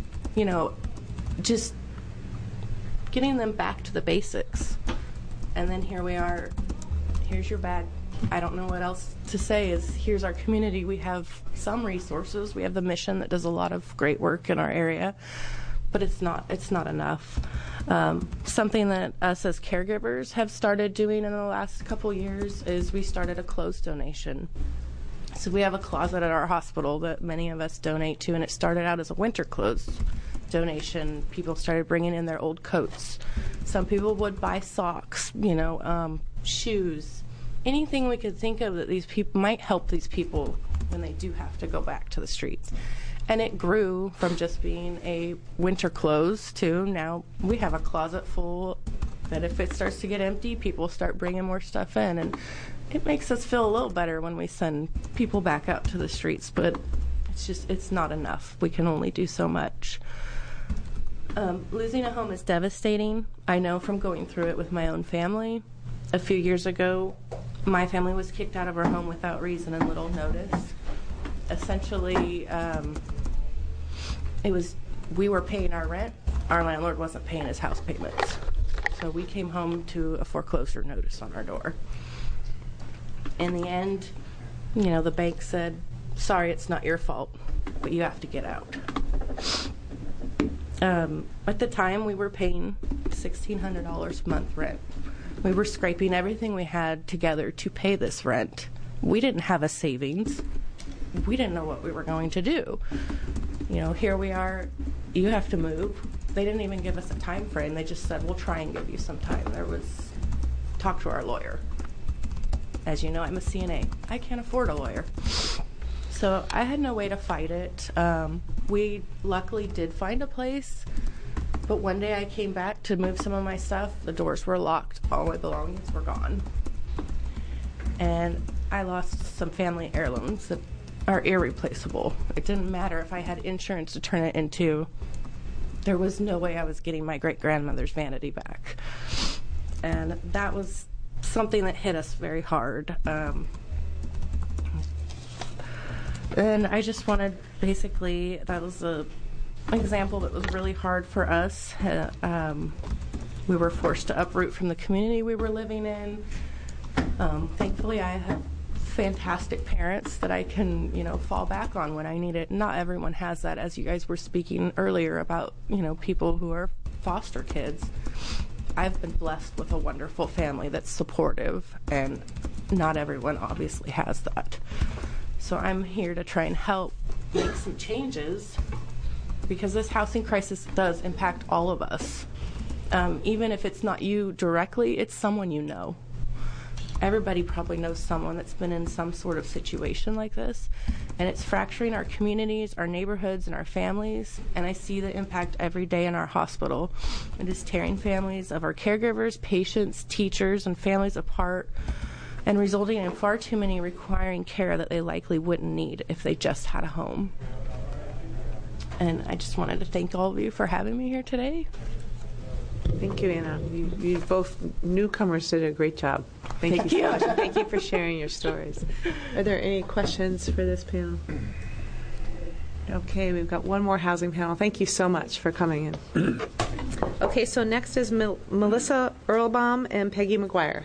[SPEAKER 19] just getting them back to the basics. And then here we are, here's your bag. I don't know what else to say. Here's our community. We have some resources. We have the mission that does a lot of great work in our area, but it's not enough. Something that us as caregivers have started doing in the last couple years is we started a clothes donation. So we have a closet at our hospital that many of us donate to, and it started out as a winter clothes donation. People started bringing in their old coats. Some people would buy socks, shoes, anything we could think of that these people might help these people when they do have to go back to the streets. And it grew from just being a winter clothes to now we have a closet full that if it starts to get empty, people start bringing more stuff in. And it makes us feel a little better when we send people back out to the streets, but it's not enough. We can only do so much. Losing a home is devastating. I know from going through it with my own family. A few years ago, my family was kicked out of our home without reason and little notice. Essentially, we were paying our rent. Our landlord wasn't paying his house payments. So we came home to a foreclosure notice on our door. In the end, the bank said, sorry, it's not your fault, but you have to get out. At the time, we were paying $1,600 a month rent. We were scraping everything we had together to pay this rent. We didn't have a savings. We didn't know what we were going to do. Here we are, you have to move. They didn't even give us a time frame. They just said, we'll try and give you some time. Talk to our lawyer. As you know, I'm a CNA. I can't afford a lawyer. So I had no way to fight it. We luckily did find a place, but one day I came back to move some of my stuff. The doors were locked. All my belongings were gone. And I lost some family heirlooms that are irreplaceable. It didn't matter if I had insurance to turn it into. There was no way I was getting my great-grandmother's vanity back. And that was something that hit us very hard. And I just wanted, basically, that was an example that was really hard for us. We were forced to uproot from the community we were living in. Thankfully, I have fantastic parents that I can, fall back on when I need it. Not everyone has that, as you guys were speaking earlier about, people who are foster kids. I've been blessed with a wonderful family that's supportive, and not everyone obviously has that. So I'm here to try and help make some changes, because this housing crisis does impact all of us. Even if it's not you directly, it's someone you know. Everybody probably knows someone that's been in some sort of situation like this, and it's fracturing our communities, our neighborhoods, and our families, and I see the impact every day in our hospital. It is tearing families of our caregivers, patients, teachers, and families apart, and resulting in far too many requiring care that they likely wouldn't need if they just had a home. And I just wanted to thank all of you for having me here today.
[SPEAKER 1] Thank you, Anna. You both newcomers did a great job. Thank you so much. And thank you for sharing your stories. Are there any questions for this panel? Okay, we've got one more housing panel. Thank you so much for coming in. Okay, so next is Melissa Earlbaum and Peggy McGuire.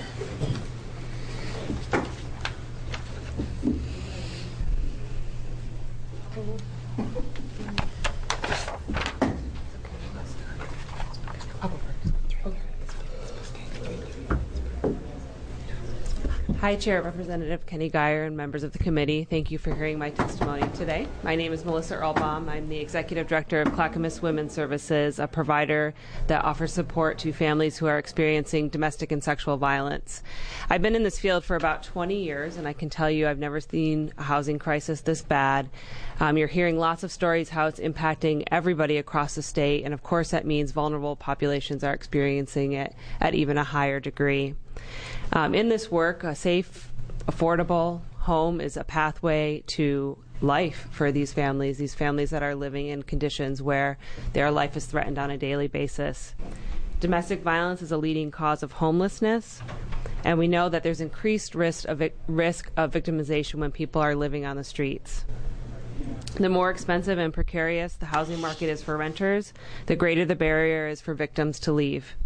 [SPEAKER 20] Hi, Chair Representative Kenny Geyer and members of the committee. Thank you for hearing my testimony today. My name is Melissa Earlbaum. I'm the Executive Director of Clackamas Women's Services, a provider that offers support to families who are experiencing domestic and sexual violence. I've been in this field for about 20 years, and I can tell you I've never seen a housing crisis this bad. You're hearing lots of stories how it's impacting everybody across the state, and of course that means vulnerable populations are experiencing it at even a higher degree. In this work, a safe, affordable home is a pathway to life for these families that are living in conditions where their life is threatened on a daily basis. Domestic violence is a leading cause of homelessness, and we know that there's increased risk of victimization when people are living on the streets. The more expensive and precarious the housing market is for renters, the greater the barrier is for victims to leave.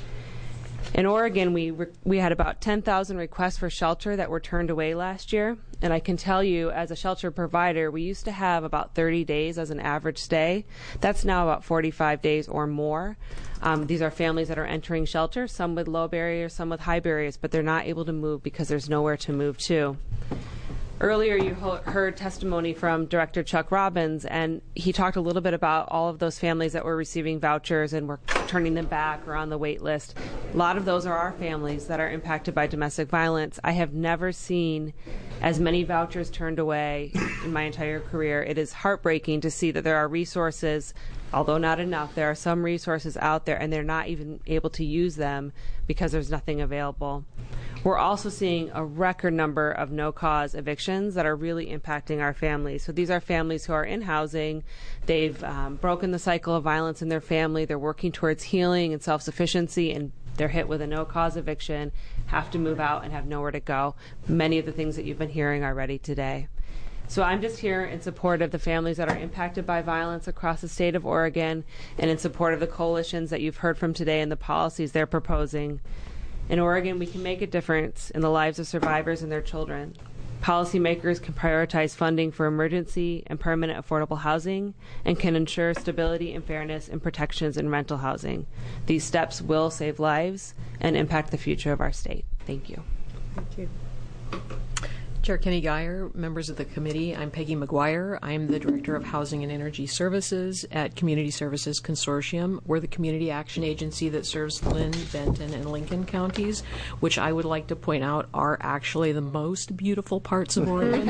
[SPEAKER 20] In Oregon, we had about 10,000 requests for shelter that were turned away last year. And I can tell you, as a shelter provider, we used to have about 30 days as an average stay. That's now about 45 days or more. These are families that are entering shelter, some with low barriers, some with high barriers, but they're not able to move because there's nowhere to move to. Earlier, you heard testimony from Director Chuck Robbins, and he talked a little bit about all of those families that were receiving vouchers and were turning them back or on the wait list. A lot of those are our families that are impacted by domestic violence. I have never seen as many vouchers turned away in my entire career. It is heartbreaking to see that there are resources, although not enough, there are some resources out there, and they're not even able to use them because there's nothing available. We're also seeing a record number of no-cause evictions that are really impacting our families. So these are families who are in housing. They've broken the cycle of violence in their family. They're working towards healing and self-sufficiency, and they're hit with a no-cause eviction, have to move out, and have nowhere to go. Many of the things that you've been hearing already today. So I'm just here in support of the families that are impacted by violence across the state of Oregon, and in support of the coalitions that you've heard from today and the policies they're proposing. In Oregon, we can make a difference in the lives of survivors and their children. Policymakers can prioritize funding for emergency and permanent affordable housing and can ensure stability and fairness and protections in rental housing. These steps will save lives and impact the future of our state. Thank you.
[SPEAKER 5] Thank you. Chair Kenny Geyer, members of the committee, I'm Peggy McGuire. I'm the Director of Housing and Energy Services at Community Services Consortium. We're the community action agency that serves Lynn, Benton, and Lincoln counties, which I would like to point out are actually the most beautiful parts of Oregon.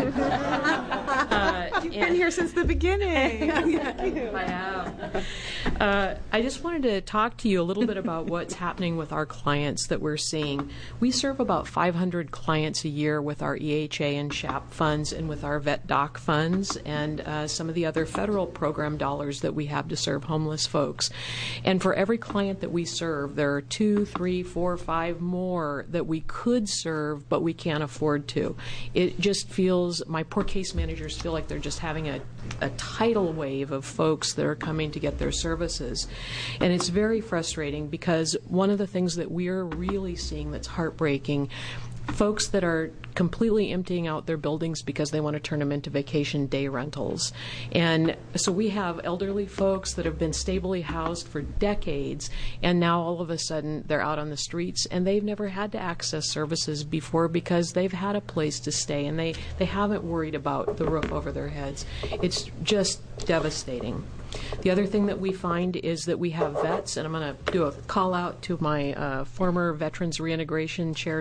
[SPEAKER 1] You've been here since the beginning.
[SPEAKER 5] I have. I just wanted to talk to you a little bit about what's happening with our clients that we're seeing. We serve about 500 clients a year with our EHA and SHAP funds and with our Vet Doc funds and some of the other federal program dollars that we have to serve homeless folks. And for every client that we serve, there are 2, 3, 4, 5 more that we could serve, but we can't afford to. It just feels, my poor case managers feel like they're just having a tidal wave of folks that are coming to get their services. And it's very frustrating because one of the things that we're really seeing that's heartbreaking, folks that are completely emptying out their buildings because they want to turn them into vacation day rentals. And so we have elderly folks that have been stably housed for decades, and now all of a sudden they're out on the streets, and they've never had to access services before because they've had a place to stay, and they haven't worried about the roof over their heads. It's just devastating. The other thing that we find is that we have vets, and I'm going to do a call out to my former Veterans Reintegration Chair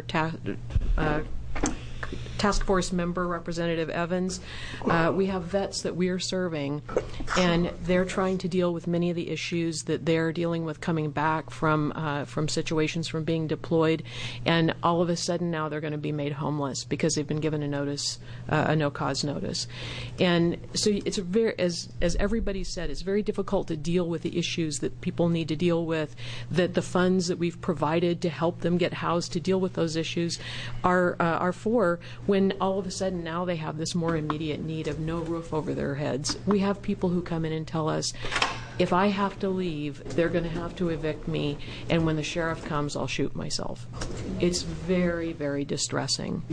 [SPEAKER 5] Task Force member, Representative Evans. We have vets that we are serving, and they're trying to deal with many of the issues that they're dealing with coming back from situations from being deployed, and all of a sudden now they're going to be made homeless because they've been given a notice, a no-cause notice. And so it's very, as everybody said, it's very difficult to deal with the issues that people need to deal with, that the funds that we've provided to help them get housed to deal with those issues are for, when all of a sudden now they have this more immediate need of no roof over their heads. We have people who come in and tell us, if I have to leave, they're going to have to evict me, and when the sheriff comes, I'll shoot myself. It's very, very distressing.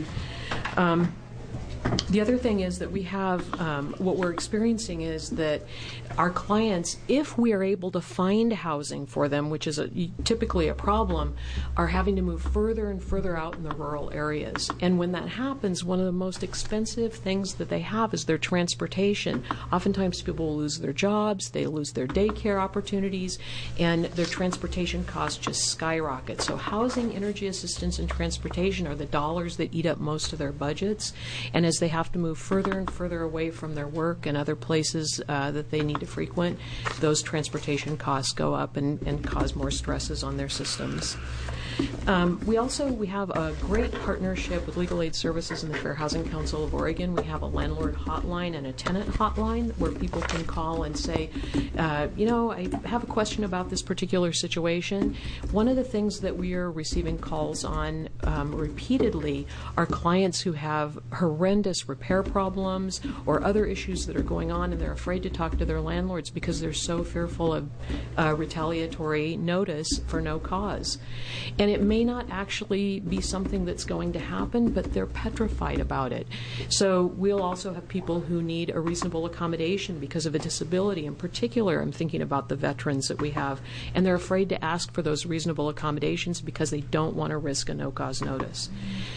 [SPEAKER 5] The other thing is that we have, what we're experiencing is that our clients, if we are able to find housing for them, which is typically a problem, are having to move further and further out in the rural areas. And when that happens, one of the most expensive things that they have is their transportation. Oftentimes people will lose their jobs, they lose their daycare opportunities, and their transportation costs just skyrocket. So housing, energy assistance, and transportation are the dollars that eat up most of their budgets. And as they have to move further and further away from their work and other places that they need to frequent, those transportation costs go up and cause more stresses on their systems. We have a great partnership with Legal Aid Services and the Fair Housing Council of Oregon. We have a landlord hotline and a tenant hotline where people can call and say, I have a question about this particular situation. One of the things that we are receiving calls on repeatedly are clients who have horrendous repair problems or other issues that are going on, and they're afraid to talk to their landlords because they're so fearful of retaliatory notice for no cause. And it may not actually be something that's going to happen, but they're petrified about it. So we'll also have people who need a reasonable accommodation because of a disability. In particular, I'm thinking about the veterans that we have, and they're afraid to ask for those reasonable accommodations because they don't want to risk a no-cause notice.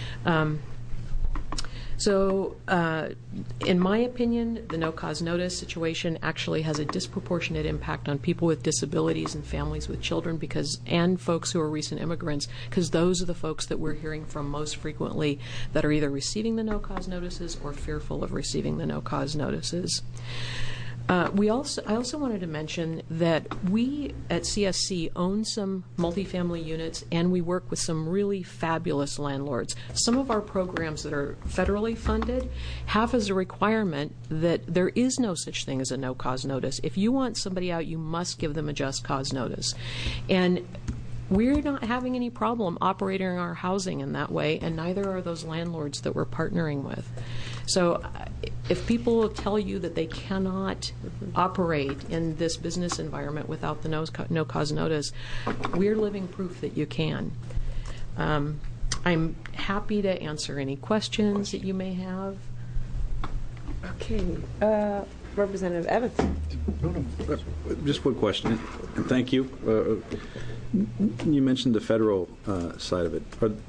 [SPEAKER 5] So, in my opinion, the no-cause notice situation actually has a disproportionate impact on people with disabilities and families with children and folks who are recent immigrants, because those are the folks that we're hearing from most frequently that are either receiving the no-cause notices or fearful of receiving the no-cause notices. I also wanted to mention that we at CSC own some multifamily units, and we work with some really fabulous landlords. Some of our programs that are federally funded have as a requirement that there is no such thing as a no-cause notice. If you want somebody out, you must give them a just cause notice. And we're not having any problem operating our housing in that way, and neither are those landlords that we're partnering with. So if people tell you that they cannot operate in this business environment without the no-cause notice, we're living proof that you can. I'm happy to answer any questions that you may have.
[SPEAKER 1] Okay. Representative Evans.
[SPEAKER 2] Just one question, and thank you. You mentioned the federal side of it.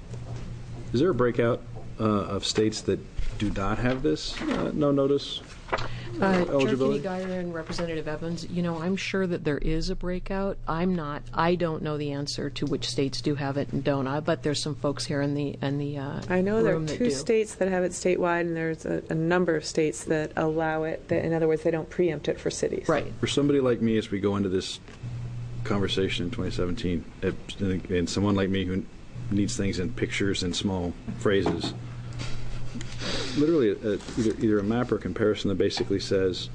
[SPEAKER 2] Is there a breakout of states that do not have this no notice eligibility?
[SPEAKER 5] Chair Kenny Geyer and Representative Evans, I'm sure that there is a breakout. I don't know the answer to which states do have it and don't. I bet there's some folks here in the
[SPEAKER 1] I know there are 2
[SPEAKER 5] two
[SPEAKER 1] states that have it statewide, and there's a number of states that allow it. In other words, they don't preempt it for cities.
[SPEAKER 5] Right.
[SPEAKER 2] For somebody like me, as we go into this conversation in 2017, and someone like me who needs things in pictures and small phrases, literally either a map or a comparison that basically says,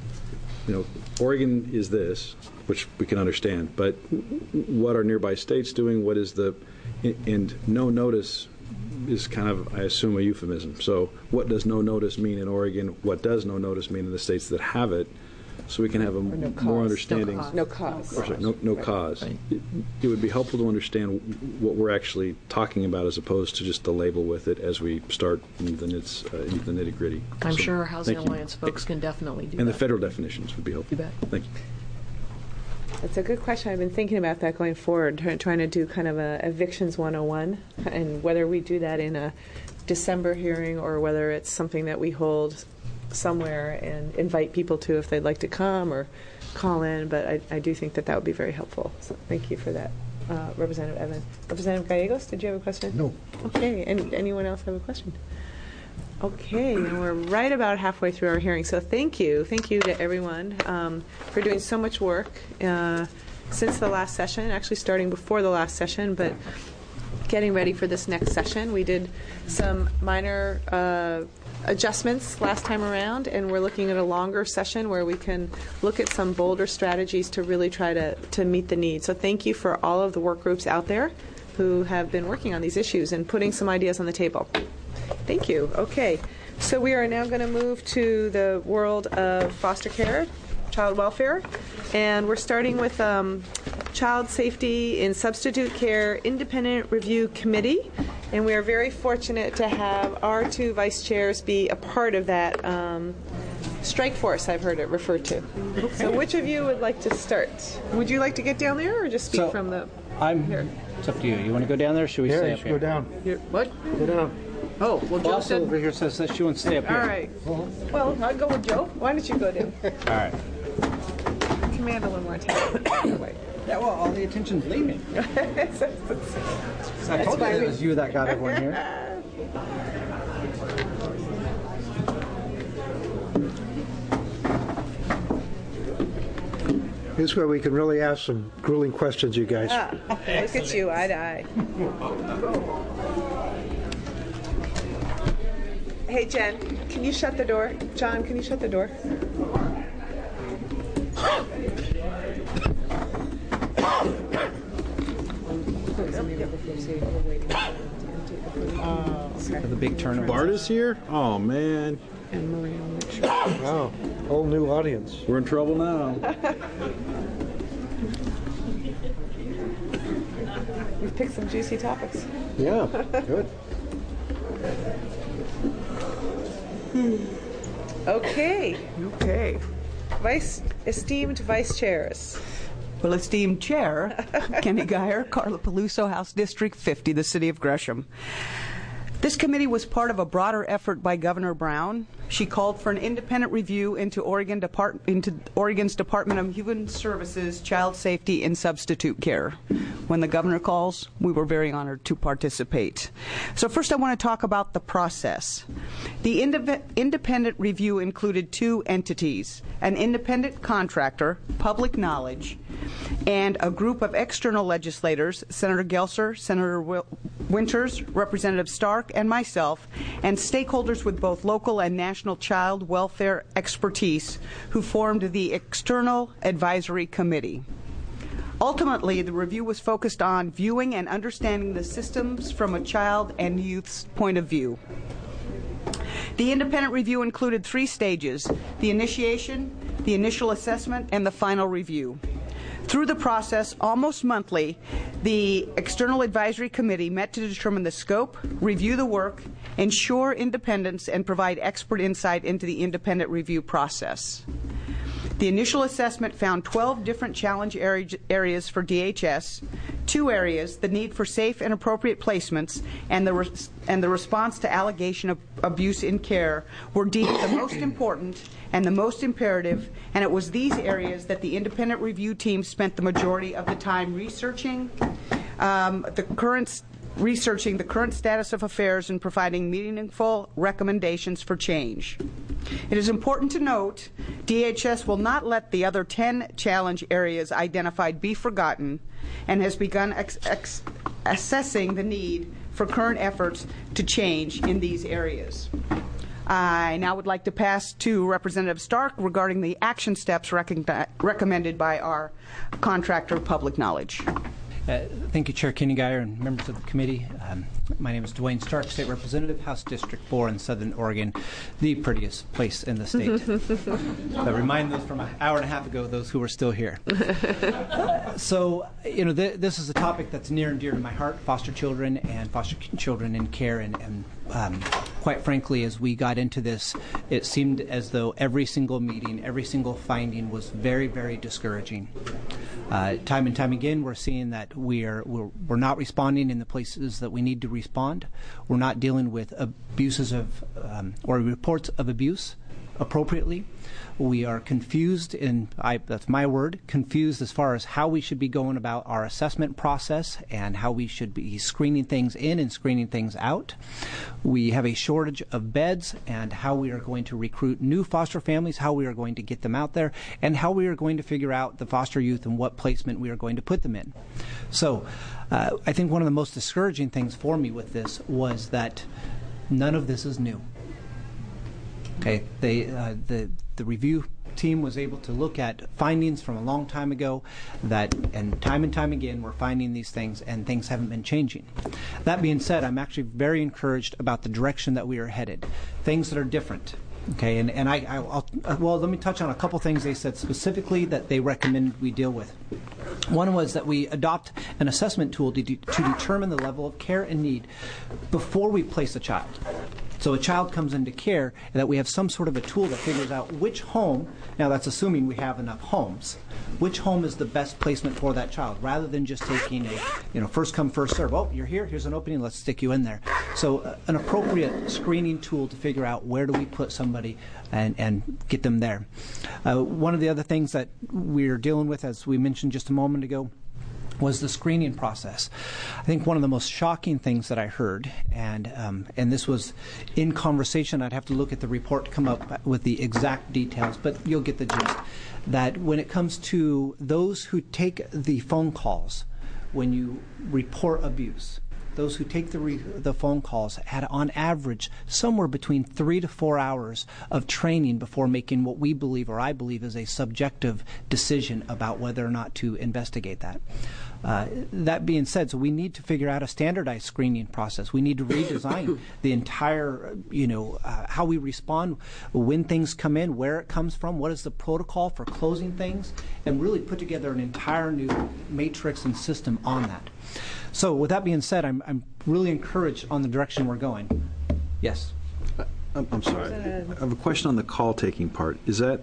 [SPEAKER 2] Oregon is this, which we can understand, but what are nearby states doing? What is and no notice is kind of, I assume, a euphemism. So what does no notice mean in Oregon? What does no notice mean in the states that have it? So we can have more understanding.
[SPEAKER 1] No cause.
[SPEAKER 2] No cause. Right. It would be helpful to understand what we're actually talking about as opposed to just the label with it as we start into the nitty-gritty.
[SPEAKER 5] I'm sure our Housing Alliance folks can definitely do that.
[SPEAKER 2] And the federal definitions would be helpful.
[SPEAKER 5] You bet.
[SPEAKER 2] Thank you.
[SPEAKER 1] That's a good question. I've been thinking about that going forward, trying to do kind of a evictions 101, and whether we do that in a December hearing or whether it's something that we hold somewhere and invite people to if they'd like to come or call in, but I do think that would be very helpful. So thank you for that, Representative Evans. Representative Gallegos, did you have a question?
[SPEAKER 21] No.
[SPEAKER 1] Okay, and anyone else have a question? Okay, and we're right about halfway through our hearing, so thank you to everyone for doing so much work since the last session, actually starting before the last session, but getting ready for this next session. We did some minor adjustments last time around, and we're looking at a longer session where we can look at some bolder strategies to really try to meet the needs. So thank you for all of the work groups out there who have been working on these issues and putting some ideas on the table. Thank you. Okay, so we are now going to move to the world of foster care, child welfare, and we're starting with Child Safety in Substitute Care Independent Review Committee, and we are very fortunate to have our 2 vice chairs be a part of that strike force, I've heard it referred to. Okay. So which of you would like to start? Would you like to get down there or just speak from the...
[SPEAKER 4] Here. It's up to you. You want to go down there or should we stay up here?
[SPEAKER 21] Go down.
[SPEAKER 1] What?
[SPEAKER 21] Go down.
[SPEAKER 1] Oh, well, Joe
[SPEAKER 4] said... over here says that she wants to stay up here.
[SPEAKER 1] All right. Well, I'll go with Joe. Why don't you go down?
[SPEAKER 4] All right.
[SPEAKER 1] Command a little more attention.
[SPEAKER 4] Yeah, well, all the attention's leaving. I told you it was you that got everyone here.
[SPEAKER 3] This is where we can really ask some grueling questions, you guys.
[SPEAKER 1] Look at you, eye to eye. Hey, Jen, can you shut the door? John, can you shut the door?
[SPEAKER 4] The big tournament.
[SPEAKER 2] Bart is here? Oh, man.
[SPEAKER 5] And Maria.
[SPEAKER 3] Wow, whole new audience.
[SPEAKER 2] We're in trouble now.
[SPEAKER 1] We've picked some juicy topics.
[SPEAKER 3] Yeah, good.
[SPEAKER 6] Okay.
[SPEAKER 1] Esteemed vice chairs.
[SPEAKER 6] Well, esteemed chair, Kenny Geyer, Carla Peluso, House District 50, the City of Gresham. This committee was part of a broader effort by Governor Brown. She called for an independent review into Oregon's Department of Human Services, Child Safety, and Substitute Care. When the governor calls, we were very honored to participate. So first I want to talk about the process. The independent review included two entities, an independent contractor, Public Knowledge, and a group of external legislators, Senator Gelser, Senator Winters, Representative Stark, and myself, and stakeholders with both local and national child welfare expertise who formed the External Advisory Committee. Ultimately, the review was focused on viewing and understanding the systems from a child and youth's point of view. The independent review included 3 stages: the initiation, the initial assessment, and the final review. Through the process, almost monthly, the External Advisory Committee met to determine the scope, review the work, ensure independence, and provide expert insight into the independent review process. The initial assessment found 12 different challenge areas for DHS, 2 areas, the need for safe and appropriate placements and the response to allegation of abuse in care, were deemed the most important and the most imperative, and it was these areas that the independent review team spent the majority of the time researching the current status of affairs and providing meaningful recommendations for change. It is important to note DHS will not let the other 10 challenge areas identified be forgotten and has begun assessing the need for current efforts to change in these areas. I now would like to pass to Representative Stark regarding the action steps recommended by our contractor, Public Knowledge.
[SPEAKER 4] Thank you, Chair Kenny Geyer and members of the committee. My name is Dwayne Stark, State Representative, House District 4 in Southern Oregon, the prettiest place in the state. I remind those from an hour and a half ago, those who are still here. So, this is a topic that's near and dear to my heart, foster children and foster children in care. And quite frankly, as we got into this, it seemed as though every single meeting, every single finding was very, very discouraging. Time and time again, we're seeing that we're not responding in the places that we need to respond. We're not dealing with abuses of or reports of abuse appropriately. We are confused, that's my word, confused as far as how we should be going about our assessment process and how we should be screening things in and screening things out. We have a shortage of beds and how we are going to recruit new foster families, how we are going to get them out there, and how we are going to figure out the foster youth and what placement we are going to put them in. So I think one of the most discouraging things for me with this was that none of this is new. Okay, the review team was able to look at findings from a long time ago and time again we're finding these things and things haven't been changing. That being said, I'm actually very encouraged about the direction that we are headed, things that are different. Okay, and let me touch on a couple things they said specifically that they recommend we deal with. One was that we adopt an assessment tool to determine the level of care and need before we place a child. So a child comes into care, and that we have some sort of a tool that figures out which home, now that's assuming we have enough homes, which home is the best placement for that child, rather than just taking a first come, first serve. Oh, you're here, here's an opening, let's stick you in there. So an appropriate screening tool to figure out where do we put somebody and get them there. One of the other things that we're dealing with, as we mentioned just a moment ago, was the screening process. I think one of the most shocking things that I heard, and this was in conversation, I'd have to look at the report to come up with the exact details, but you'll get the gist, that when it comes to those who take the phone calls when you report abuse, those who take the phone calls had on average somewhere between 3 to 4 hours of training before making what we believe, or I believe, is a subjective decision about whether or not to investigate that. That being said, so we need to figure out a standardized screening process. We need to redesign the entire, how we respond when things come in, where it comes from, what is the protocol for closing things, and really put together an entire new matrix and system on that. So with that being said, I'm really encouraged on the direction we're going. Yes?
[SPEAKER 2] I'm sorry. I have a question on the call-taking part. Is that,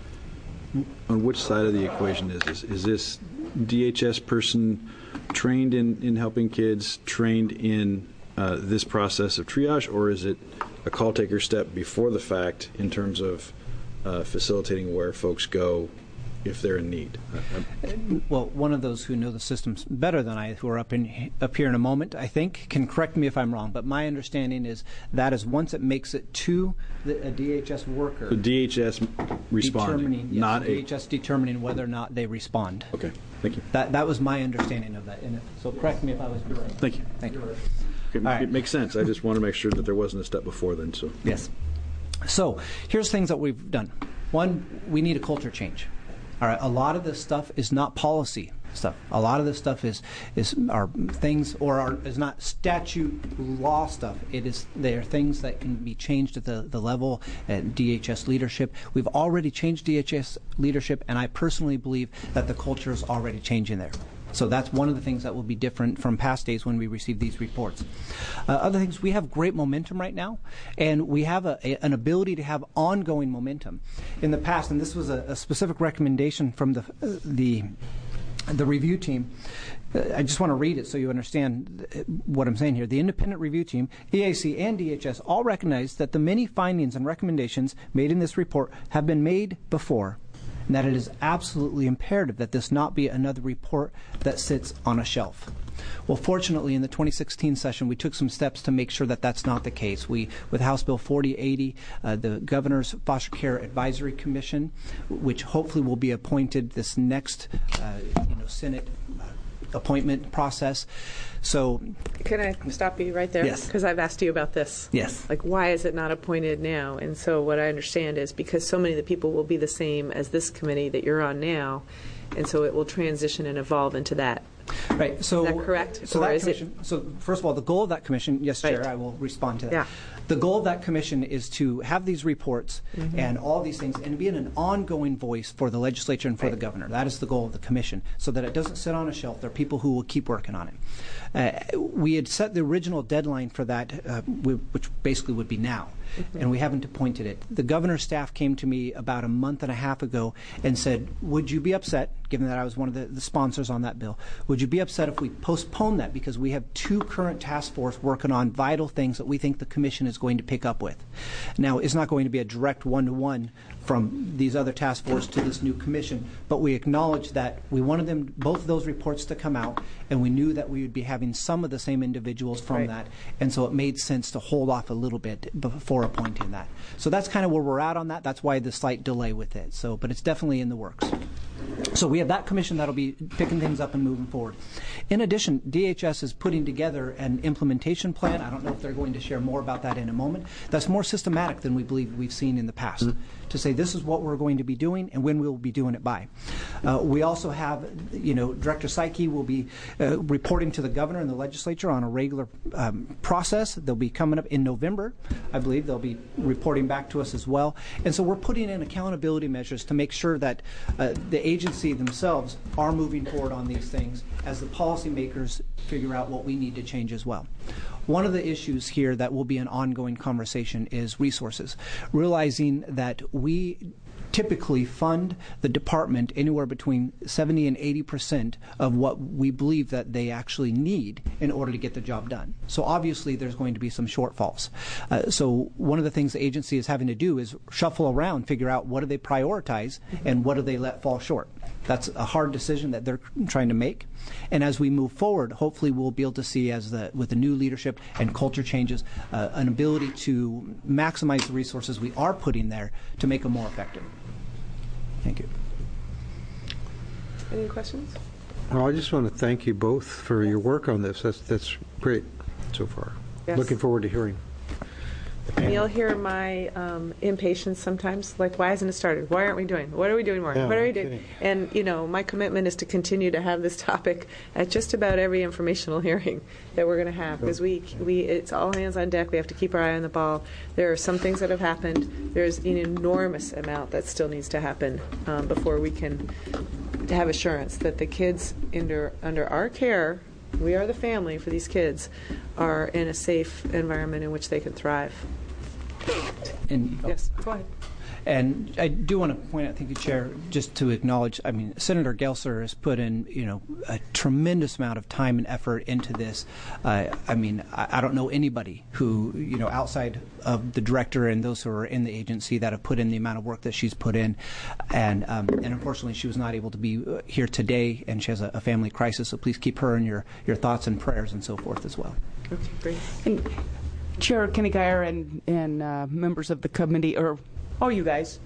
[SPEAKER 2] on which side of the equation is this? Is this DHS person trained in helping kids, trained in this process of triage, or is it a call-taker step before the fact in terms of facilitating where folks go if they're in need?
[SPEAKER 4] Well, one of those who know the systems better than I, who are up here in a moment, I think, can correct me if I'm wrong, but my understanding is that is once it makes it to a DHS worker.
[SPEAKER 2] The DHS responding, not
[SPEAKER 4] DHS determining whether or not they respond.
[SPEAKER 2] Okay, thank you.
[SPEAKER 4] That was my understanding of that. So correct me if I was wrong.
[SPEAKER 2] Thank you.
[SPEAKER 4] Thank you.
[SPEAKER 2] Okay,
[SPEAKER 4] right.
[SPEAKER 2] It makes sense. I just want to make sure that there wasn't a step before then. So
[SPEAKER 4] yes. So here's things that we've done. One, we need a culture change. All right, a lot of this stuff is not policy stuff. A lot of this stuff are things, or is not statute law stuff. They are things that can be changed at the level at DHS leadership. We've already changed DHS leadership, and I personally believe that the culture is already changing there. So that's one of the things that will be different from past days when we receive these reports. Other things, we have great momentum right now, and we have an ability to have ongoing momentum. In the past, and this was a specific recommendation from the review team, I just want to read it so you understand what I'm saying here. The independent review team, EAC and DHS, all recognize that the many findings and recommendations made in this report have been made before, and that it is absolutely imperative that this not be another report that sits on a shelf. Well, fortunately, in the 2016 session, we took some steps to make sure that that's not the case. With House Bill 4080, the Governor's Foster Care Advisory Commission, which hopefully will be appointed this next Senate appointment process. So,
[SPEAKER 1] can I stop you right there?
[SPEAKER 4] Yes.
[SPEAKER 1] Because I've asked you about this.
[SPEAKER 4] Yes.
[SPEAKER 1] Like, why is it not appointed now? And so what I understand is because so many of the people will be the same as this committee that you're on now, and so it will transition and evolve into that.
[SPEAKER 4] Right. So,
[SPEAKER 1] is that correct?
[SPEAKER 4] So, that commission, so first of all, the goal of that commission, yes, Chair, I will respond to that. Yeah. The goal of that commission is to have these reports and all these things and be an ongoing voice for the legislature and for the governor. That is the goal of the commission, so that it doesn't sit on a shelf. There are people who will keep working on it. We had set the original deadline for that, which basically would be now, and we haven't appointed it. The governor's staff came to me about a month and a half ago and said, would you be upset, given that I was one of the sponsors on that bill, would you be upset if we postpone that because we have 2 current task force working on vital things that we think the commission is going to pick up with. Now, it's not going to be a direct one-to-one from these other task force to this new commission, but we acknowledge that we wanted both of those reports to come out, and we knew that we would be having some of the same individuals from that, and so it made sense to hold off a little bit before appointing that. So that's kind of where we're at on that. That's why the slight delay with it. So, but it's definitely in the works. So we have that commission that'll be picking things up and moving forward. In addition, DHS is putting together an implementation plan. I don't know if they're going to share more about that in a moment. That's more systematic than we believe we've seen in the past, to say this is what we're going to be doing and when we'll be doing it by. We also have, Director Psyche will be reporting to the governor and the legislature on a regular process. They'll be coming up in November, I believe. They'll be reporting back to us as well. And so we're putting in accountability measures to make sure that the agency themselves are moving forward on these things as the policymakers figure out what we need to change as well. One of the issues here that will be an ongoing conversation is resources, realizing that we typically fund the department anywhere between 70 and 80% of what we believe that they actually need in order to get the job done. So obviously there's going to be some shortfalls. So one of the things the agency is having to do is shuffle around, figure out what do they prioritize and what do they let fall short. That's a hard decision that they're trying to make. And as we move forward, hopefully we'll be able to see, with the new leadership and culture changes, an ability to maximize the resources we are putting there to make them more effective. Thank you.
[SPEAKER 1] Any questions?
[SPEAKER 3] Well, I just want to thank you both for your work on this. That's great so far.
[SPEAKER 1] Yes.
[SPEAKER 3] Looking forward to hearing.
[SPEAKER 1] And you'll hear my impatience sometimes, like, why hasn't it started? Why aren't we doing? What are we doing more?
[SPEAKER 3] Yeah,
[SPEAKER 1] what are we
[SPEAKER 3] no
[SPEAKER 1] doing? And, my commitment is to continue to have this topic at just about every informational hearing that we're going to have, because it's all hands on deck. We have to keep our eye on the ball. There are some things that have happened. There's an enormous amount that still needs to happen before we can have assurance that the kids under our care, we are the family for these kids, are in a safe environment in which they can thrive. Yes, go ahead.
[SPEAKER 4] And I do want to point out, thank you, Chair, just to acknowledge, Senator Gelser has put in, a tremendous amount of time and effort into this. I don't know anybody who, outside of the director and those who are in the agency that have put in the amount of work that she's put in. And unfortunately, she was not able to be here today, and she has a family crisis, so please keep her in your thoughts and prayers and so forth as well.
[SPEAKER 1] Okay, great.
[SPEAKER 6] And Chair Kenny Geyer and members of the committee, you guys.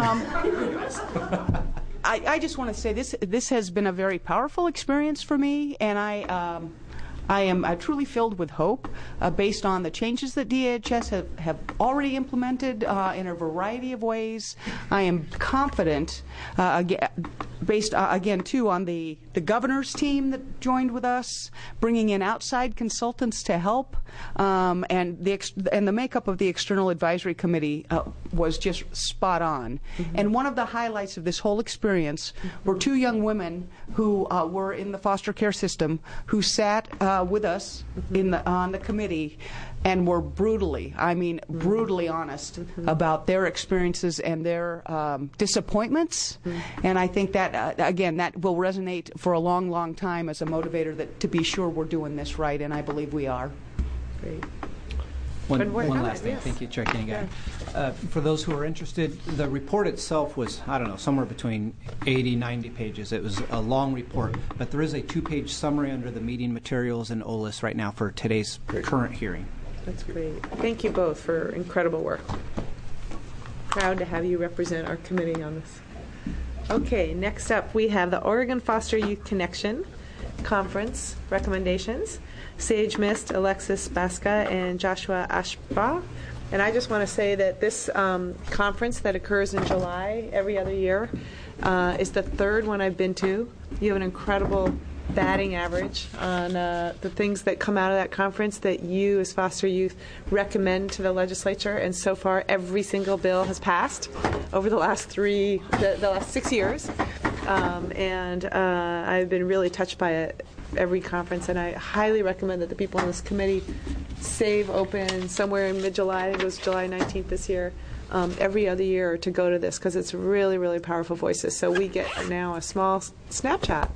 [SPEAKER 6] I just want to say this has been a very powerful experience for me, and I am truly filled with hope based on the changes that DHS have already implemented in a variety of ways. I am confident, based again too on the governor's team that joined with us, bringing in outside consultants to help, and the makeup of the external advisory committee was just spot on. Mm-hmm. And one of the highlights of this whole experience were two young women who were in the foster care system who sat with us on the committee and were brutally honest about their experiences and their disappointments. And I think that, again, that will resonate for a long, long time as a motivator that to be sure we're doing this right, and I believe we are.
[SPEAKER 1] Great.
[SPEAKER 4] One last thing. Yes. Thank you, Chair Kenny. For those who are interested, the report itself was, somewhere between 80, 90 pages. It was a long report, but there is a 2-page summary under the meeting materials and OLIS right now for today's current hearing.
[SPEAKER 1] That's great. Thank you both for incredible work. Proud to have you represent our committee on this. Okay, next up we have the Oregon Foster Youth Connection Conference recommendations. Sage Mist, Alexis Baska, and Joshua Ashba. And I just want to say that this conference that occurs in July every other year is the third one I've been to. You have an incredible batting average on the things that come out of that conference that you as foster youth recommend to the legislature, and so far every single bill has passed over the last 6 years, and I've been really touched by it every conference, and I highly recommend that the people on this committee save open somewhere in mid-July. I think it was July 19th this year, every other year to go to this, because it's really, really powerful voices. So we get now a small snapshot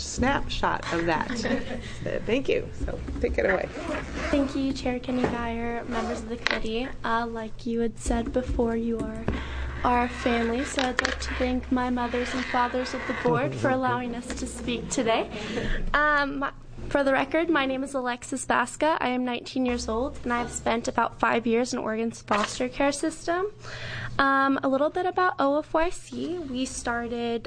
[SPEAKER 1] of that. Thank you. So take it away.
[SPEAKER 21] Thank you, Chair Kenny Geyer, members of the committee. Like you had said before, you are our family, so I'd like to thank my mothers and fathers of the board for allowing us to speak today. For the record, my name is Alexis Baska. I am 19 years old, and I've spent about 5 years in Oregon's foster care system. A little bit about OFYC. We started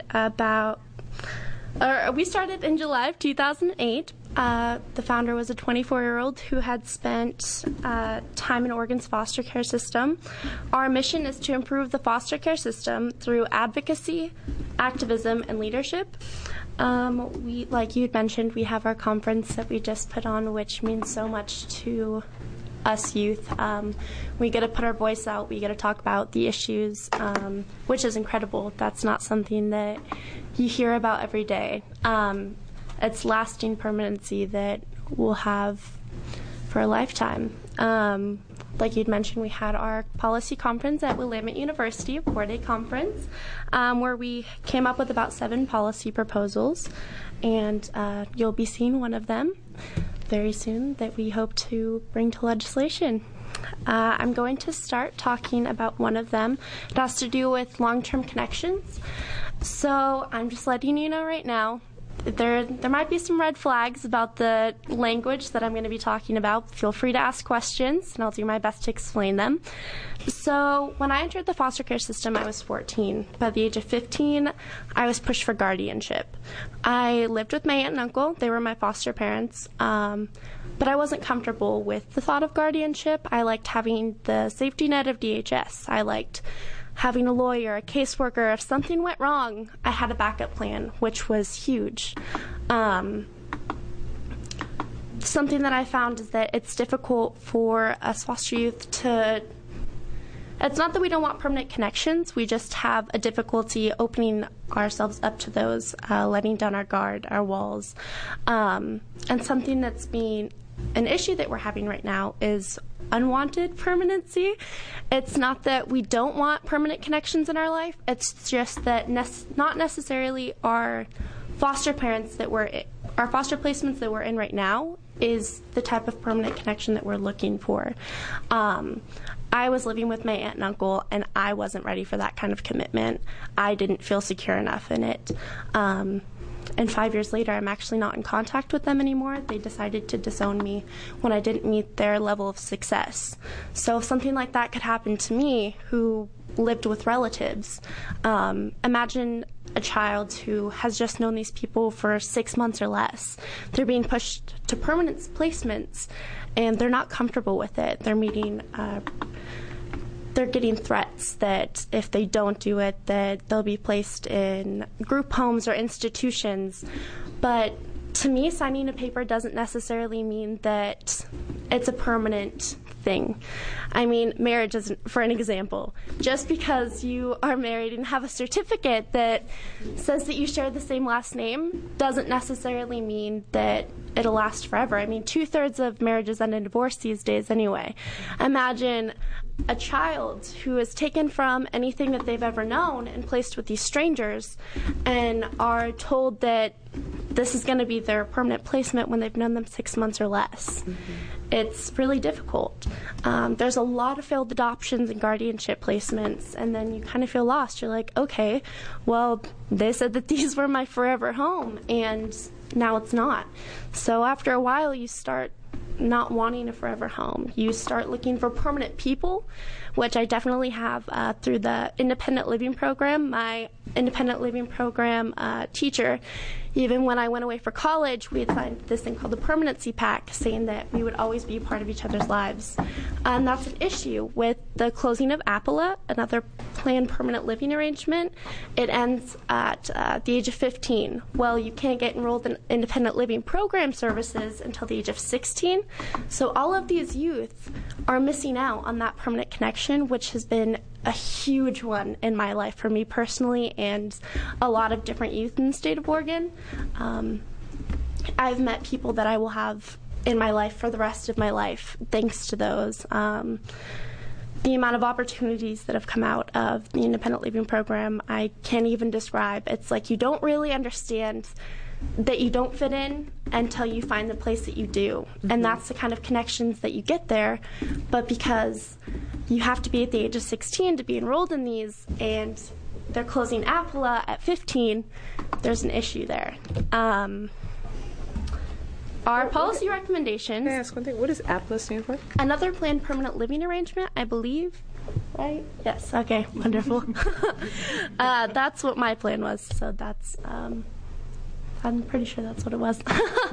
[SPEAKER 21] in July of 2008. The founder was a 24-year-old who had spent time in Oregon's foster care system. Our mission is to improve the foster care system through advocacy, activism, and leadership. Like you had mentioned, we have our conference that we just put on, which means so much to us youth. We get to put our voice out. We get to talk about the issues, which is incredible. That's not something that you hear about every day. It's lasting permanency that we'll have for a lifetime. Like you'd mentioned, we had our policy conference at Willamette University, a 4-day conference, where we came up with about 7 policy proposals, and you'll be seeing one of them very soon that we hope to bring to legislation. I'm going to start talking about one of them. It has to do with long-term connections. So I'm just letting you know right now, there might be some red flags about the language that I'm going to be talking about. Feel free to ask questions, and I'll do my best to explain them. So when I entered the foster care system, I was 14. By the age of 15, I was pushed for guardianship. I lived with my aunt and uncle. They were my foster parents. But I wasn't comfortable with the thought of guardianship. I liked having the safety net of DHS. I liked having a lawyer, a caseworker. If something went wrong, I had a backup plan, which was huge. Something that I found is that it's difficult for us foster youth to... It's not that we don't want permanent connections. We just have a difficulty opening ourselves up to those, letting down our guard, our walls. And something that's being an issue that we're having right now is unwanted permanency. It's not that we don't want permanent connections in our life. It's just that not necessarily our foster parents that our foster placements that we're in right now is the type of permanent connection that we're looking for. I was living with my aunt and uncle, and I wasn't ready for that kind of commitment. I didn't feel secure enough in it. And 5 years later, I'm actually not in contact with them anymore. They decided to disown me when I didn't meet their level of success. So if something like that could happen to me, who lived with relatives, imagine a child who has just known these people for 6 months or less. They're being pushed to permanent placements, and they're not comfortable with it. They're getting threats that if they don't do it, that they'll be placed in group homes or institutions. But to me, signing a paper doesn't necessarily mean that it's a permanent thing. I mean, marriage isn't, for an example. Just because you are married and have a certificate that says that you share the same last name doesn't necessarily mean that it'll last forever. I mean, 2/3 of marriages end in divorce these days anyway. Imagine a child who is taken from anything that they've ever known and placed with these strangers and are told that this is going to be their permanent placement when they've known them 6 months or less. Mm-hmm. It's really difficult. There's a lot of failed adoptions and guardianship placements, and then you kind of feel lost. You're like, okay, well, they said that these were my forever home, and now it's not. So after a while, you start not wanting a forever home. You start looking for permanent people, which I definitely have through the independent living program. My independent living program teacher, even when I went away for college, we had signed this thing called the Permanency Pact, saying that we would always be part of each other's lives. And that's an issue with the closing of APALA, another planned permanent living arrangement. It ends at the age of 15. Well, you can't get enrolled in independent living program services until the age of 16. So all of these youth are missing out on that permanent connection, which has been a huge one in my life for me personally and a lot of different youth in the state of Oregon. I've met people that I will have in my life for the rest of my life thanks to those. The amount of opportunities that have come out of the independent living program, I can't even describe. It's like you don't really understand that you don't fit in until you find the place that you do. Mm-hmm. And that's the kind of connections that you get there. But because you have to be at the age of 16 to be enrolled in these, and they're closing APALA at 15, there's an issue there. Our policy recommendations...
[SPEAKER 1] Can I ask one thing? What does APALA stand for?
[SPEAKER 21] Another planned permanent living arrangement, I believe. Right? Yes. Okay. Wonderful. That's what my plan was. So that's... I'm pretty sure that's what it was.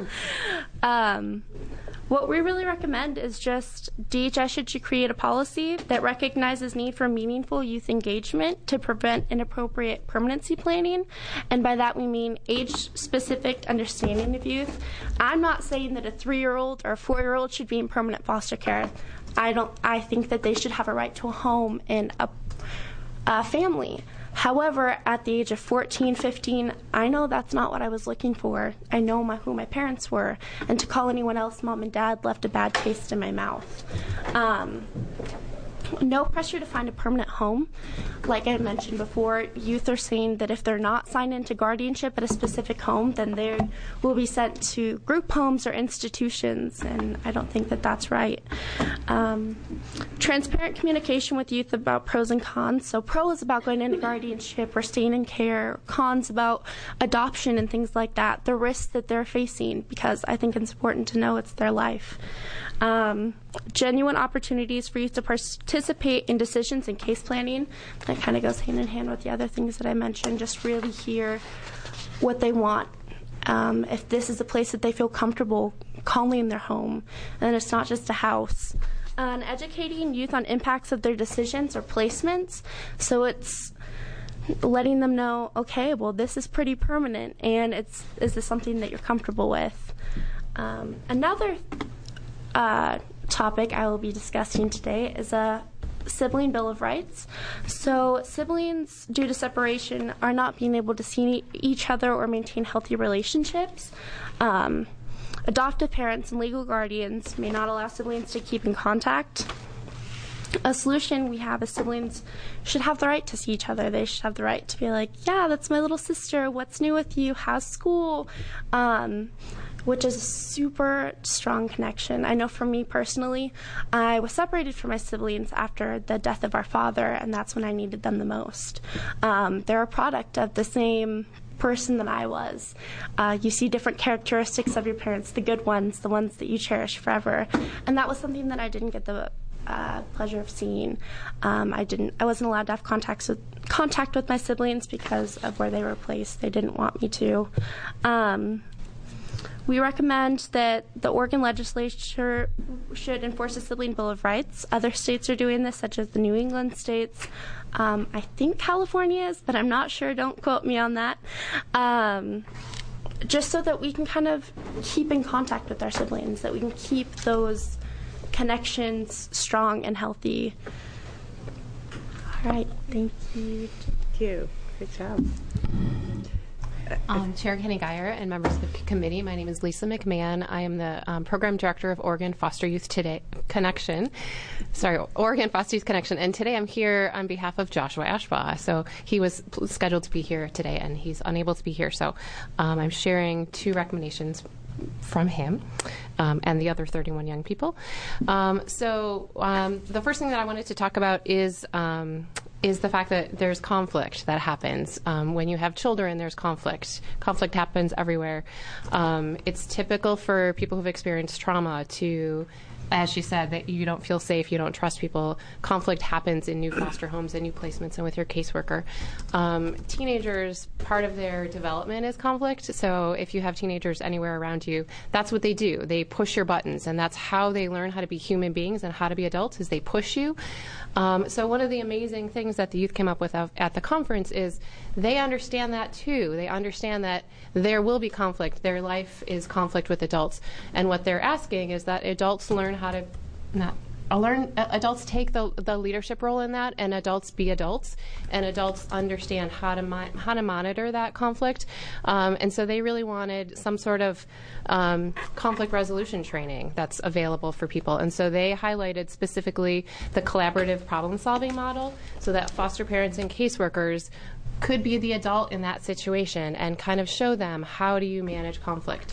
[SPEAKER 21] What we really recommend is just DHS should create a policy that recognizes need for meaningful youth engagement to prevent inappropriate permanency planning. And by that we mean age-specific understanding of youth. I'm not saying that a 3-year-old or a 4-year-old should be in permanent foster care. I think that they should have a right to a home and a family. However, at the age of 14, 15, I know that's not what I was looking for. I know who my parents were, and to call anyone else mom and dad left a bad taste in my mouth. No pressure to find a permanent home. Like I mentioned before, youth are saying that if they're not signed into guardianship at a specific home, then they will be sent to group homes or institutions, and I don't think that that's right. Transparent communication with youth about pros and cons. So pro is about going into guardianship or staying in care. Cons about adoption and things like that. The risks that they're facing, because I think it's important to know it's their life. Genuine opportunities for youth to participate in decisions and case planning. That kind of goes hand in hand with the other things that I mentioned. Just really hear what they want. If this is a place that they feel comfortable calling their home, and it's not just a house. And educating youth on impacts of their decisions or placements. So it's letting them know, okay, well, this is pretty permanent, and is this something that you're comfortable with? Another topic I will be discussing today is a sibling bill of rights. So siblings, due to separation, are not being able to see each other or maintain healthy relationships. Adoptive parents and legal guardians may not allow siblings to keep in contact. A solution we have is siblings should have the right to see each other. They should have the right to be like, yeah, that's my little sister. What's new with you? How's school? Which is a super strong connection. I know for me personally, I was separated from my siblings after the death of our father, and that's when I needed them the most. They're a product of the same person that I was. You see different characteristics of your parents, the good ones, the ones that you cherish forever. And that was something that I didn't get the pleasure of seeing. I wasn't allowed to have contact with my siblings because of where they were placed. They didn't want me to. We recommend that the Oregon legislature should enforce a sibling bill of rights. Other states are doing this, such as the New England states. I think California is, but I'm not sure. Don't quote me on that. Just so that we can kind of keep in contact with our siblings, that we can keep those connections strong and healthy. All right, thank you.
[SPEAKER 1] Thank you. Good job.
[SPEAKER 9] Chair Kenny Geyer and members of the committee, my name is Lisa McMahon. I am the program director of Oregon Foster Youth Connection. And today I'm here on behalf of Joshua Ashbaugh. So he was scheduled to be here today, and he's unable to be here. So I'm sharing two recommendations from him and the other 31 young people. The first thing that I wanted to talk about is the fact that there's conflict that happens. When you have children, there's conflict. Conflict happens everywhere. It's typical for people who've experienced trauma to, as she said, that you don't feel safe, you don't trust people. Conflict happens in new foster homes and new placements and with your caseworker. Teenagers, part of their development is conflict. So if you have teenagers anywhere around you, that's what they do. They push your buttons, and that's how they learn how to be human beings and how to be adults, is they push you. So one of the amazing things that the youth came up with at the conference is they understand that too. They understand that there will be conflict. Their life is conflict with adults. And what they're asking is that adults learn how to adults take the leadership role in that, and adults be adults, and adults understand how to monitor that conflict. And so they really wanted some sort of conflict resolution training that's available for people. And so they highlighted specifically the collaborative problem-solving model, so that foster parents and caseworkers could be the adult in that situation and kind of show them, how do you manage conflict?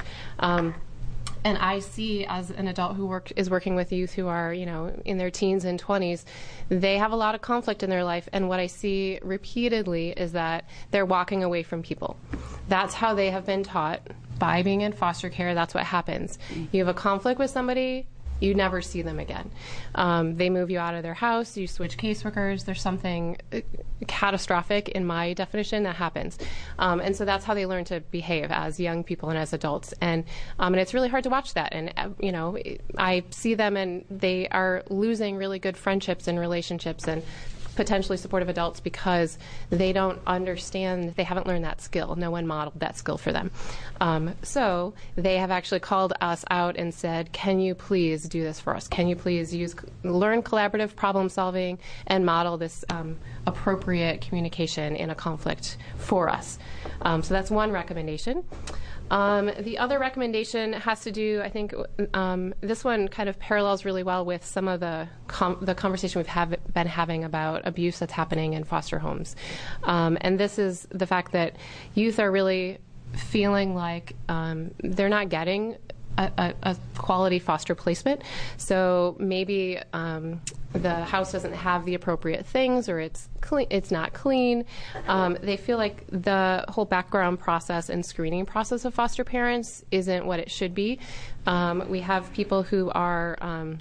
[SPEAKER 9] And I see, as an adult who is working with youth who are, in their teens and 20s, they have a lot of conflict in their life. And what I see repeatedly is that they're walking away from people. That's how they have been taught by being in foster care. That's what happens. You have a conflict with somebody, you never see them again. They move you out of their house, you switch caseworkers, there's something catastrophic in my definition that happens. And so that's how they learn to behave as young people and as adults. And it's really hard to watch that. And, I see them and they are losing really good friendships and relationships and potentially supportive adults because they don't understand, they haven't learned that skill. No one modeled that skill for them. So they have actually called us out and said, can you please do this for us? Can you please learn collaborative problem solving and model this appropriate communication in a conflict for us? So that's one recommendation. The other recommendation has to do, I think, this one kind of parallels really well with some of the conversation we've been having about abuse that's happening in foster homes. And this is the fact that youth are really feeling like they're not getting a quality foster placement. So maybe the house doesn't have the appropriate things, or it's not clean. They feel like the whole background process and screening process of foster parents isn't what it should be. We have people who are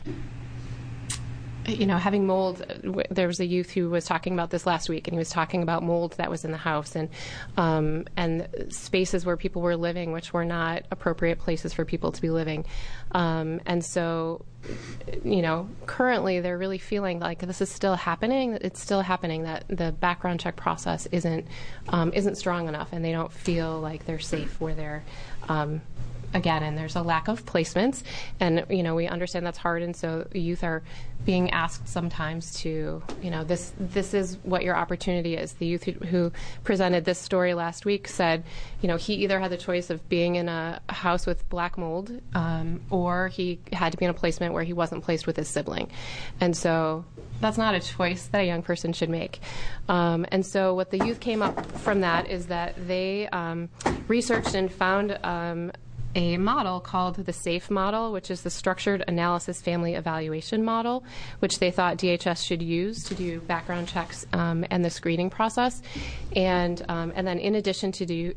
[SPEAKER 9] having mold. There was a youth who was talking about this last week, and he was talking about mold that was in the house and spaces where people were living, which were not appropriate places for people to be living. And so, currently they're really feeling like this is still happening. It's still happening, that the background check process isn't strong enough, and they don't feel like they're safe where they're again, and there's a lack of placements, and we understand that's hard, and so youth are being asked sometimes to, this is what your opportunity is. The youth who presented this story last week said, he either had the choice of being in a house with black mold, or he had to be in a placement where he wasn't placed with his sibling, and so that's not a choice that a young person should make. And so what the youth came up from that is that they researched and found a model called the SAFE model, which is the Structured Analysis Family Evaluation model, which they thought DHS should use to do background checks and the screening process. And then in addition to do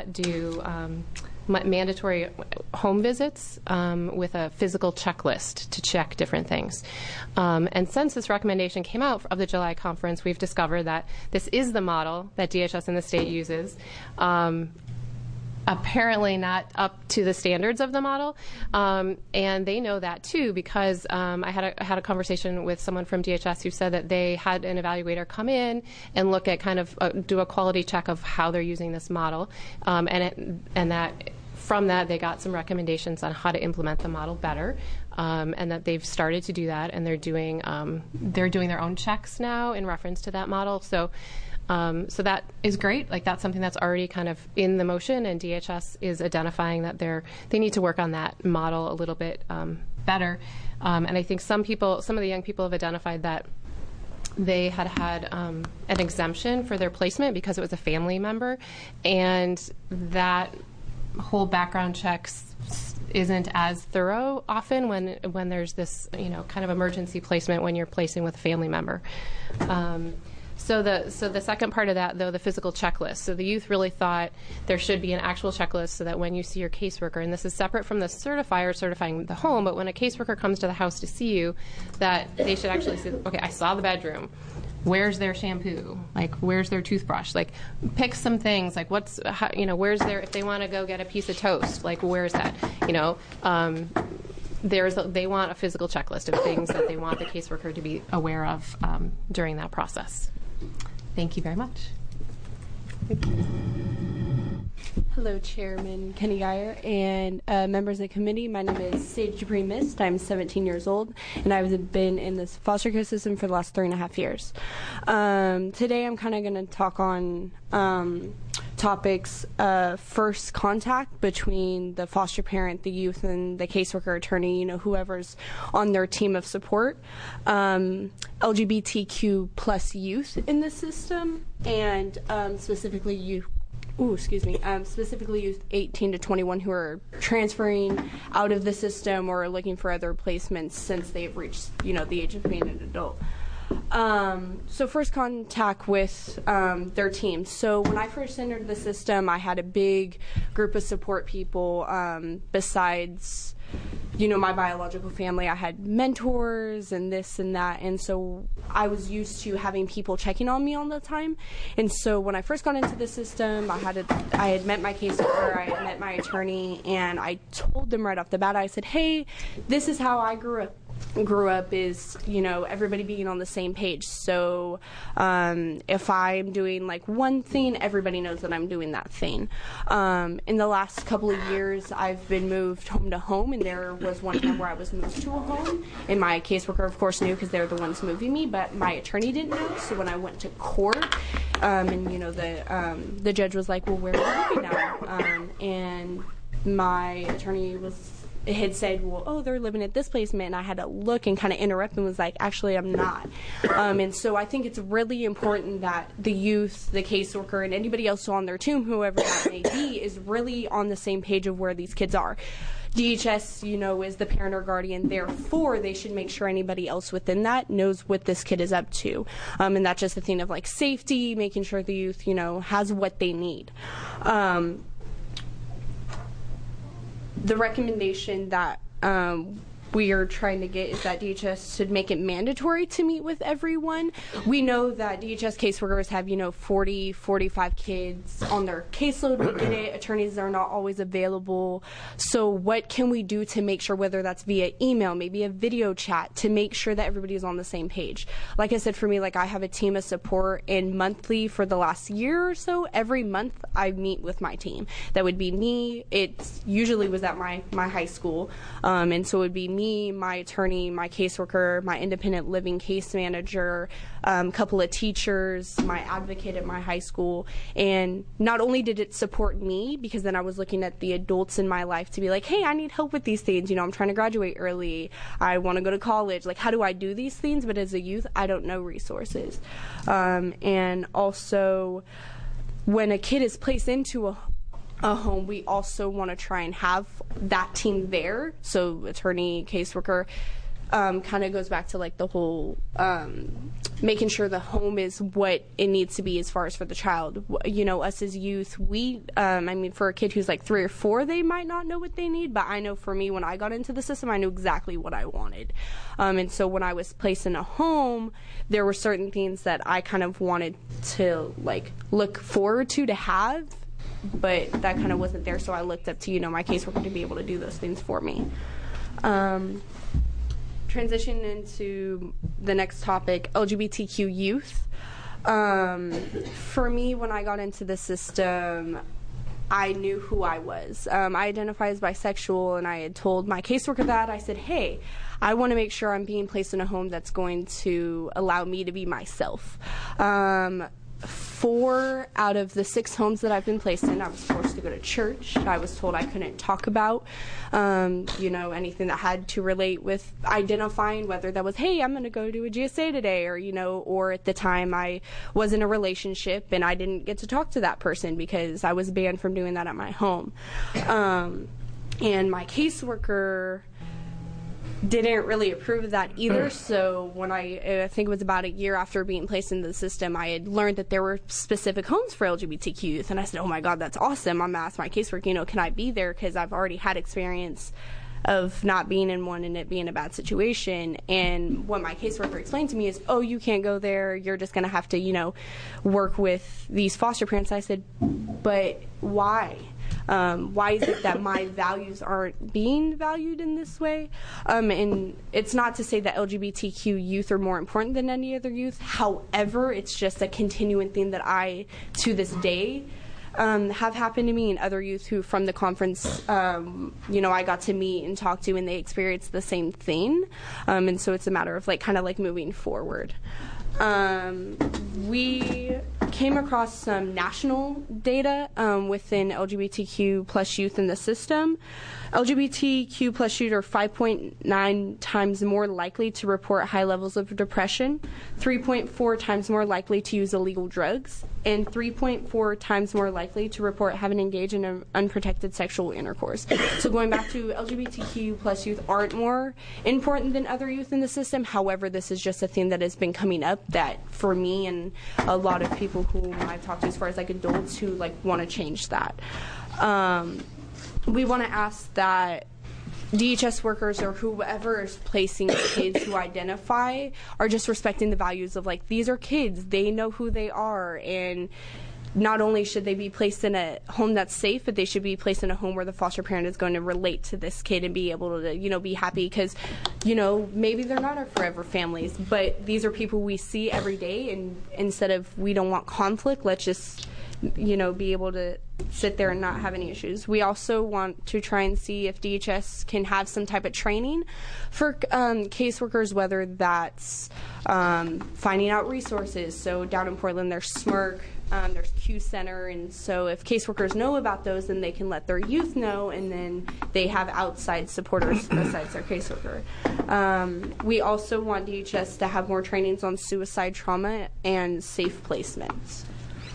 [SPEAKER 9] mandatory home visits with a physical checklist to check different things. And since this recommendation came out of the July conference, we've discovered that this is the model that DHS in the state uses. Apparently not up to the standards of the model, and they know that too, because I had a conversation with someone from DHS who said that they had an evaluator come in and look at do a quality check of how they're using this model, and that from that they got some recommendations on how to implement the model better, and that they've started to do that, and they're doing their own checks now in reference to that model. So that is great. Like, that's something that's already kind of in the motion, and DHS is identifying that they need to work on that model a little bit better. And I think some of the young people have identified that they had an exemption for their placement because it was a family member, and that whole background checks isn't as thorough often when there's this kind of emergency placement when you're placing with a family member. So the second part of that, though, the physical checklist. So the youth really thought there should be an actual checklist so that when you see your caseworker, and this is separate from the certifier certifying the home, but when a caseworker comes to the house to see you, that they should actually say, okay, I saw the bedroom. Where's their shampoo? Like, where's their toothbrush? Like, pick some things. Like, where's if they want to go get a piece of toast, like, where's that? They want a physical checklist of things that they want the caseworker to be aware of during that process. Thank you very much.
[SPEAKER 8] Hello, Chairman Kenny Geyer and members of the committee. My name is Sage Dupree Mist. I'm 17 years old, and I've been in this foster care system for the last 3.5 years. Today I'm kind of going to talk on topics first contact between the foster parent, the youth, and the caseworker, attorney, whoever's on their team of support, LGBTQ plus youth in the system, and specifically youth. Specifically youth 18 to 21 who are transferring out of the system or looking for other placements since they've reached, the age of being an adult. So first contact with their team. So when I first entered the system, I had a big group of support people besides, my biological family. I had mentors and this and that, and so I was used to having people checking on me all the time. And so when I first got into the system, I had met my caseworker, I had met my attorney, and I told them right off the bat, I said, hey, this is how I grew up is, everybody being on the same page. So if I'm doing like one thing, everybody knows that I'm doing that thing. In the last couple of years, I've been moved home to home, and there was one time where I was moved to a home, and my caseworker, of course, knew because they're the ones moving me, but my attorney didn't know. So when I went to court, the judge was like, well, where are you living now? And my attorney was had said, well, oh, they're living at this placement, and I had to look and kind of interrupt and was like, actually, I'm not. And so I think it's really important that the youth, the caseworker, and anybody else on their team, whoever that may be, is really on the same page of where these kids are. DHS, is the parent or guardian. Therefore, they should make sure anybody else within that knows what this kid is up to. And that's just a thing of like safety, making sure the youth, has what they need. The recommendation that we are trying to get is that DHS should make it mandatory to meet with everyone. We know that DHS caseworkers have, 40, 45 kids on their caseload. We get it. Attorneys are not always available. So what can we do to make sure, whether that's via email, maybe a video chat, to make sure that everybody is on the same page? Like I said, for me, I have a team of support, and monthly for the last year or so, every month I meet with my team. That would be me. It usually was at my high school. And so it would be me, my attorney, my caseworker, my independent living case manager, a couple of teachers, my advocate at my high school. And not only did it support me, because then I was looking at the adults in my life to be like, hey, I need help with these things. I'm trying to graduate early. I want to go to college. How do I do these things? But as a youth, I don't know resources. And also, when a kid is placed into a home, we also want to try and have that team there. So attorney, caseworker, kind of goes back to the whole making sure the home is what it needs to be as far as for the child. Us as youth, for a kid who's 3 or 4, they might not know what they need, but I know for me, when I got into the system, I knew exactly what I wanted. And so when I was placed in a home, there were certain things that I kind of wanted to look forward to have, but that kind of wasn't there, so I looked up to, my caseworker to be able to do those things for me. Transition into the next topic, LGBTQ youth. For me, when I got into the system, I knew who I was. I identify as bisexual, and I had told my caseworker that. I said, hey, I want to make sure I'm being placed in a home that's going to allow me to be myself. 4 out of the 6 homes that I've been placed in, I was forced to go to church. I was told I couldn't talk about, anything that had to relate with identifying, whether that was, hey, I'm going to go to a GSA today, or at the time I was in a relationship and I didn't get to talk to that person because I was banned from doing that at my home. And my caseworker didn't really approve of that either. So when I think it was about a year after being placed into the system, I had learned that there were specific homes for LGBTQ youth, and I said, oh my God, that's awesome. I'm going to ask my caseworker, can I be there, because I've already had experience of not being in one and it being a bad situation. And what my caseworker explained to me is, oh, you can't go there, you're just going to have to work with these foster parents. I said, but why? Why is it that my values aren't being valued in this way? And it's not to say that LGBTQ youth are more important than any other youth. However, it's just a continuing thing that I, to this day, have happened to me and other youth who, from the conference, I got to meet and talk to, and they experienced the same thing. And so it's a matter of moving forward. We came across some national data within LGBTQ plus youth in the system. LGBTQ plus youth are 5.9 times more likely to report high levels of depression, 3.4 times more likely to use illegal drugs, and 3.4 times more likely to report having engaged in unprotected sexual intercourse. So going back to LGBTQ plus youth aren't more important than other youth in the system. However, this is just a thing that has been coming up that for me and a lot of people who I've talked to as far as adults who want to change that. We want to ask that DHS workers or whoever is placing kids who identify are just respecting the values of these are kids, they know who they are, and not only should they be placed in a home that's safe, but they should be placed in a home where the foster parent is going to relate to this kid and be able to, be happy, because, maybe they're not our forever families, but these are people we see every day, and instead of we don't want conflict, let's just be able to sit there and not have any issues. We also want to try and see if DHS can have some type of training for caseworkers, whether that's finding out resources. So down in Portland, there's SMRC, There's Q Center, and so if caseworkers know about those, then they can let their youth know, and then they have outside supporters besides their caseworker. We also want DHS to have more trainings on suicide trauma and safe placements.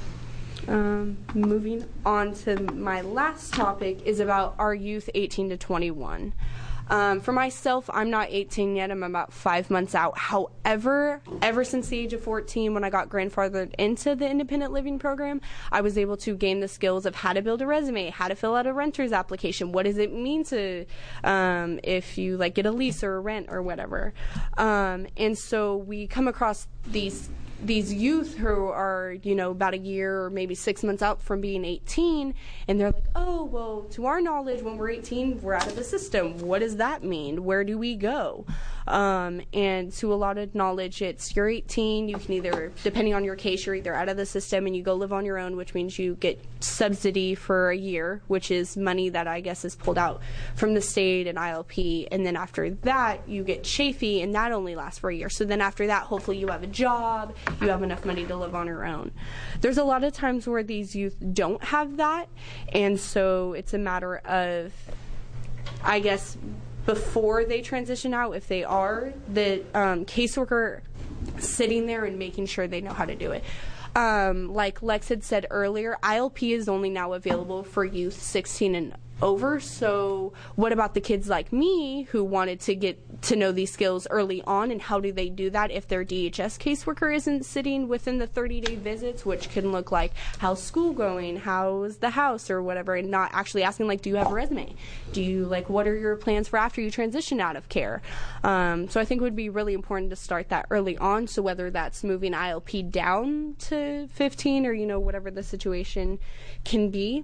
[SPEAKER 8] Moving on to my last topic is about our youth 18 to 21. For myself, I'm not 18 yet. I'm about 5 months out. However, ever since the age of 14, when I got grandfathered into the independent living program, I was able to gain the skills of how to build a resume, how to fill out a renter's application, what does it mean to if you get a lease or a rent or whatever. And so we come across these youth who are, about a year or maybe 6 months out from being 18, and they're like, oh, well, to our knowledge, when we're 18, we're out of the system. What does that mean? Where do we go? And to a lot of knowledge, it's you're 18, you can either, depending on your case, you're either out of the system and you go live on your own, which means you get subsidy for a year, which is money that I guess is pulled out from the state and ILP, and then after that, you get Chafee, and that only lasts for a year. So then after that, hopefully you have a job, you have enough money to live on your own. There's a lot of times where these youth don't have that, and so it's a matter of, I guess, before they transition out, if they are, the caseworker sitting there and making sure they know how to do it. Like Lex had said earlier, ILP is only now available for youth 16 and over, so what about the kids like me who wanted to get to know these skills early on, and how do they do that if their DHS caseworker isn't sitting within the 30-day visits, which can look like how's school going, how's the house or whatever, and not actually asking do you have a resume, do you what are your plans for after you transition out of care. So I think it would be really important to start that early on, so whether that's moving ILP down to 15 or whatever the situation can be.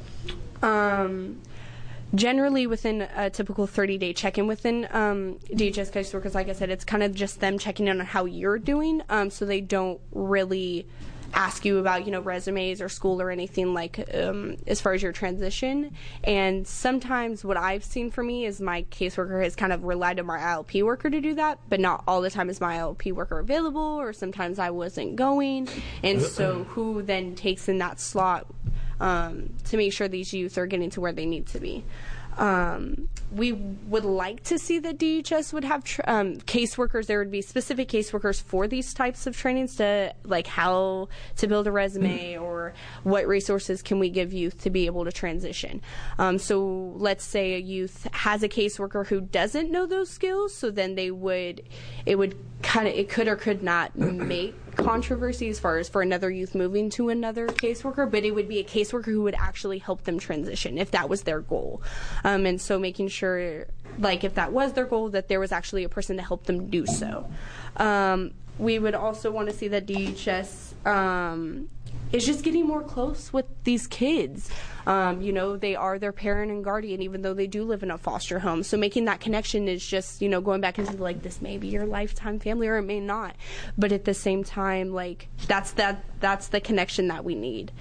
[SPEAKER 8] Generally within a typical 30-day check-in within DHS caseworkers, like I said, it's kind of just them checking in on how you're doing, so they don't really ask you about resumes or school or anything as far as your transition. And sometimes what I've seen for me is my caseworker has kind of relied on my ILP worker to do that, but not all the time is my ILP worker available, or sometimes I wasn't going, and so who then takes in that slot to make sure these youth are getting to where they need to be. We would like to see that DHS would have caseworkers. There would be specific caseworkers for these types of trainings to how to build a resume or what resources can we give youth to be able to transition. So let's say a youth has a caseworker who doesn't know those skills, so then it could or could not make controversy as far as for another youth moving to another caseworker, but it would be a caseworker who would actually help them transition if that was their goal. And so making sure, if that was their goal, that there was actually a person to help them do so. We would also want to see that DHS is just getting more close with these kids. They are their parent and guardian, even though they do live in a foster home. So making that connection is just, going back into this may be your lifetime family or it may not. But at the same time, that's the connection that we need.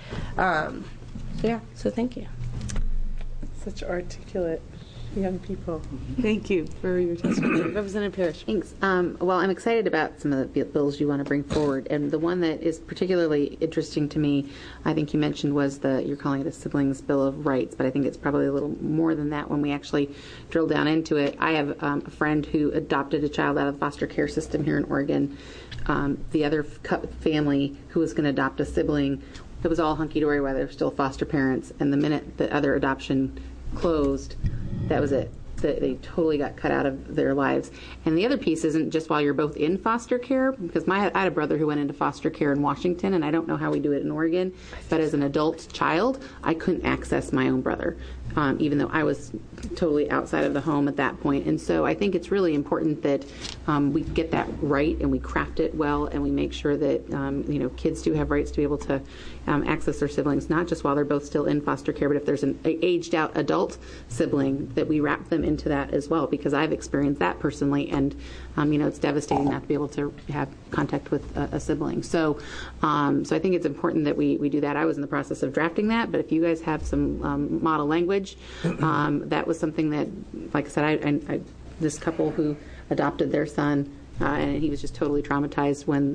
[SPEAKER 8] So thank you.
[SPEAKER 1] Such articulate young people. Thank you for your testimony. Representative Parrish.
[SPEAKER 10] Thanks. Well, I'm excited about some of the bills you want to bring forward, and the one that is particularly interesting to me, I think you mentioned, was you're calling it a Siblings Bill of Rights, but I think it's probably a little more than that when we actually drill down into it. I have a friend who adopted a child out of the foster care system here in Oregon. The other family who was going to adopt a sibling, it was all hunky-dory while they were still foster parents, and the minute the other adoption closed, that was it. They totally got cut out of their lives. And the other piece isn't just while you're both in foster care, because I had a brother who went into foster care in Washington, and I don't know how we do it in Oregon, but as an adult child, I couldn't access my own brother, even though I was totally outside of the home at that point. And so I think it's really important that we get that right and we craft it well, and we make sure that kids do have rights to be able to access their siblings, not just while they're both still in foster care, but if there's an aged out adult sibling, that we wrap them into that as well, because I've experienced that personally, and it's devastating not to be able to have contact with a sibling. So I think it's important that we do that. I was in the process of drafting that, but if you guys have some model language, that was something that, like I said, this couple who adopted their son, and he was just totally traumatized when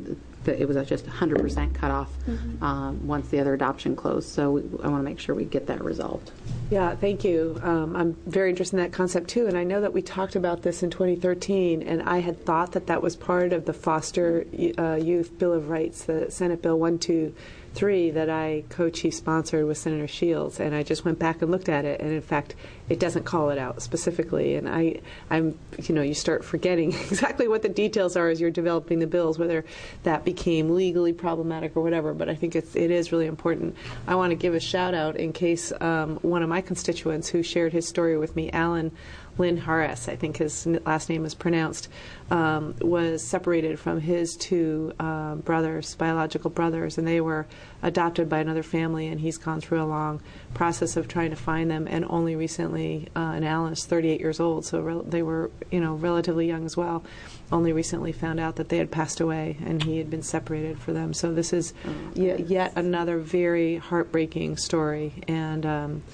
[SPEAKER 10] that it was just 100% cut off once the other adoption closed. So I want to make sure we get that resolved.
[SPEAKER 1] Yeah, thank you. I'm very interested in that concept too, and I know that we talked about this in 2013, and I had thought that that was part of the Foster Youth Bill of Rights, the Senate Bill 123 that I co-chief sponsored with Senator Shields, and I just went back and looked at it, and in fact, it doesn't call it out specifically, and I'm you start forgetting exactly what the details are as you're developing the bills, whether that became legally problematic or whatever, but I think it is really important. I want to give a shout out in case one of my constituents who shared his story with me, Alan Lynn Harris, I think his last name is pronounced, was separated from his two biological brothers, and they were adopted by another family, and he's gone through a long process of trying to find them, and only recently, and Alan is 38 years old, so they were, relatively young as well, only recently found out that they had passed away, and he had been separated for them. So this is yet another very heartbreaking story, and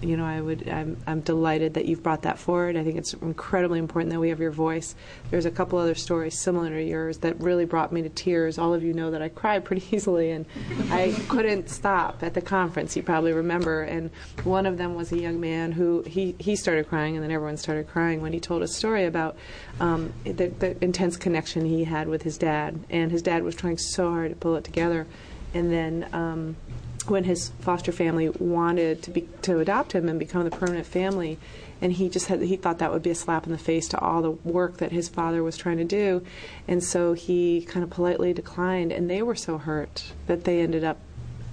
[SPEAKER 1] I'm delighted that you've brought that forward. I think it's incredibly important that we have your voice. There's a couple other stories similar to yours that really brought me to tears. All of you know that I cry pretty easily, and I couldn't stop at the conference, you probably remember. And one of them was a young man who he started crying, and then everyone started crying when he told a story about the intense connection he had with his dad. And his dad was trying so hard to pull it together. And then when his foster family wanted to adopt him and become the permanent family, and he thought that would be a slap in the face to all the work that his father was trying to do, and so he kind of politely declined, and they were so hurt that they ended up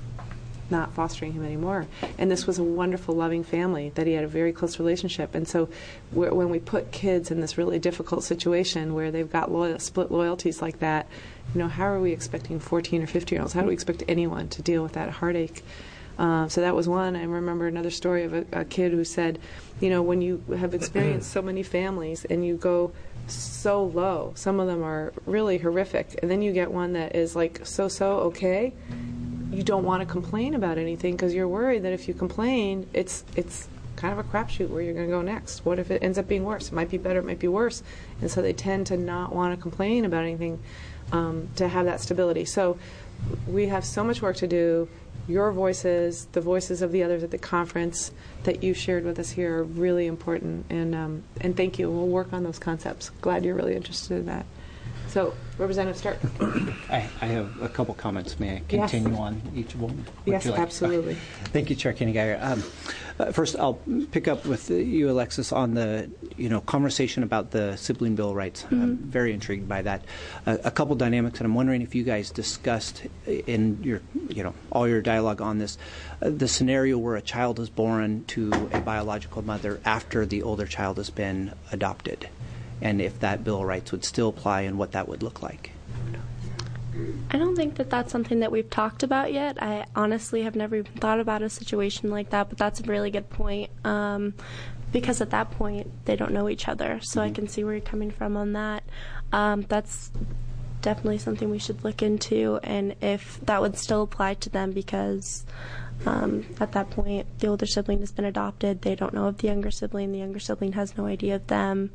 [SPEAKER 1] not fostering him anymore. And this was a wonderful, loving family that he had a very close relationship. And so when we put kids in this really difficult situation where they've got split loyalties like that, how are we expecting 14 or 15-year-olds? How do we expect anyone to deal with that heartache? So that was one. I remember another story of a kid who said, when you have experienced so many families and you go so low, some of them are really horrific, and then you get one that is like so okay, you don't want to complain about anything because you're worried that if you complain, it's kind of a crapshoot where you're going to go next. What if it ends up being worse? It might be better, it might be worse. And so they tend to not want to complain about anything to have that stability. So we have so much work to do. Your voices, the voices of the others at the conference that you shared with us here are really important. And thank you. We'll work on those concepts. Glad you're really interested in that. So, Representative Stark.
[SPEAKER 4] I have a couple comments. May I continue on each of them?
[SPEAKER 1] Yes, absolutely.
[SPEAKER 4] Thank you, Chair Kenny-Geyer. First, I'll pick up with you, Alexis, on the conversation about the sibling bill of rights. I'm very intrigued by that. A couple dynamics, and I'm wondering if you guys discussed in your all your dialogue on this, the scenario where a child is born to a biological mother after the older child has been adopted, and if that Bill of Rights would still apply and what that would look like.
[SPEAKER 21] I don't think that that's something that we've talked about yet. I honestly have never even thought about a situation like that, but that's a really good point because at that point they don't know each other, so I can see where you're coming from on that. That's definitely something we should look into, and if that would still apply to them because at that point the older sibling has been adopted, they don't know of the younger sibling has no idea of them.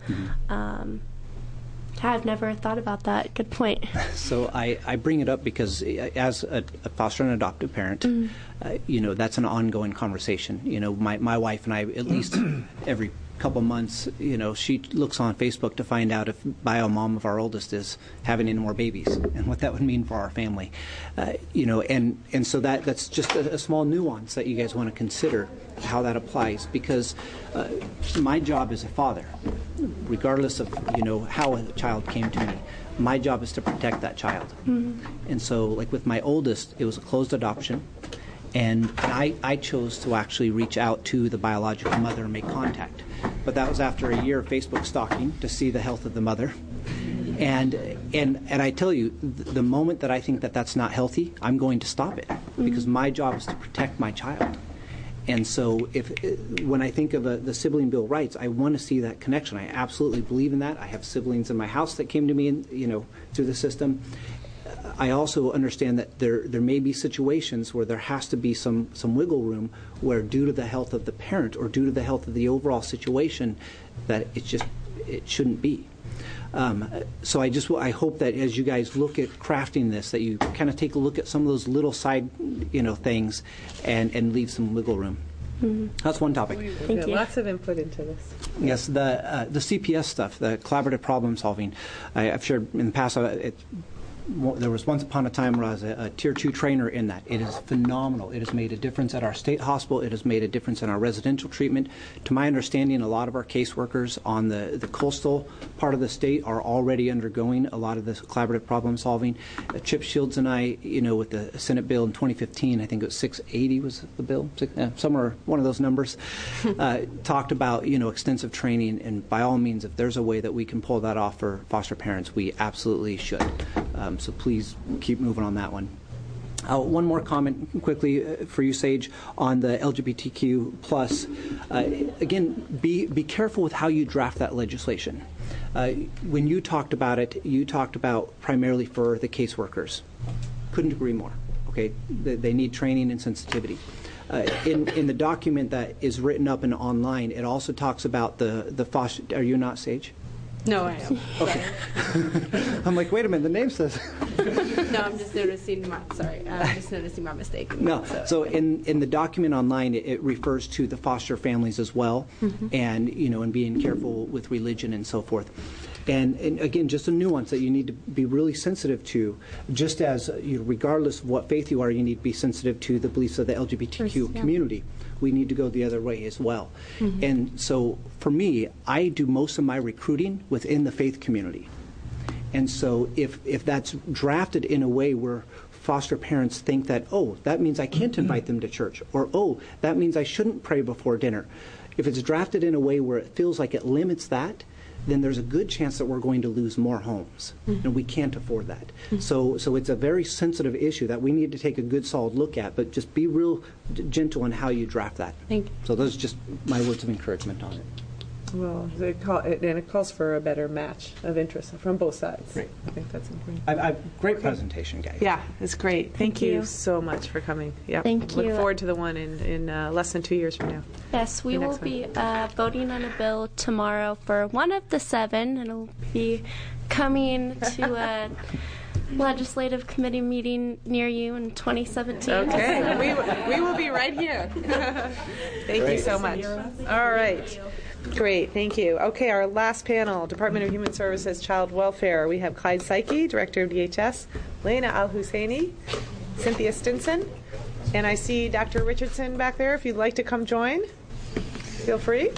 [SPEAKER 21] I've never thought about that. Good point.
[SPEAKER 4] So I bring it up because as a foster and adoptive parent, that's an ongoing conversation. My wife and I, at least every couple months, she looks on Facebook to find out if bio mom of our oldest is having any more babies and what that would mean for our family. And so that's just a small nuance that you guys want to consider how that applies, because my job as a father, regardless of how a child came to me, my job is to protect that child. And so, like with my oldest, it was a closed adoption. And I chose to actually reach out to the biological mother and make contact. But that was after a year of Facebook stalking to see the health of the mother. And I tell you, the moment that I think that that's not healthy, I'm going to stop it, because my job is to protect my child. And so when I think of the sibling bill of rights, I want to see that connection. I absolutely believe in that. I have siblings in my house that came to me through the system. I also understand that there may be situations where there has to be some wiggle room where, due to the health of the parent or due to the health of the overall situation, that it's just it shouldn't be. So I hope that as you guys look at crafting this, that you kind of take a look at some of those little side, things, and leave some wiggle room. Mm-hmm. That's one topic.
[SPEAKER 1] Thank you. Lots of input into this.
[SPEAKER 4] Yes, the CPS stuff, the collaborative problem solving. I've shared in the past. There was once upon a time where I was a Tier 2 trainer in that. It is phenomenal. It has made a difference at our state hospital. It has made a difference in our residential treatment. To my understanding, a lot of our caseworkers on the coastal part of the state are already undergoing a lot of this collaborative problem solving. Chip Shields and I, with the Senate bill in 2015, I think it was 680 was the bill, somewhere one of those numbers, talked about, extensive training. And by all means, if there's a way that we can pull that off for foster parents, we absolutely should. So please keep moving on that one. One more comment quickly for you, Sage, on the LGBTQ plus. Again, be careful with how you draft that legislation. When you talked about it, you talked about primarily for the caseworkers. Couldn't agree more. Okay, they need training and sensitivity. In the document that is written up and online, it also talks about the foster. Are you not, Sage?
[SPEAKER 20] No, I am.
[SPEAKER 4] Okay. I'm like, wait a minute, the name says.
[SPEAKER 20] No, I'm just noticing my mistake.
[SPEAKER 4] No, so in the document online, it refers to the foster families as well, mm-hmm. and and being careful with religion and so forth. And again, just a nuance that you need to be really sensitive to. Just as regardless of what faith you are, you need to be sensitive to the beliefs of the LGBTQ community. We need to go the other way as well. Mm-hmm. And so for me, I do most of my recruiting within the faith community. And so if that's drafted in a way where foster parents think that, that means I can't invite them to church, or, that means I shouldn't pray before dinner. If it's drafted in a way where it feels like it limits that, then there's a good chance that we're going to lose more homes, mm-hmm. and we can't afford that. Mm-hmm. So it's a very sensitive issue that we need to take a good, solid look at, but just be real gentle in how you draft that.
[SPEAKER 20] Thank you.
[SPEAKER 4] So those are just my words of encouragement on it.
[SPEAKER 1] Well, it calls for a better match of interest from both sides.
[SPEAKER 4] Great.
[SPEAKER 1] I think that's important.
[SPEAKER 4] Great presentation, guys.
[SPEAKER 1] Yeah, it's great. Thank you so much for coming. Yeah.
[SPEAKER 21] Thank you.
[SPEAKER 1] Look forward to the one in less than 2 years from now.
[SPEAKER 21] Yes, we will be voting on a bill tomorrow for one of the 7. It'll be coming to a legislative committee meeting near you in 2017.
[SPEAKER 1] Okay, we will be right here. Thank you so much. All right. Great, thank you. Okay, our last panel, Department of Human Services, Child Welfare. We have Clyde Psyche, Director of DHS, Lena Al-Husseini, Cynthia Stinson, and I see Dr. Richardson back there. If you'd like to come join, feel free.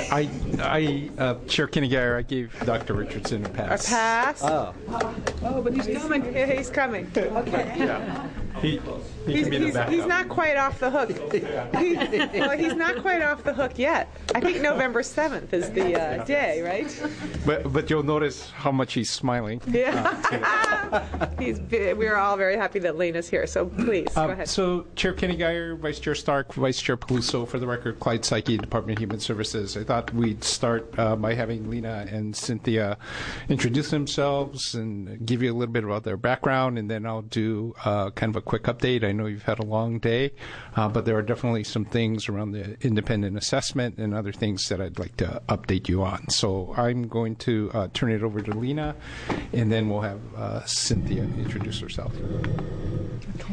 [SPEAKER 11] Chair Kenny Geyer, I gave Dr. Richardson a pass.
[SPEAKER 1] A pass?
[SPEAKER 11] Oh,
[SPEAKER 1] but he's coming. Yeah, he's coming. Okay.
[SPEAKER 11] Yeah. He can be the backup.
[SPEAKER 1] He's not quite off the hook. He's not quite off the hook yet. I think November 7th is the day, right?
[SPEAKER 11] But you'll notice how much he's smiling.
[SPEAKER 1] Yeah. We're all very happy that Lena's here, so please, go ahead.
[SPEAKER 11] So Chair Kenny Geyer, Vice Chair Stark, Vice Chair Peluso, for the record, Clyde Psyche, Department of Human Services. I thought we'd start by having Lena and Cynthia introduce themselves and give you a little bit about their background, and then I'll do kind of a quick update. I know you've had a long day, but there are definitely some things around the independent assessment and other things that I'd like to update you on. So I'm going to turn it over to Lena, and then we'll have Cynthia introduce herself.
[SPEAKER 22] Okay.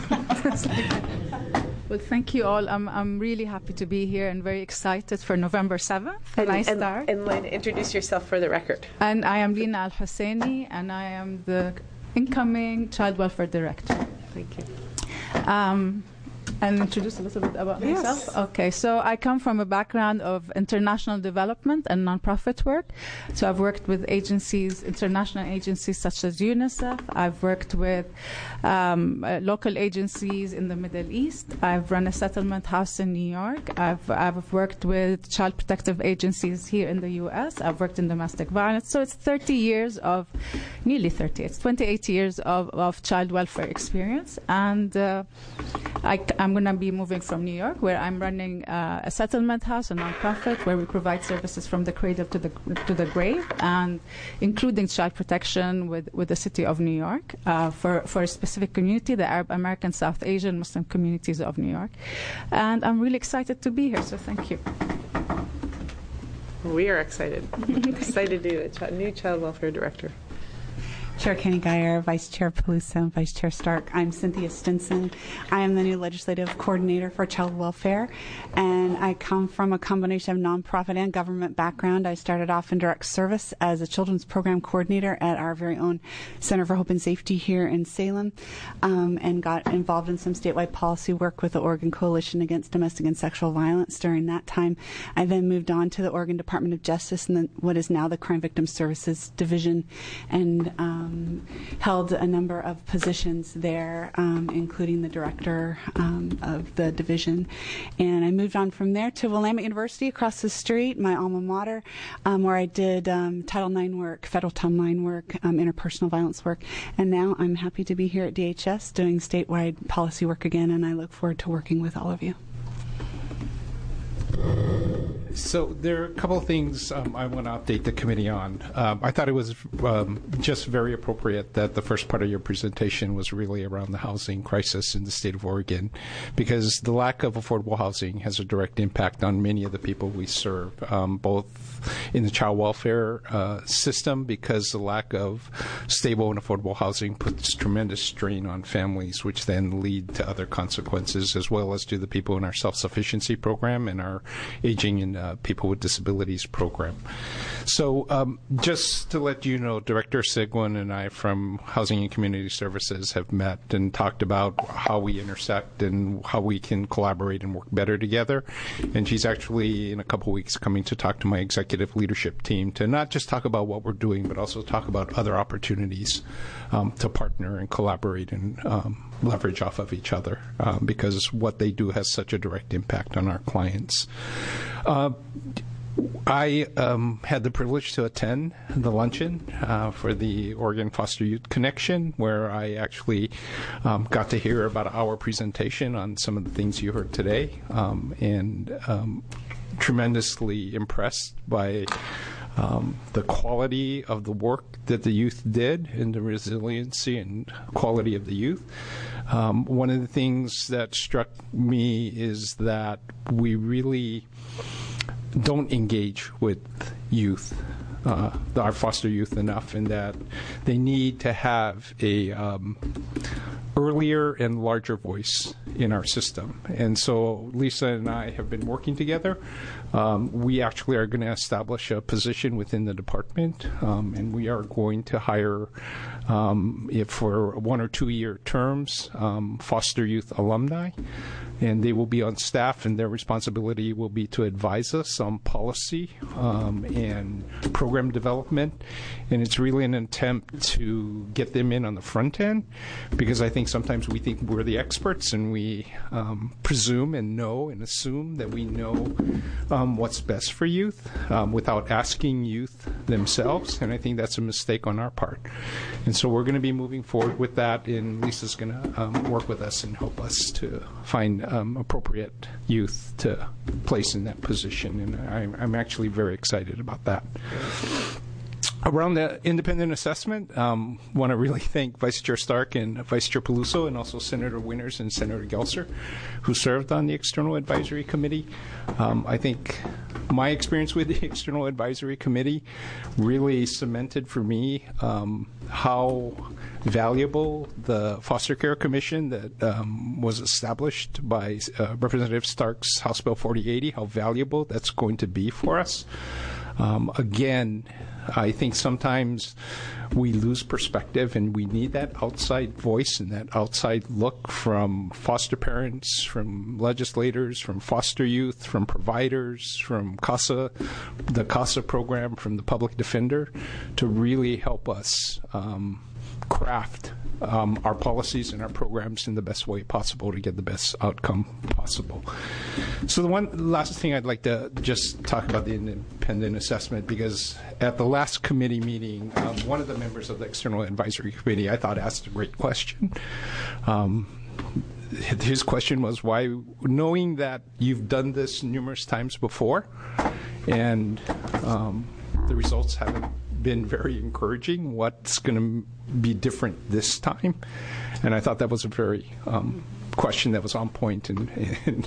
[SPEAKER 22] Well, thank you all. I'm really happy to be here and very excited for November 7th when I start.
[SPEAKER 1] And Lena, introduce yourself for the record.
[SPEAKER 22] And I am Lena Al-Husseini, and I am the incoming Child Welfare Director.
[SPEAKER 1] Thank you.
[SPEAKER 22] And introduce a little bit about myself.
[SPEAKER 1] Yes.
[SPEAKER 22] Okay, so I come from a background of international development and nonprofit work. So I've worked with agencies, international agencies such as UNICEF. I've worked with local agencies in the Middle East. I've run a settlement house in New York. I've worked with child protective agencies here in the U.S. I've worked in domestic violence. So it's 30 years of, nearly 30. It's 28 years of child welfare experience. And I'm going to be moving from New York, where I'm running a settlement house, a nonprofit, where we provide services from the cradle to the grave, and including child protection with the city of New York for a specific community, the Arab American, South Asian, Muslim communities of New York. And I'm really excited to be here, so thank you.
[SPEAKER 1] We are excited. Excited to do a new child welfare director.
[SPEAKER 12] Chair Kenny Geyer, Vice Chair Peluso, Vice Chair Stark. I'm Cynthia Stinson. I am the new legislative coordinator for child welfare, and I come from a combination of nonprofit and government background. I started off in direct service as a children's program coordinator at our very own Center for Hope and Safety here in Salem, and got involved in some statewide policy work with the Oregon Coalition Against Domestic and Sexual Violence during that time. I then moved on to the Oregon Department of Justice and what is now the Crime Victim Services Division, and held a number of positions there, including the director of the division. And I moved on from there to Willamette University across the street, my alma mater, where I did Title IX work, federal Title IX work, interpersonal violence work. And now I'm happy to be here at DHS doing statewide policy work again, and I look forward to working with all of you.
[SPEAKER 11] So there are a couple of things I want to update the committee on. I thought it was just very appropriate that the first part of your presentation was really around the housing crisis in the state of Oregon, because the lack of affordable housing has a direct impact on many of the people we serve, both in the child welfare system, because the lack of stable and affordable housing puts tremendous strain on families, which then lead to other consequences, as well as to the people in our self-sufficiency program and our aging and people with disabilities program. So just to let you know, Director Sigwin and I from Housing and Community Services have met and talked about how we intersect and how we can collaborate and work better together. And she's actually, in a couple weeks, coming to talk to my executive leadership team to not just talk about what we're doing, but also talk about other opportunities to partner and collaborate and leverage off of each other, because what they do has such a direct impact on our clients. I had the privilege to attend the luncheon for the Oregon Foster Youth Connection, where I actually got to hear about our presentation on some of the things you heard today, and tremendously impressed by the quality of the work that the youth did and the resiliency and quality of the youth. One of the things that struck me is that we really don't engage with youth, our foster youth, enough, in that they need to have a earlier and larger voice in our system. And so Lisa and I have been working together. We actually are going to establish a position within the department, and we are going to hire, for 1 or 2 year terms, foster youth alumni. And they will be on staff, and their responsibility will be to advise us on policy and program development. And it's really an attempt to get them in on the front end, because I think sometimes we think we're the experts, and we presume and know and assume that we know what's best for youth without asking youth themselves. And I think that's a mistake on our part. And so we're going to be moving forward with that, and Lisa's going to work with us and help us to find appropriate youth to place in that position. And I'm actually very excited about that. Around the independent assessment, want to really thank Vice Chair Stark and Vice Chair Peluso, and also Senator Winters and Senator Gelser, who served on the External Advisory Committee. I think my experience with the External Advisory Committee really cemented for me how valuable the Foster Care Commission that was established by Representative Stark's House Bill 4080, how valuable that's going to be for us. Again, I think sometimes we lose perspective, and we need that outside voice and that outside look from foster parents, from legislators, from foster youth, from providers, from CASA, the CASA program, from the public defender, to really help us craft our policies and our programs in the best way possible to get the best outcome possible. So the one last thing I'd like to just talk about the independent assessment, because at the last committee meeting, one of the members of the External Advisory Committee, I thought, asked a great question. His question was, why, knowing that you've done this numerous times before and the results haven't been very encouraging, what's going to be different this time? And I thought that was a very question that was on point and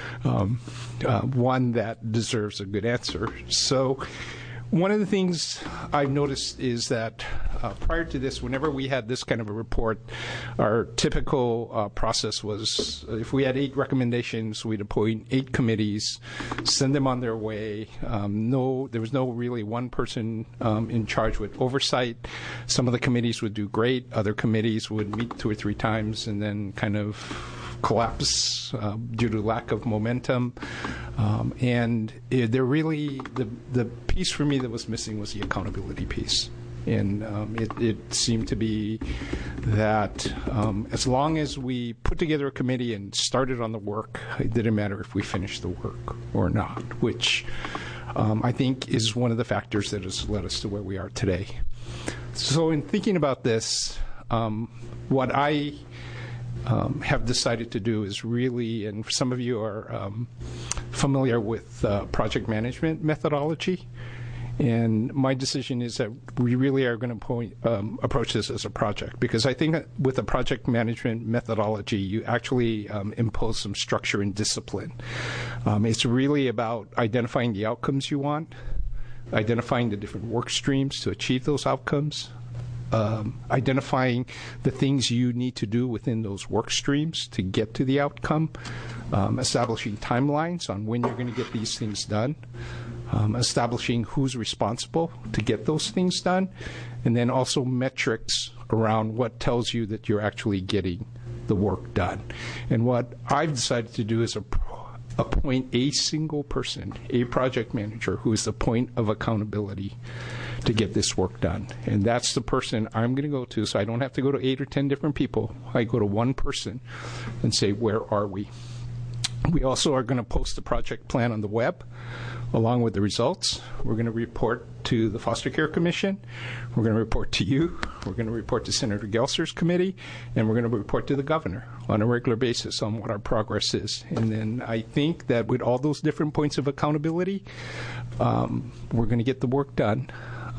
[SPEAKER 11] one that deserves a good answer. So one of the things I've noticed is that prior to this, whenever we had this kind of a report, our typical process was if we had 8 recommendations, we'd appoint 8 committees, send them on their way. There was no really one person in charge with oversight. Some of the committees would do great. Other committees would meet 2 or 3 times and then kind of collapse due to lack of momentum. And there really, the piece for me that was missing was the accountability piece. And it seemed to be that as long as we put together a committee and started on the work, it didn't matter if we finished the work or not, which I think is one of the factors that has led us to where we are today. So in thinking about this, what I have decided to do is really, and some of you are familiar with project management methodology, and my decision is that we really are going to approach this as a project, because I think that with a project management methodology, you actually impose some structure and discipline. It's really about identifying the outcomes you want, identifying the different work streams to achieve those outcomes, identifying the things you need to do within those work streams to get to the outcome, establishing timelines on when you're going to get these things done, establishing who's responsible to get those things done, and then also metrics around what tells you that you're actually getting the work done. And what I've decided to do is appoint a single person, a project manager, who is the point of accountability to get this work done. And that's the person I'm going to go to, so I don't have to go to 8 or 10 different people. I go to one person and say, where are we? We also are going to post the project plan on the web along with the results. We're going to report to the Foster Care Commission. We're going to report to you. We're going to report to Senator Gelser's committee. And we're going to report to the governor on a regular basis on what our progress is. And then I think that with all those different points of accountability, we're going to get the work done.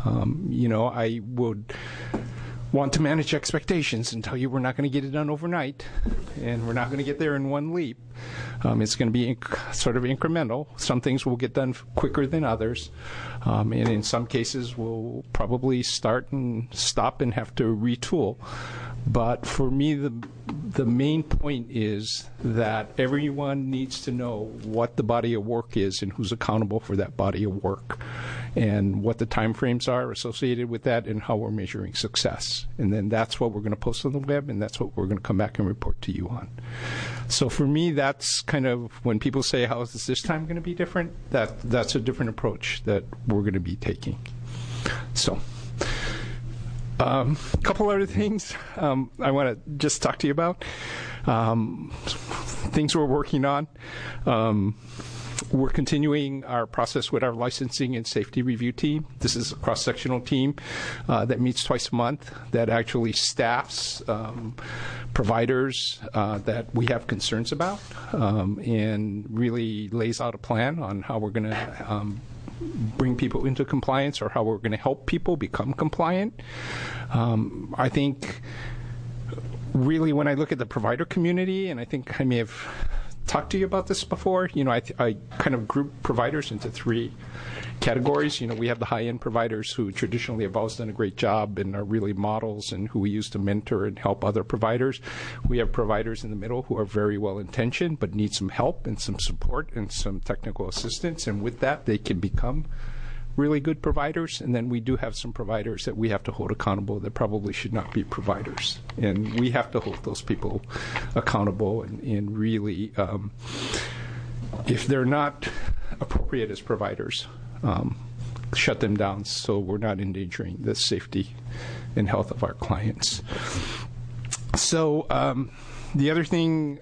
[SPEAKER 11] I would want to manage expectations and tell you we're not going to get it done overnight, and we're not going to get there in one leap. It's going to be sort of incremental. Some things will get done quicker than others, and in some cases we'll probably start and stop and have to retool. But for me, the main point is that everyone needs to know what the body of work is and who's accountable for that body of work, and what the timeframes are associated with that, and how we're measuring success. And then that's what we're going to post on the web, and that's what we're going to come back and report to you on. So for me, that's kind of, when people say, how is this time going to be different, that's a different approach that we're going to be taking. So a couple other things I want to just talk to you about. Things we're working on. We're continuing our process with our licensing and safety review team. This is a cross-sectional team that meets twice a month, that actually staffs providers that we have concerns about, and really lays out a plan on how we're going to bring people into compliance, or how we're going to help people become compliant. I think really when I look at the provider community, and I think I may have talked to you about this before, I kind of group providers into 3 categories. We have the high-end providers who traditionally have always done a great job and are really models, and who we use to mentor and help other providers. We have providers in the middle who are very well-intentioned but need some help and some support and some technical assistance, and with that they can become really good providers. And then we do have some providers that we have to hold accountable that probably should not be providers, and we have to hold those people accountable and really, if they're not appropriate as providers, shut them down, so we're not endangering the safety and health of our clients. So the other thing,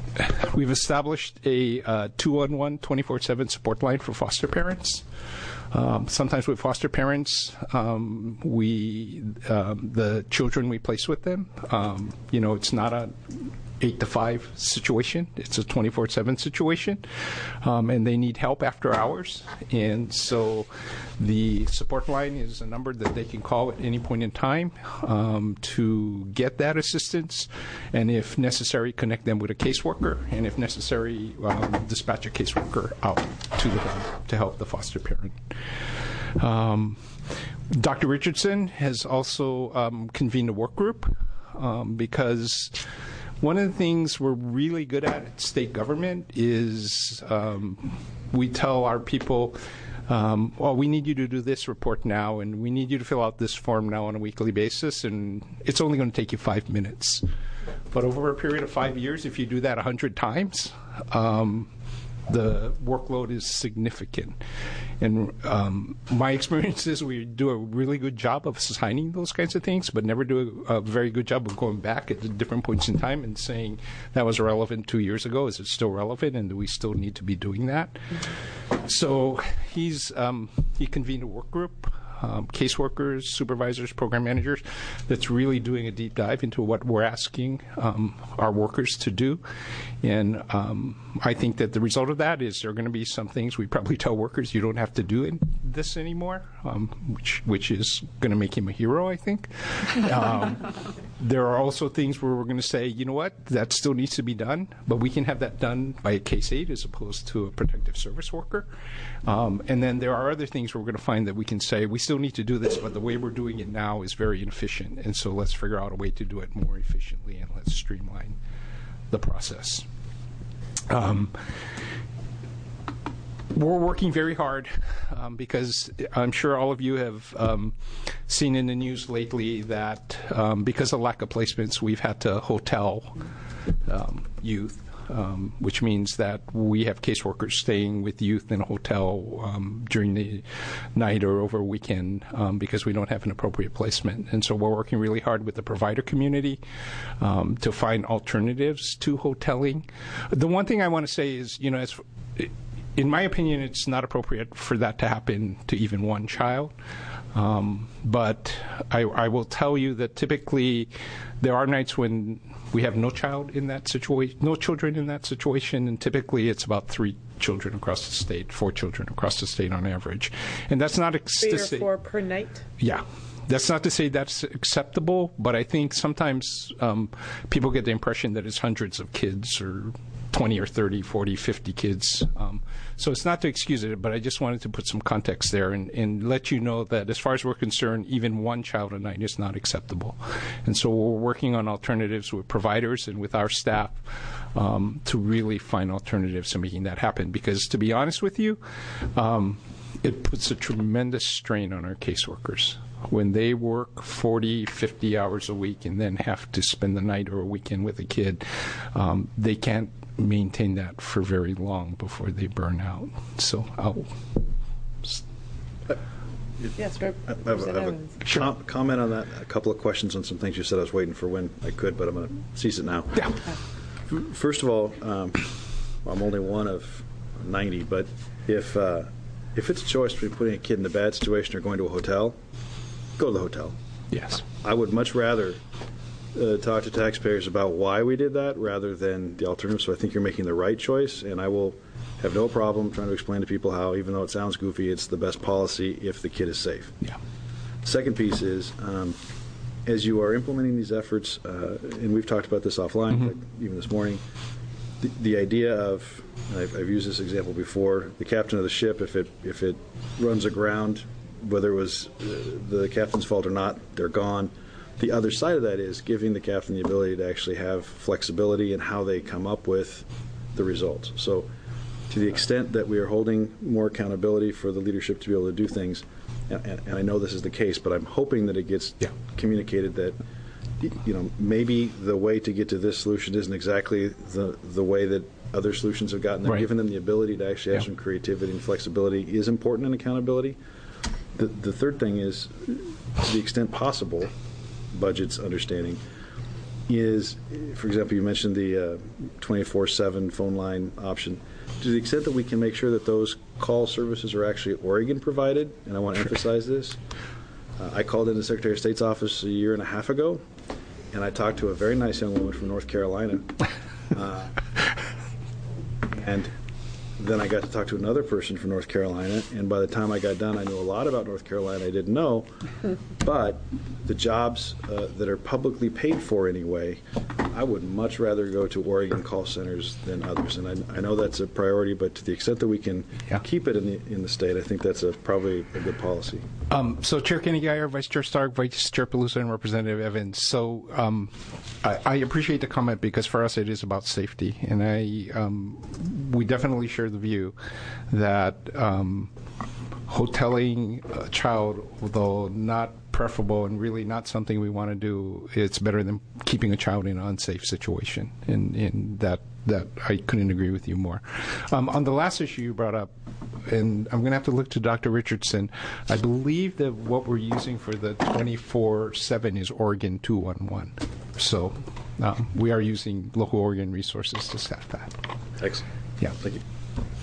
[SPEAKER 11] we've established a 211 24/7 support line for foster parents. Sometimes with foster parents, the children we place with them, it's not a 8 to 5 situation. It's a 24/7 situation, and they need help after hours. And so the support line is a number that they can call at any point in time to get that assistance, and if necessary, connect them with a caseworker, and if necessary, dispatch a caseworker out to the home to help the foster parent. Dr. Richardson has also convened a work group because one of the things we're really good at state government is we tell our people, well, we need you to do this report now, and we need you to fill out this form now on a weekly basis, and it's only going to take you 5 minutes. But over a period of 5 years, if you do that 100 times, the workload is significant. And my experience is we do a really good job of assigning those kinds of things, but never do a very good job of going back at different points in time and saying that was relevant 2 years ago. Is it still relevant, and do we still need to be doing that? So he convened a work group, caseworkers, supervisors, program managers, that's really doing a deep dive into what we're asking our workers to do. And I think that the result of that is there are going to be some things we probably tell workers you don't have to do this anymore, which is going to make him a hero, I think. There are also things where we're going to say, you know what, that still needs to be done, but we can have that done by a case aide as opposed to a protective service worker. And then there are other things where we're going to find that we can say, we still need to do this, but the way we're doing it now is very inefficient, and so let's figure out a way to do it more efficiently, and let's streamline the process. We're working very hard because I'm sure all of you have seen in the news lately that because of lack of placements, we've had to hotel youth, which means that we have caseworkers staying with youth in a hotel during the night or over a weekend because we don't have an appropriate placement. And so we're working really hard with the provider community to find alternatives to hoteling. The one thing I want to say is, in my opinion, it's not appropriate for that to happen to even one child. But I will tell you that typically there are nights when we have no children in that situation, and typically it's about 3 children across the state, 4 children across the state on average. And that's not
[SPEAKER 1] 3 or 4 per night?
[SPEAKER 11] Yeah. That's not to say that's acceptable, but I think sometimes people get the impression that it's hundreds of kids or 20 or 30, 40, 50 kids. So it's not to excuse it, but I just wanted to put some context there and let you know that as far as we're concerned, even one child a night is not acceptable. And so we're working on alternatives with providers and with our staff to really find alternatives to making that happen. Because to be honest with you, it puts a tremendous strain on our caseworkers. When they work 40, 50 hours a week and then have to spend the night or a weekend with a kid, they can't maintain that for very long before they burn out. So I'll...
[SPEAKER 1] Yes,
[SPEAKER 2] I have a comment on that, a couple of questions on some things you said. I was waiting for when I could, but I'm going to seize it now.
[SPEAKER 11] Yeah.
[SPEAKER 2] First of all, I'm only one of 90, but if it's a choice between putting a kid in a bad situation or going to a hotel, go to the hotel.
[SPEAKER 11] Yes.
[SPEAKER 2] I would much rather talk to taxpayers about why we did that rather than the alternative. So I think you're making the right choice, and I will have no problem trying to explain to people how, even though it sounds goofy, it's the best policy if the kid is safe.
[SPEAKER 11] Yeah.
[SPEAKER 2] Second piece is, as you are implementing these efforts, and we've talked about this offline, but even this morning, the idea of, and I've used this example before, the captain of the ship, if it runs aground, whether it was the captain's fault or not, they're gone. The other side of that is giving the captain the ability to actually have flexibility in how they come up with the results. So to the extent that we are holding more accountability for the leadership to be able to do things, and I know this is the case, but I'm hoping that it gets communicated that maybe the way to get to this solution isn't exactly the way that other solutions have gotten there. Right. Giving them the ability to actually have some creativity and flexibility is important in accountability. The third thing is, to the extent possible, budget's understanding is, for example, you mentioned the 24/7 phone line option. to the extent that we can make sure that those call services are actually Oregon provided, and I want to emphasize this, I called in the Secretary of State's office a year and a half ago, and I talked to a very nice young woman from North Carolina. And then I got to talk to another person from North Carolina, and by the time I got done, I knew a lot about North Carolina I didn't know, but the jobs that are publicly paid for anyway, I would much rather go to Oregon call centers than others. And I know that's a priority, but to the extent that we can keep it in the state, I think that's probably a good policy.
[SPEAKER 11] So Chair Kenny Guyer, Vice Chair Stark, Vice Chair Peluso, and Representative Evans. So I appreciate the comment because for us it is about safety, and we definitely share the view that hoteling a child, although not preferable and really not something we want to do, it's better than keeping a child in an unsafe situation, and that I couldn't agree with you more. On the last issue you brought up, and I'm going to have to look to Dr. Richardson, I believe that what we're using for the 24/7 is Oregon 211. So we are using local Oregon resources to staff that.
[SPEAKER 2] Excellent.
[SPEAKER 11] Yeah.
[SPEAKER 2] Thank you.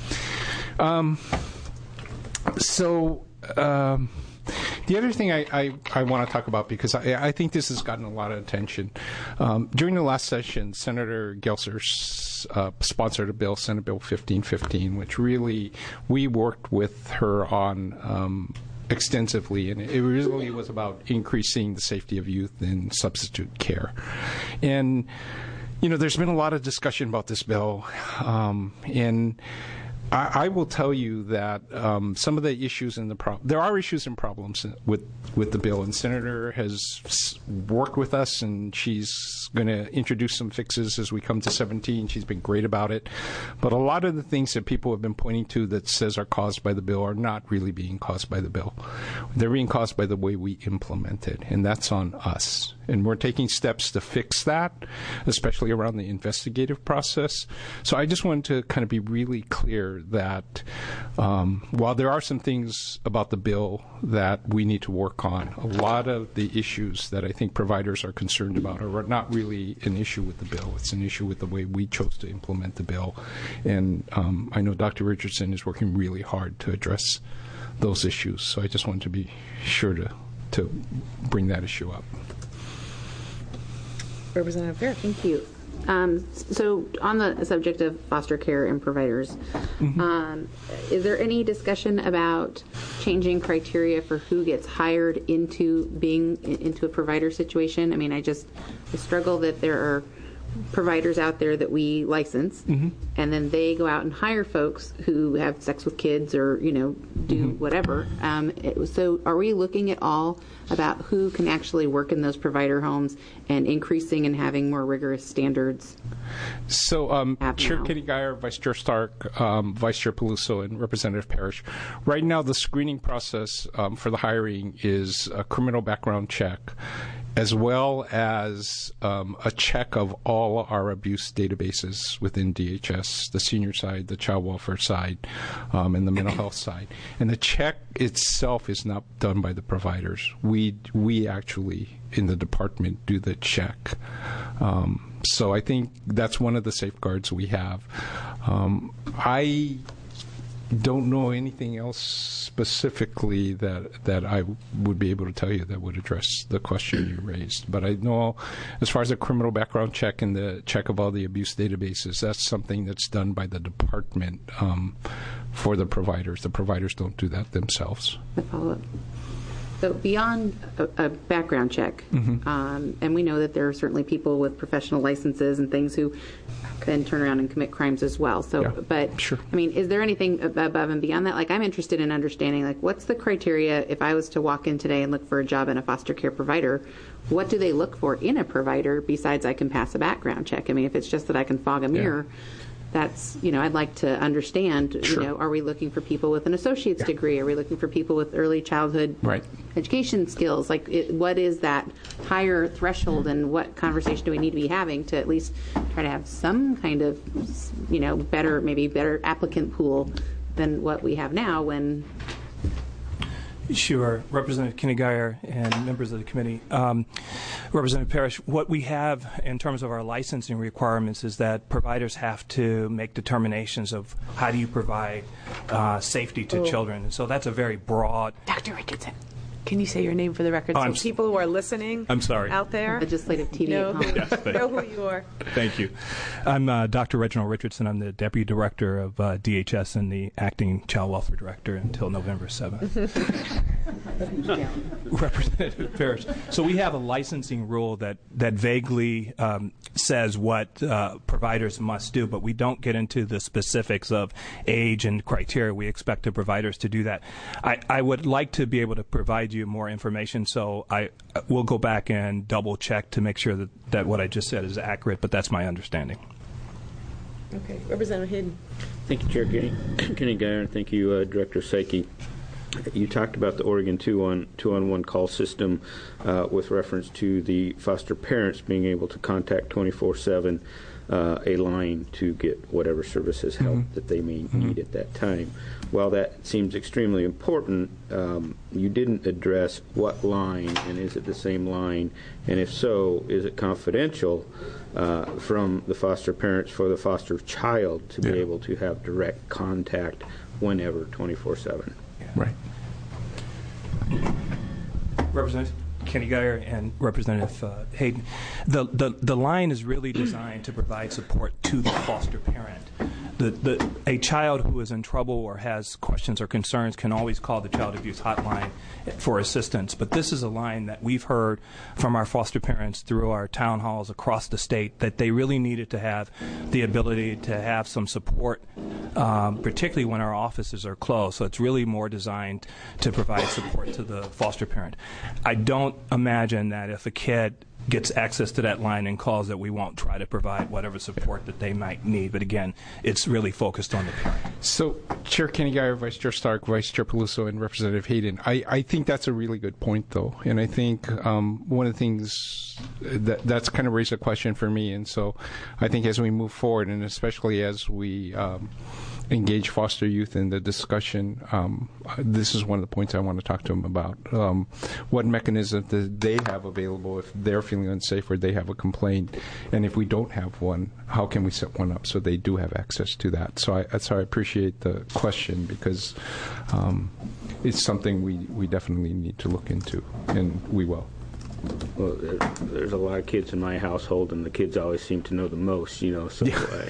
[SPEAKER 11] The other thing I want to talk about, because I think this has gotten a lot of attention, during the last session, Senator Gelser sponsored a bill, Senate Bill 1515, which really we worked with her on extensively, and it really was about increasing the safety of youth in substitute care. And, there's been a lot of discussion about this bill, and I will tell you that some of the issues in there are issues and problems with the bill, and Senator has worked with us, and she's going to introduce some fixes as we come to 17. She's been great about it, but a lot of the things that people have been pointing to that says are caused by the bill are not really being caused by the bill. They're being caused by the way we implement it, and that's on us. And we're taking steps to fix that, especially around the investigative process. So I just wanted to kind of be really clear that while there are some things about the bill that we need to work on, a lot of the issues that I think providers are concerned about are not really an issue with the bill. It's an issue with the way we chose to implement the bill. And I know Dr. Richardson is working really hard to address those issues. So I just wanted to be sure to bring that issue up.
[SPEAKER 1] Representative Fair.
[SPEAKER 10] Thank you. So on the subject of foster care and providers, is there any discussion about changing criteria for who gets hired into a provider situation? I mean, I struggle that there are providers out there that we license, and then they go out and hire folks who have sex with kids or do whatever. So are we looking at all about who can actually work in those provider homes and increasing and having more rigorous standards?
[SPEAKER 11] So Chair Kenny Guyer, Vice Chair Stark, Vice Chair Peluso, and Representative Parrish, right now the screening process for the hiring is a criminal background check, as well as a check of all our abuse databases within DHS, the senior side, the child welfare side, and the mental health side. And the check itself is not done by the providers. We actually, in the department, do the check. So I think that's one of the safeguards we have. I don't know anything else specifically that I would be able to tell you that would address the question you raised. But I know as far as the criminal background check and the check of all the abuse databases, that's something that's done by the department for the providers. The providers don't do that themselves.
[SPEAKER 10] A follow-up. So beyond a background check, and we know that there are certainly people with professional licenses and things who can turn around and commit crimes as well. So, yeah, but sure. I mean, is there anything above and beyond that? Like, I'm interested in understanding, like, what's the criteria if I was to walk in today and look for a job in a foster care provider? What do they look for in a provider besides I can pass a background check? I mean, if it's just that I can fog a mirror. That's, I'd like to understand, sure. Are we looking for people with an associate's degree? Are we looking for people with early childhood education skills? Like, what is that higher threshold, and what conversation do we need to be having to at least try to have some kind of, better applicant pool than what we have now when...
[SPEAKER 13] Sure. Representative Kenny Geyer and members of the committee. Representative Parrish, what we have in terms of our licensing requirements is that providers have to make determinations of how do you provide safety to children. And so that's a very broad...
[SPEAKER 1] Dr. Richardson, can you say your name for the record so people who are listening out there
[SPEAKER 10] legislative TV
[SPEAKER 1] know who you are?
[SPEAKER 13] Thank you. I'm Dr. Reginald Richardson. I'm the Deputy Director of DHS and the Acting Child Welfare Director until November 7th. Representative Parrish. So we have a licensing rule that vaguely says what providers must do, but we don't get into the specifics of age and criteria. We expect the providers to do that. I would like to be able to provide you more information, so I will go back and double check to make sure that what I just said is accurate, but that's my understanding.
[SPEAKER 1] Okay. Representative Hayden.
[SPEAKER 7] Thank you, Chair Kenny Geyer, and thank you, Director Psyche. You talked about the Oregon two-on-one call system with reference to the foster parents being able to contact 24/7 a line to get whatever services help that they may need at that time. While that seems extremely important, you didn't address what line, and is it the same line, and if so, is it confidential from the foster parents for the foster child to be able to have direct contact whenever, 24/7?
[SPEAKER 13] Right. Representative Kenny Geyer and Representative Hayden, the line is really designed to provide support to the foster parent. A child who is in trouble or has questions or concerns can always call the Child Abuse Hotline for assistance. But this is a line that we've heard from our foster parents through our town halls across the state that they really needed to have the ability to have some support, particularly when our offices are closed. So it's really more designed to provide support to the foster parent. I don't imagine that if a kid gets access to that line and calls that we won't try to provide whatever support that they might need. But again, it's really focused on the parent.
[SPEAKER 11] So, Chair Kenny Geyer, Vice Chair Stark, Vice Chair Peluso, and Representative Hayden, I think that's a really good point, though. And I think one of the things that's kind of raised a question for me. And so I think as we move forward, and especially as we engage foster youth in the discussion, this is one of the points I want to talk to them about. What mechanisms do they have available if they're feeling unsafe or they have a complaint? And if we don't have one, how can we set one up so they do have access to that? So I appreciate the question, because it's something we definitely need to look into, and we will.
[SPEAKER 7] Well, there's a lot of kids in my household, and the kids always seem to know the most, you know. So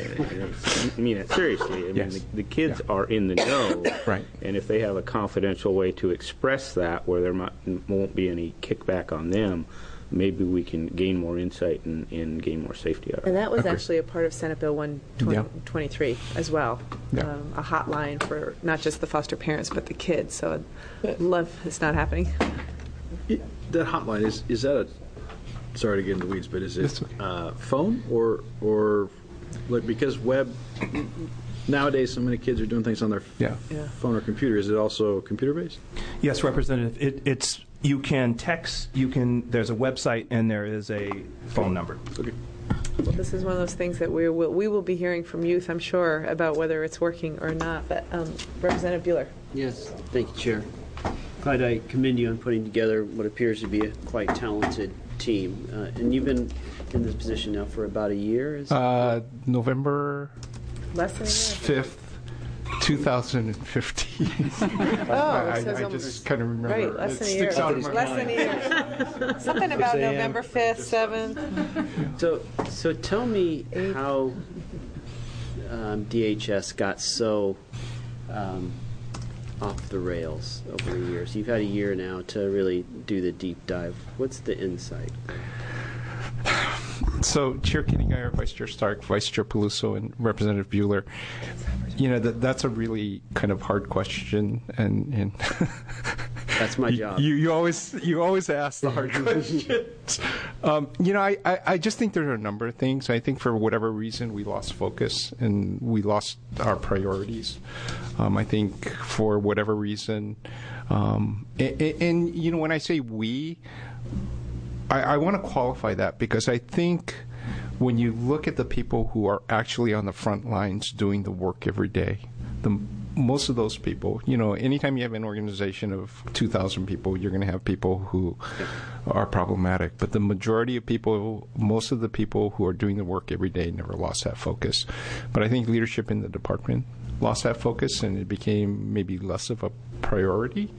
[SPEAKER 7] I mean it seriously. I mean, the kids are in the know,
[SPEAKER 11] right?
[SPEAKER 7] And if they have a confidential way to express that, where there won't be any kickback on them, maybe we can gain more insight and gain more safety out of it.
[SPEAKER 1] And that was actually a part of Senate Bill 123 as well, a hotline for not just the foster parents but the kids. So I'd love it's not happening.
[SPEAKER 2] That hotline, is that a, sorry to get into the weeds, but is it phone or like, because web, nowadays so many kids are doing things on their phone or computer, is it also computer based?
[SPEAKER 13] Yes, Representative, it's you can text, there's a website and there is a phone number.
[SPEAKER 2] Okay.
[SPEAKER 1] Well, this is one of those things that we will be hearing from youth, I'm sure, about whether it's working or not. But Representative Buehler.
[SPEAKER 15] Yes, thank you, Chair. Clyde, I commend you on putting together what appears to be a quite talented team. And you've been in this position now for about a year?
[SPEAKER 11] November
[SPEAKER 1] less than
[SPEAKER 11] 5th, 2015. I just kind of remember.
[SPEAKER 1] Right, less than a year. Less than a year. Something about November 5th, 7th.
[SPEAKER 15] So tell me how DHS got so off the rails over the years. You've had a year now to really do the deep dive. What's the insight?
[SPEAKER 11] So, Chair Kenny Geyer, Vice Chair Stark, Vice Chair Peluso, and Representative Buehler, you know, that's a really kind of hard question, and
[SPEAKER 15] that's my job.
[SPEAKER 11] You always ask the hard questions. You know, I just think there are a number of things. I think for whatever reason we lost focus and we lost our priorities. I think for whatever reason, and you know, when I say we, I want to qualify that, because I think when you look at the people who are actually on the front lines doing the work every day, most of those people, anytime you have an organization of 2,000 people, you're going to have people who are problematic. But the majority of people, most of the people who are doing the work every day never lost that focus. But I think leadership in the department lost that focus, and it became maybe less of a priority.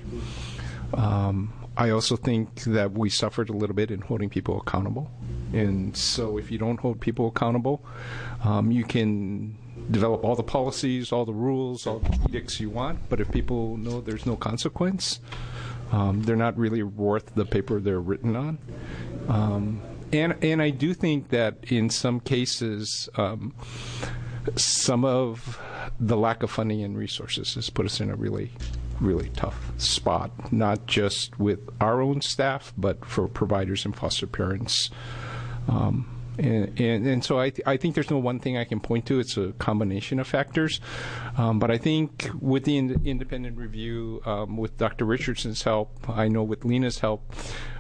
[SPEAKER 11] I also think that we suffered a little bit in holding people accountable. And so if you don't hold people accountable, you can develop all the policies, all the rules, all the edicts you want, but if people know there's no consequence, they're not really worth the paper they're written on. And I do think that in some cases, some of the lack of funding and resources has put us in a really tough spot, not just with our own staff, but for providers and foster parents. And so I think there's no one thing I can point to. It's a combination of factors. But I think with the independent review, with Dr. Richardson's help, I know with Lena's help,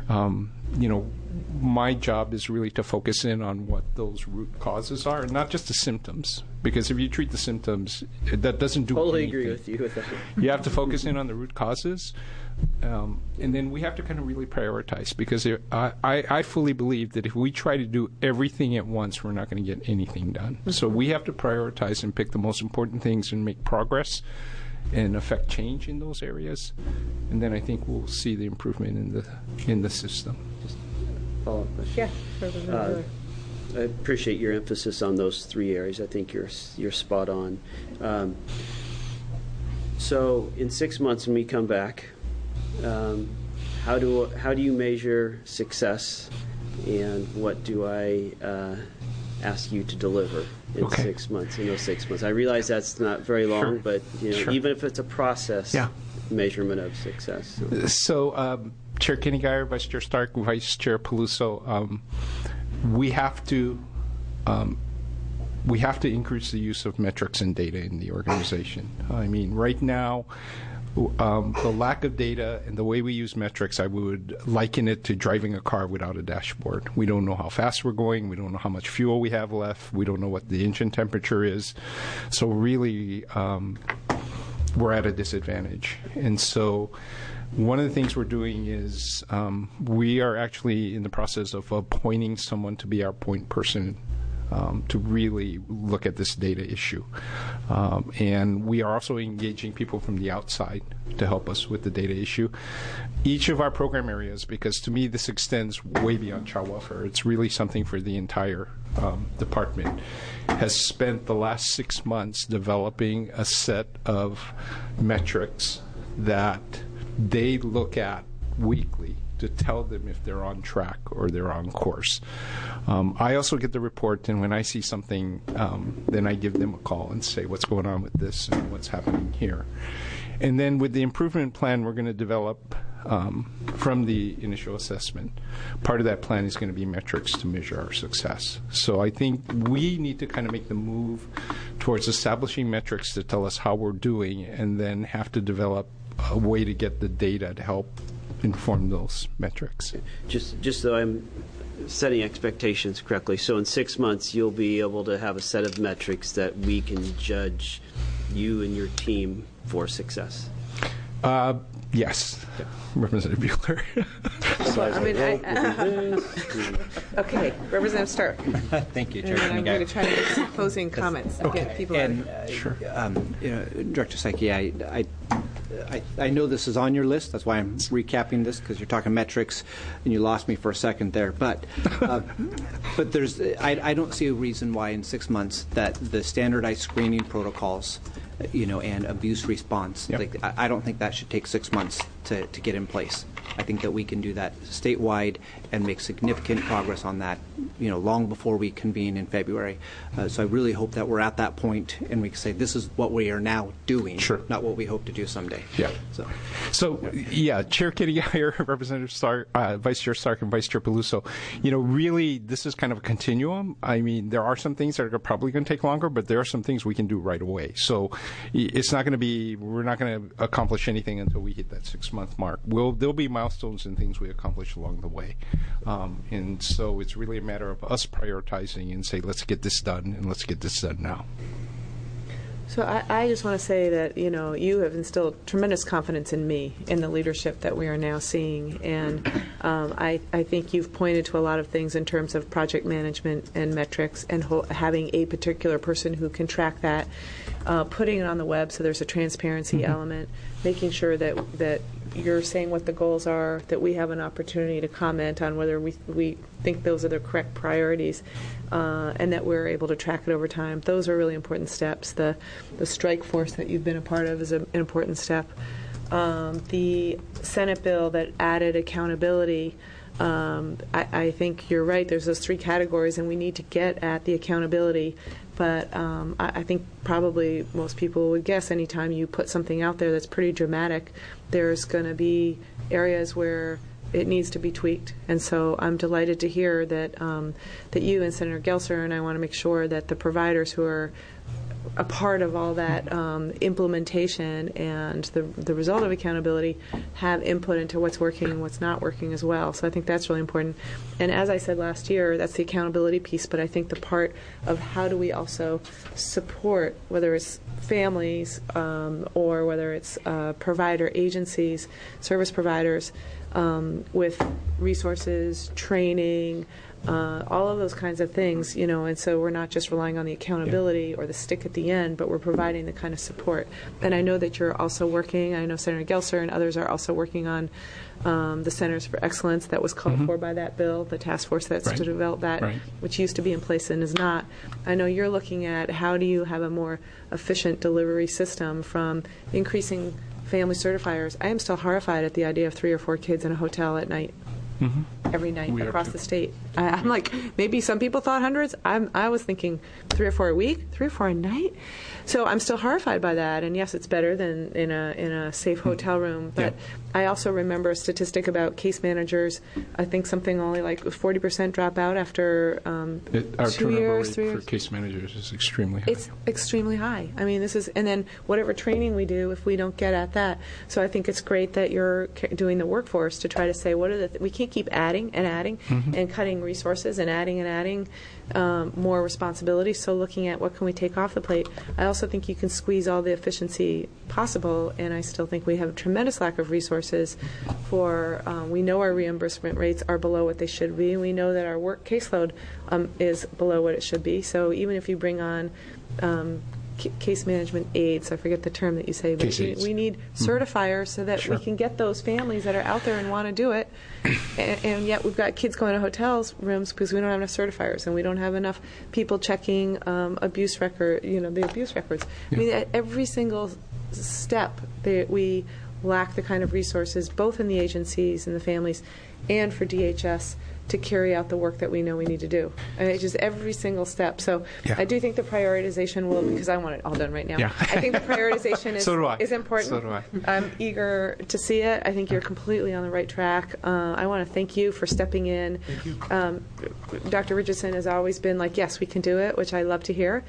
[SPEAKER 11] my job is really to focus in on what those root causes are, and not just the symptoms. Because if you treat the symptoms, that doesn't do
[SPEAKER 15] totally
[SPEAKER 11] anything.
[SPEAKER 15] Agree with you with that.
[SPEAKER 11] You have to focus in on the root causes. And then we have to kind of really prioritize, because I fully believe that if we try to do everything at once, we're not going to get anything done. So we have to prioritize and pick the most important things and make progress and affect change in those areas. And then I think we'll see the improvement in the system.
[SPEAKER 15] Just follow-up question.
[SPEAKER 1] Yeah.
[SPEAKER 15] I appreciate your emphasis on those three areas. I think you're spot on. So in 6 months when we come back, how do you measure success, and what do I ask you to deliver in 6 months? In those 6 months, I realize that's not very long, but even if it's a process measurement of success.
[SPEAKER 11] So, Chair Kenny Guyer, Vice Chair Stark, Vice Chair Peluso, we have to increase the use of metrics and data in the organization. I mean, right now, the lack of data and the way we use metrics, I would liken it to driving a car without a dashboard. We don't know how fast we're going. We don't know how much fuel we have left. We don't know what the engine temperature is. So really, we're at a disadvantage. And so one of the things we're doing is we are actually in the process of appointing someone to be our point person to really look at this data issue. And we are also engaging people from the outside to help us with the data issue. Each of our program areas, because to me this extends way beyond child welfare, it's really something for the entire department, has spent the last 6 months developing a set of metrics that they look at weekly to tell them if they're on track or they're on course. I also get the report, and when I see something, then I give them a call and say, what's going on with this and what's happening here. And then with the improvement plan we're going to develop from the initial assessment, part of that plan is going to be metrics to measure our success. So I think we need to kind of make the move towards establishing metrics to tell us how we're doing, and then have to develop a way to get the data to help inform those metrics.
[SPEAKER 15] Just so I'm setting expectations correctly, so in 6 months you'll be able to have a set of metrics that we can judge you and your team for success.
[SPEAKER 11] Yes, Representative Buehler.
[SPEAKER 1] Okay, Representative Stark.
[SPEAKER 4] Thank you, Chair.
[SPEAKER 1] And I'm going to try to make some closing comments to get people
[SPEAKER 4] and,
[SPEAKER 11] sure.
[SPEAKER 4] Director Psyche, I know this is on your list. That's why I'm recapping this, because you're talking metrics, and you lost me for a second there. But there's I don't see a reason why in 6 months that the standardized screening protocols, and abuse response, I don't think that should take 6 months to get in place. I think that we can do that statewide and make significant progress on that, long before we convene in February. So I really hope that we're at that point and we can say this is what we are now doing, not what we hope to do someday.
[SPEAKER 11] Yeah. Chair Kenny Guyer, Representative Stark, Vice Chair Stark, and Vice Chair Peluso, really this is kind of a continuum. I mean, there are some things that are probably going to take longer, but there are some things we can do right away. So it's not going to be, we're not going to accomplish anything until we hit that 6 month mark. There'll be milestones and things we accomplish along the way. And so it's really a matter of us prioritizing and say, let's get this done, and let's get this done now.
[SPEAKER 1] So I just want to say that, you have instilled tremendous confidence in me, in the leadership that we are now seeing. And I think you've pointed to a lot of things in terms of project management and metrics and having a particular person who can track that, putting it on the web so there's a transparency element, making sure that you're saying what the goals are, that we have an opportunity to comment on whether we think those are the correct priorities, and that we're able to track it over time. Those are really important steps. The strike force that you've been a part of is an important step. The Senate bill that added accountability, I think you're right. There's those three categories, and we need to get at the accountability. But I think probably most people would guess anytime you put something out there that's pretty dramatic, there's going to be areas where it needs to be tweaked. And so I'm delighted to hear that that you and Senator Gelser, and I want to make sure that the providers who are a part of all that implementation and the result of accountability have input into what's working and what's not working as well. So I think that's really important. And as I said last year, that's the accountability piece, but I think the part of how do we also support, whether it's families or whether it's provider agencies, service providers, with resources, training, all of those kinds of things, and so we're not just relying on the accountability or the stick at the end, but we're providing the kind of support. And I know that you're also working, I know Senator Gelser and others are also working on the Centers for Excellence that was called for by that bill, the task force that's to develop that, which used to be in place and is not. I know you're looking at how do you have a more efficient delivery system from increasing family certifiers. I am still horrified at the idea of 3 or 4 kids in a hotel at night. Every night across the state. I'm like, maybe some people thought hundreds. I was thinking 3 or 4 a week, 3 or 4 a night. So I'm still horrified by that. And yes, it's better than in a safe hotel room. But I also remember a statistic about case managers. I think something only like 40% drop out after
[SPEAKER 11] our
[SPEAKER 1] 2 years, 3
[SPEAKER 11] rate
[SPEAKER 1] years.
[SPEAKER 11] for case managers is extremely high.
[SPEAKER 1] It's extremely high. I mean, and then whatever training we do, if we don't get at that. So I think it's great that you're doing the workforce to try to say, what are we can't keep adding and adding and cutting resources and adding more responsibility. So looking at what can we take off the plate. I also think you can squeeze all the efficiency possible, and I still think we have a tremendous lack of resources for, we know our reimbursement rates are below what they should be. We know that our work caseload is below what it should be. So even if you bring on case management aides, I forget the term that you say, but we need certifiers so that we can get those families that are out there and want to do it, and yet we've got kids going to hotels rooms because we don't have enough certifiers and we don't have enough people checking abuse record, the abuse records. I mean, at every single step we lack the kind of resources, both in the agencies and the families and for DHS, to carry out the work that we know we need to do. Just every single step. So I do think the prioritization will, because I want it all done right now. I think the prioritization is important.
[SPEAKER 11] So do I.
[SPEAKER 1] I'm eager to see it. I think you're completely on the right track. I want to thank you for stepping in.
[SPEAKER 11] Thank you.
[SPEAKER 1] Dr. Richardson has always been like, yes, we can do it, which I love to hear.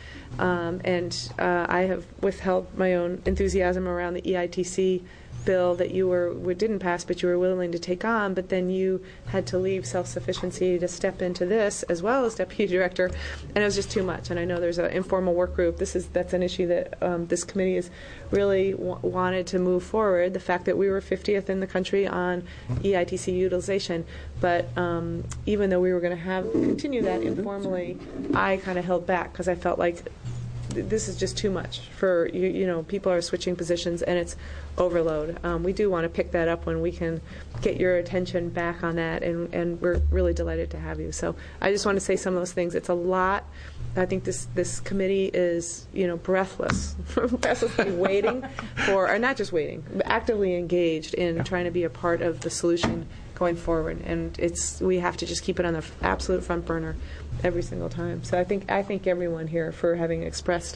[SPEAKER 1] And I have withheld my own enthusiasm around the EITC bill that you didn't pass, but you were willing to take on, but then you had to leave self-sufficiency to step into this as well as deputy director, and it was just too much. And I know there's an informal work group. That's an issue that this committee has really wanted to move forward. The fact that we were 50th in the country on EITC utilization, but even though we were going to continue that informally, I kind of held back because I felt like this is just too much for people are switching positions and it's overload. We do want to pick that up when we can get your attention back on that, and we're really delighted to have you. So I just want to say some of those things. It's a lot. I think this committee is breathlessly waiting for, or not just waiting, but actively engaged in trying to be a part of the solution going forward. And we have to just keep it on the absolute front burner every single time. So I thank everyone here for having expressed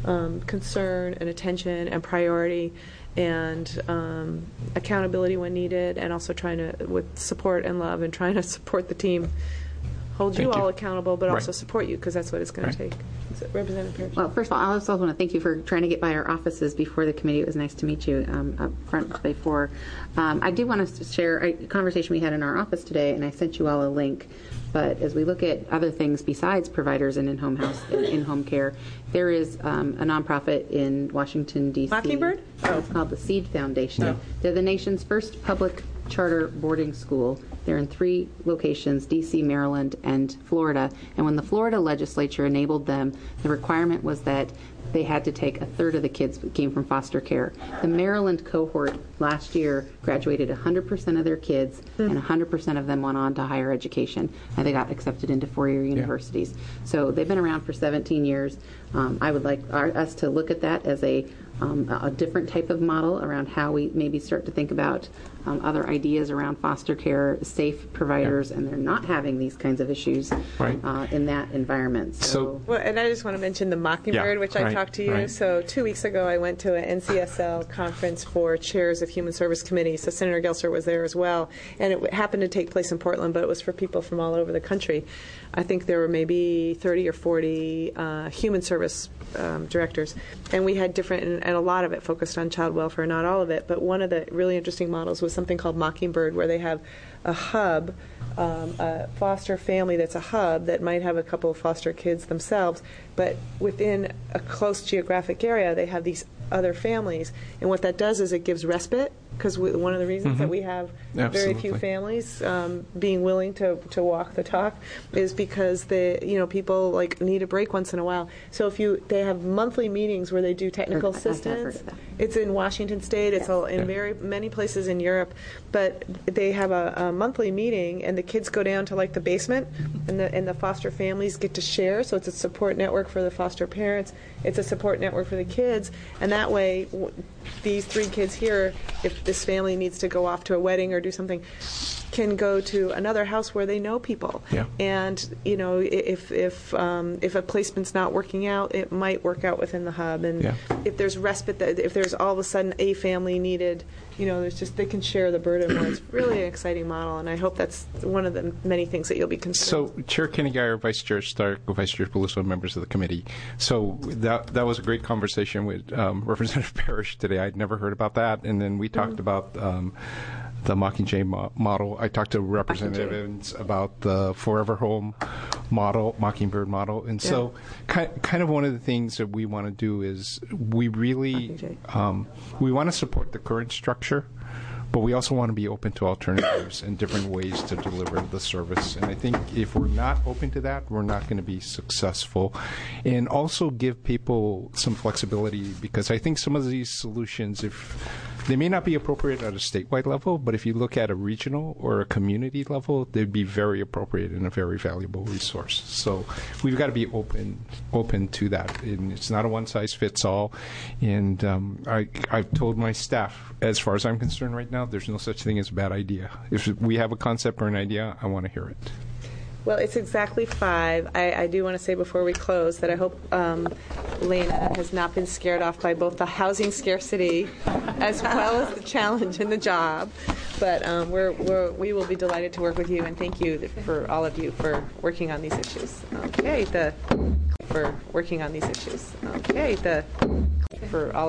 [SPEAKER 1] concern and attention and priority and accountability when needed, and also trying to, with support and love, and trying to support the team, hold you all accountable, but also support you, because that's what it's going to take. Representative Parrish.
[SPEAKER 10] Well, first of all, I also want to thank you for trying to get by our offices before the committee. It was nice to meet you up front before. I do want to share a conversation we had in our office today, and I sent you all a link But as we look at other things besides providers and in-home care, there is a nonprofit in Washington, D.C.
[SPEAKER 1] Mockingbird?
[SPEAKER 10] It's called the Seed Foundation.
[SPEAKER 1] Oh.
[SPEAKER 10] They're the nation's first public charter boarding school. They're in 3 locations, D.C., Maryland, and Florida. And when the Florida legislature enabled them, the requirement was that they had to take a third of the kids that came from foster care. The Maryland cohort last year graduated 100% of their kids, and 100% of them went on to higher education, and they got accepted into 4-year universities. So they've been around for 17 years. I would like us to look at that as a different type of model around how we maybe start to think about other ideas around foster care, safe providers, and they're not having these kinds of issues in that environment.
[SPEAKER 1] Well, and I just want to mention the Mockingbird, which I talked to you. So 2 weeks ago, I went to an NCSL conference for chairs of human service committees. So Senator Gelser was there as well, and it happened to take place in Portland, but it was for people from all over the country. I think there were maybe 30 or 40 human service directors, and we had different, and a lot of it focused on child welfare, not all of it, but one of the really interesting models was something called Mockingbird, where they have a hub, a foster family that's a hub that might have a couple of foster kids themselves, but within a close geographic area, they have these other families, and what that does is it gives respite, because one of the reasons that we have very few families being willing to walk the talk is because people like need a break once in a while. So they have monthly meetings where they do technical assistance. It's in Washington State. It's in very many places in Europe, but they have a monthly meeting, and the kids go down to like the basement, and the foster families get to share. So it's a support network for the foster parents. It's a support network for the kids, and that way, these 3 kids here, if this family needs to go off to a wedding or do something, can go to another house where they know people. And if a placement's not working out, it might work out within the hub. And if there's respite, if there's all of a sudden a family needed, they can share the burden more. It's really an exciting model, and I hope that's one of the many things that you'll be considering.
[SPEAKER 11] So, Chair Kenny Geyer, Vice Chair Stark, Vice Chair Peluso, members of the committee. So that was a great conversation with Representative Parrish today. I'd never heard about that, and then we talked about the Mockingjay model. I talked to Representative Evans about the Forever Home model, Mockingbird model, and so kind of one of the things that we want to do is we really we want to support the current structure, but we also want to be open to alternatives and different ways to deliver the service. And I think if we're not open to that, we're not going to be successful. And also give people some flexibility, because I think some of these solutions, they may not be appropriate at a statewide level, but if you look at a regional or a community level, they'd be very appropriate and a very valuable resource. So we've got to be open to that. And it's not a one-size-fits-all. And I've told my staff, as far as I'm concerned right now, there's no such thing as a bad idea. If we have a concept or an idea, I want to hear it.
[SPEAKER 1] Well, it's exactly 5. I do want to say before we close that I hope Lena has not been scared off by both the housing scarcity as well as the challenge in the job. But we will be delighted to work with you, and thank you for all of you for working on these issues. For all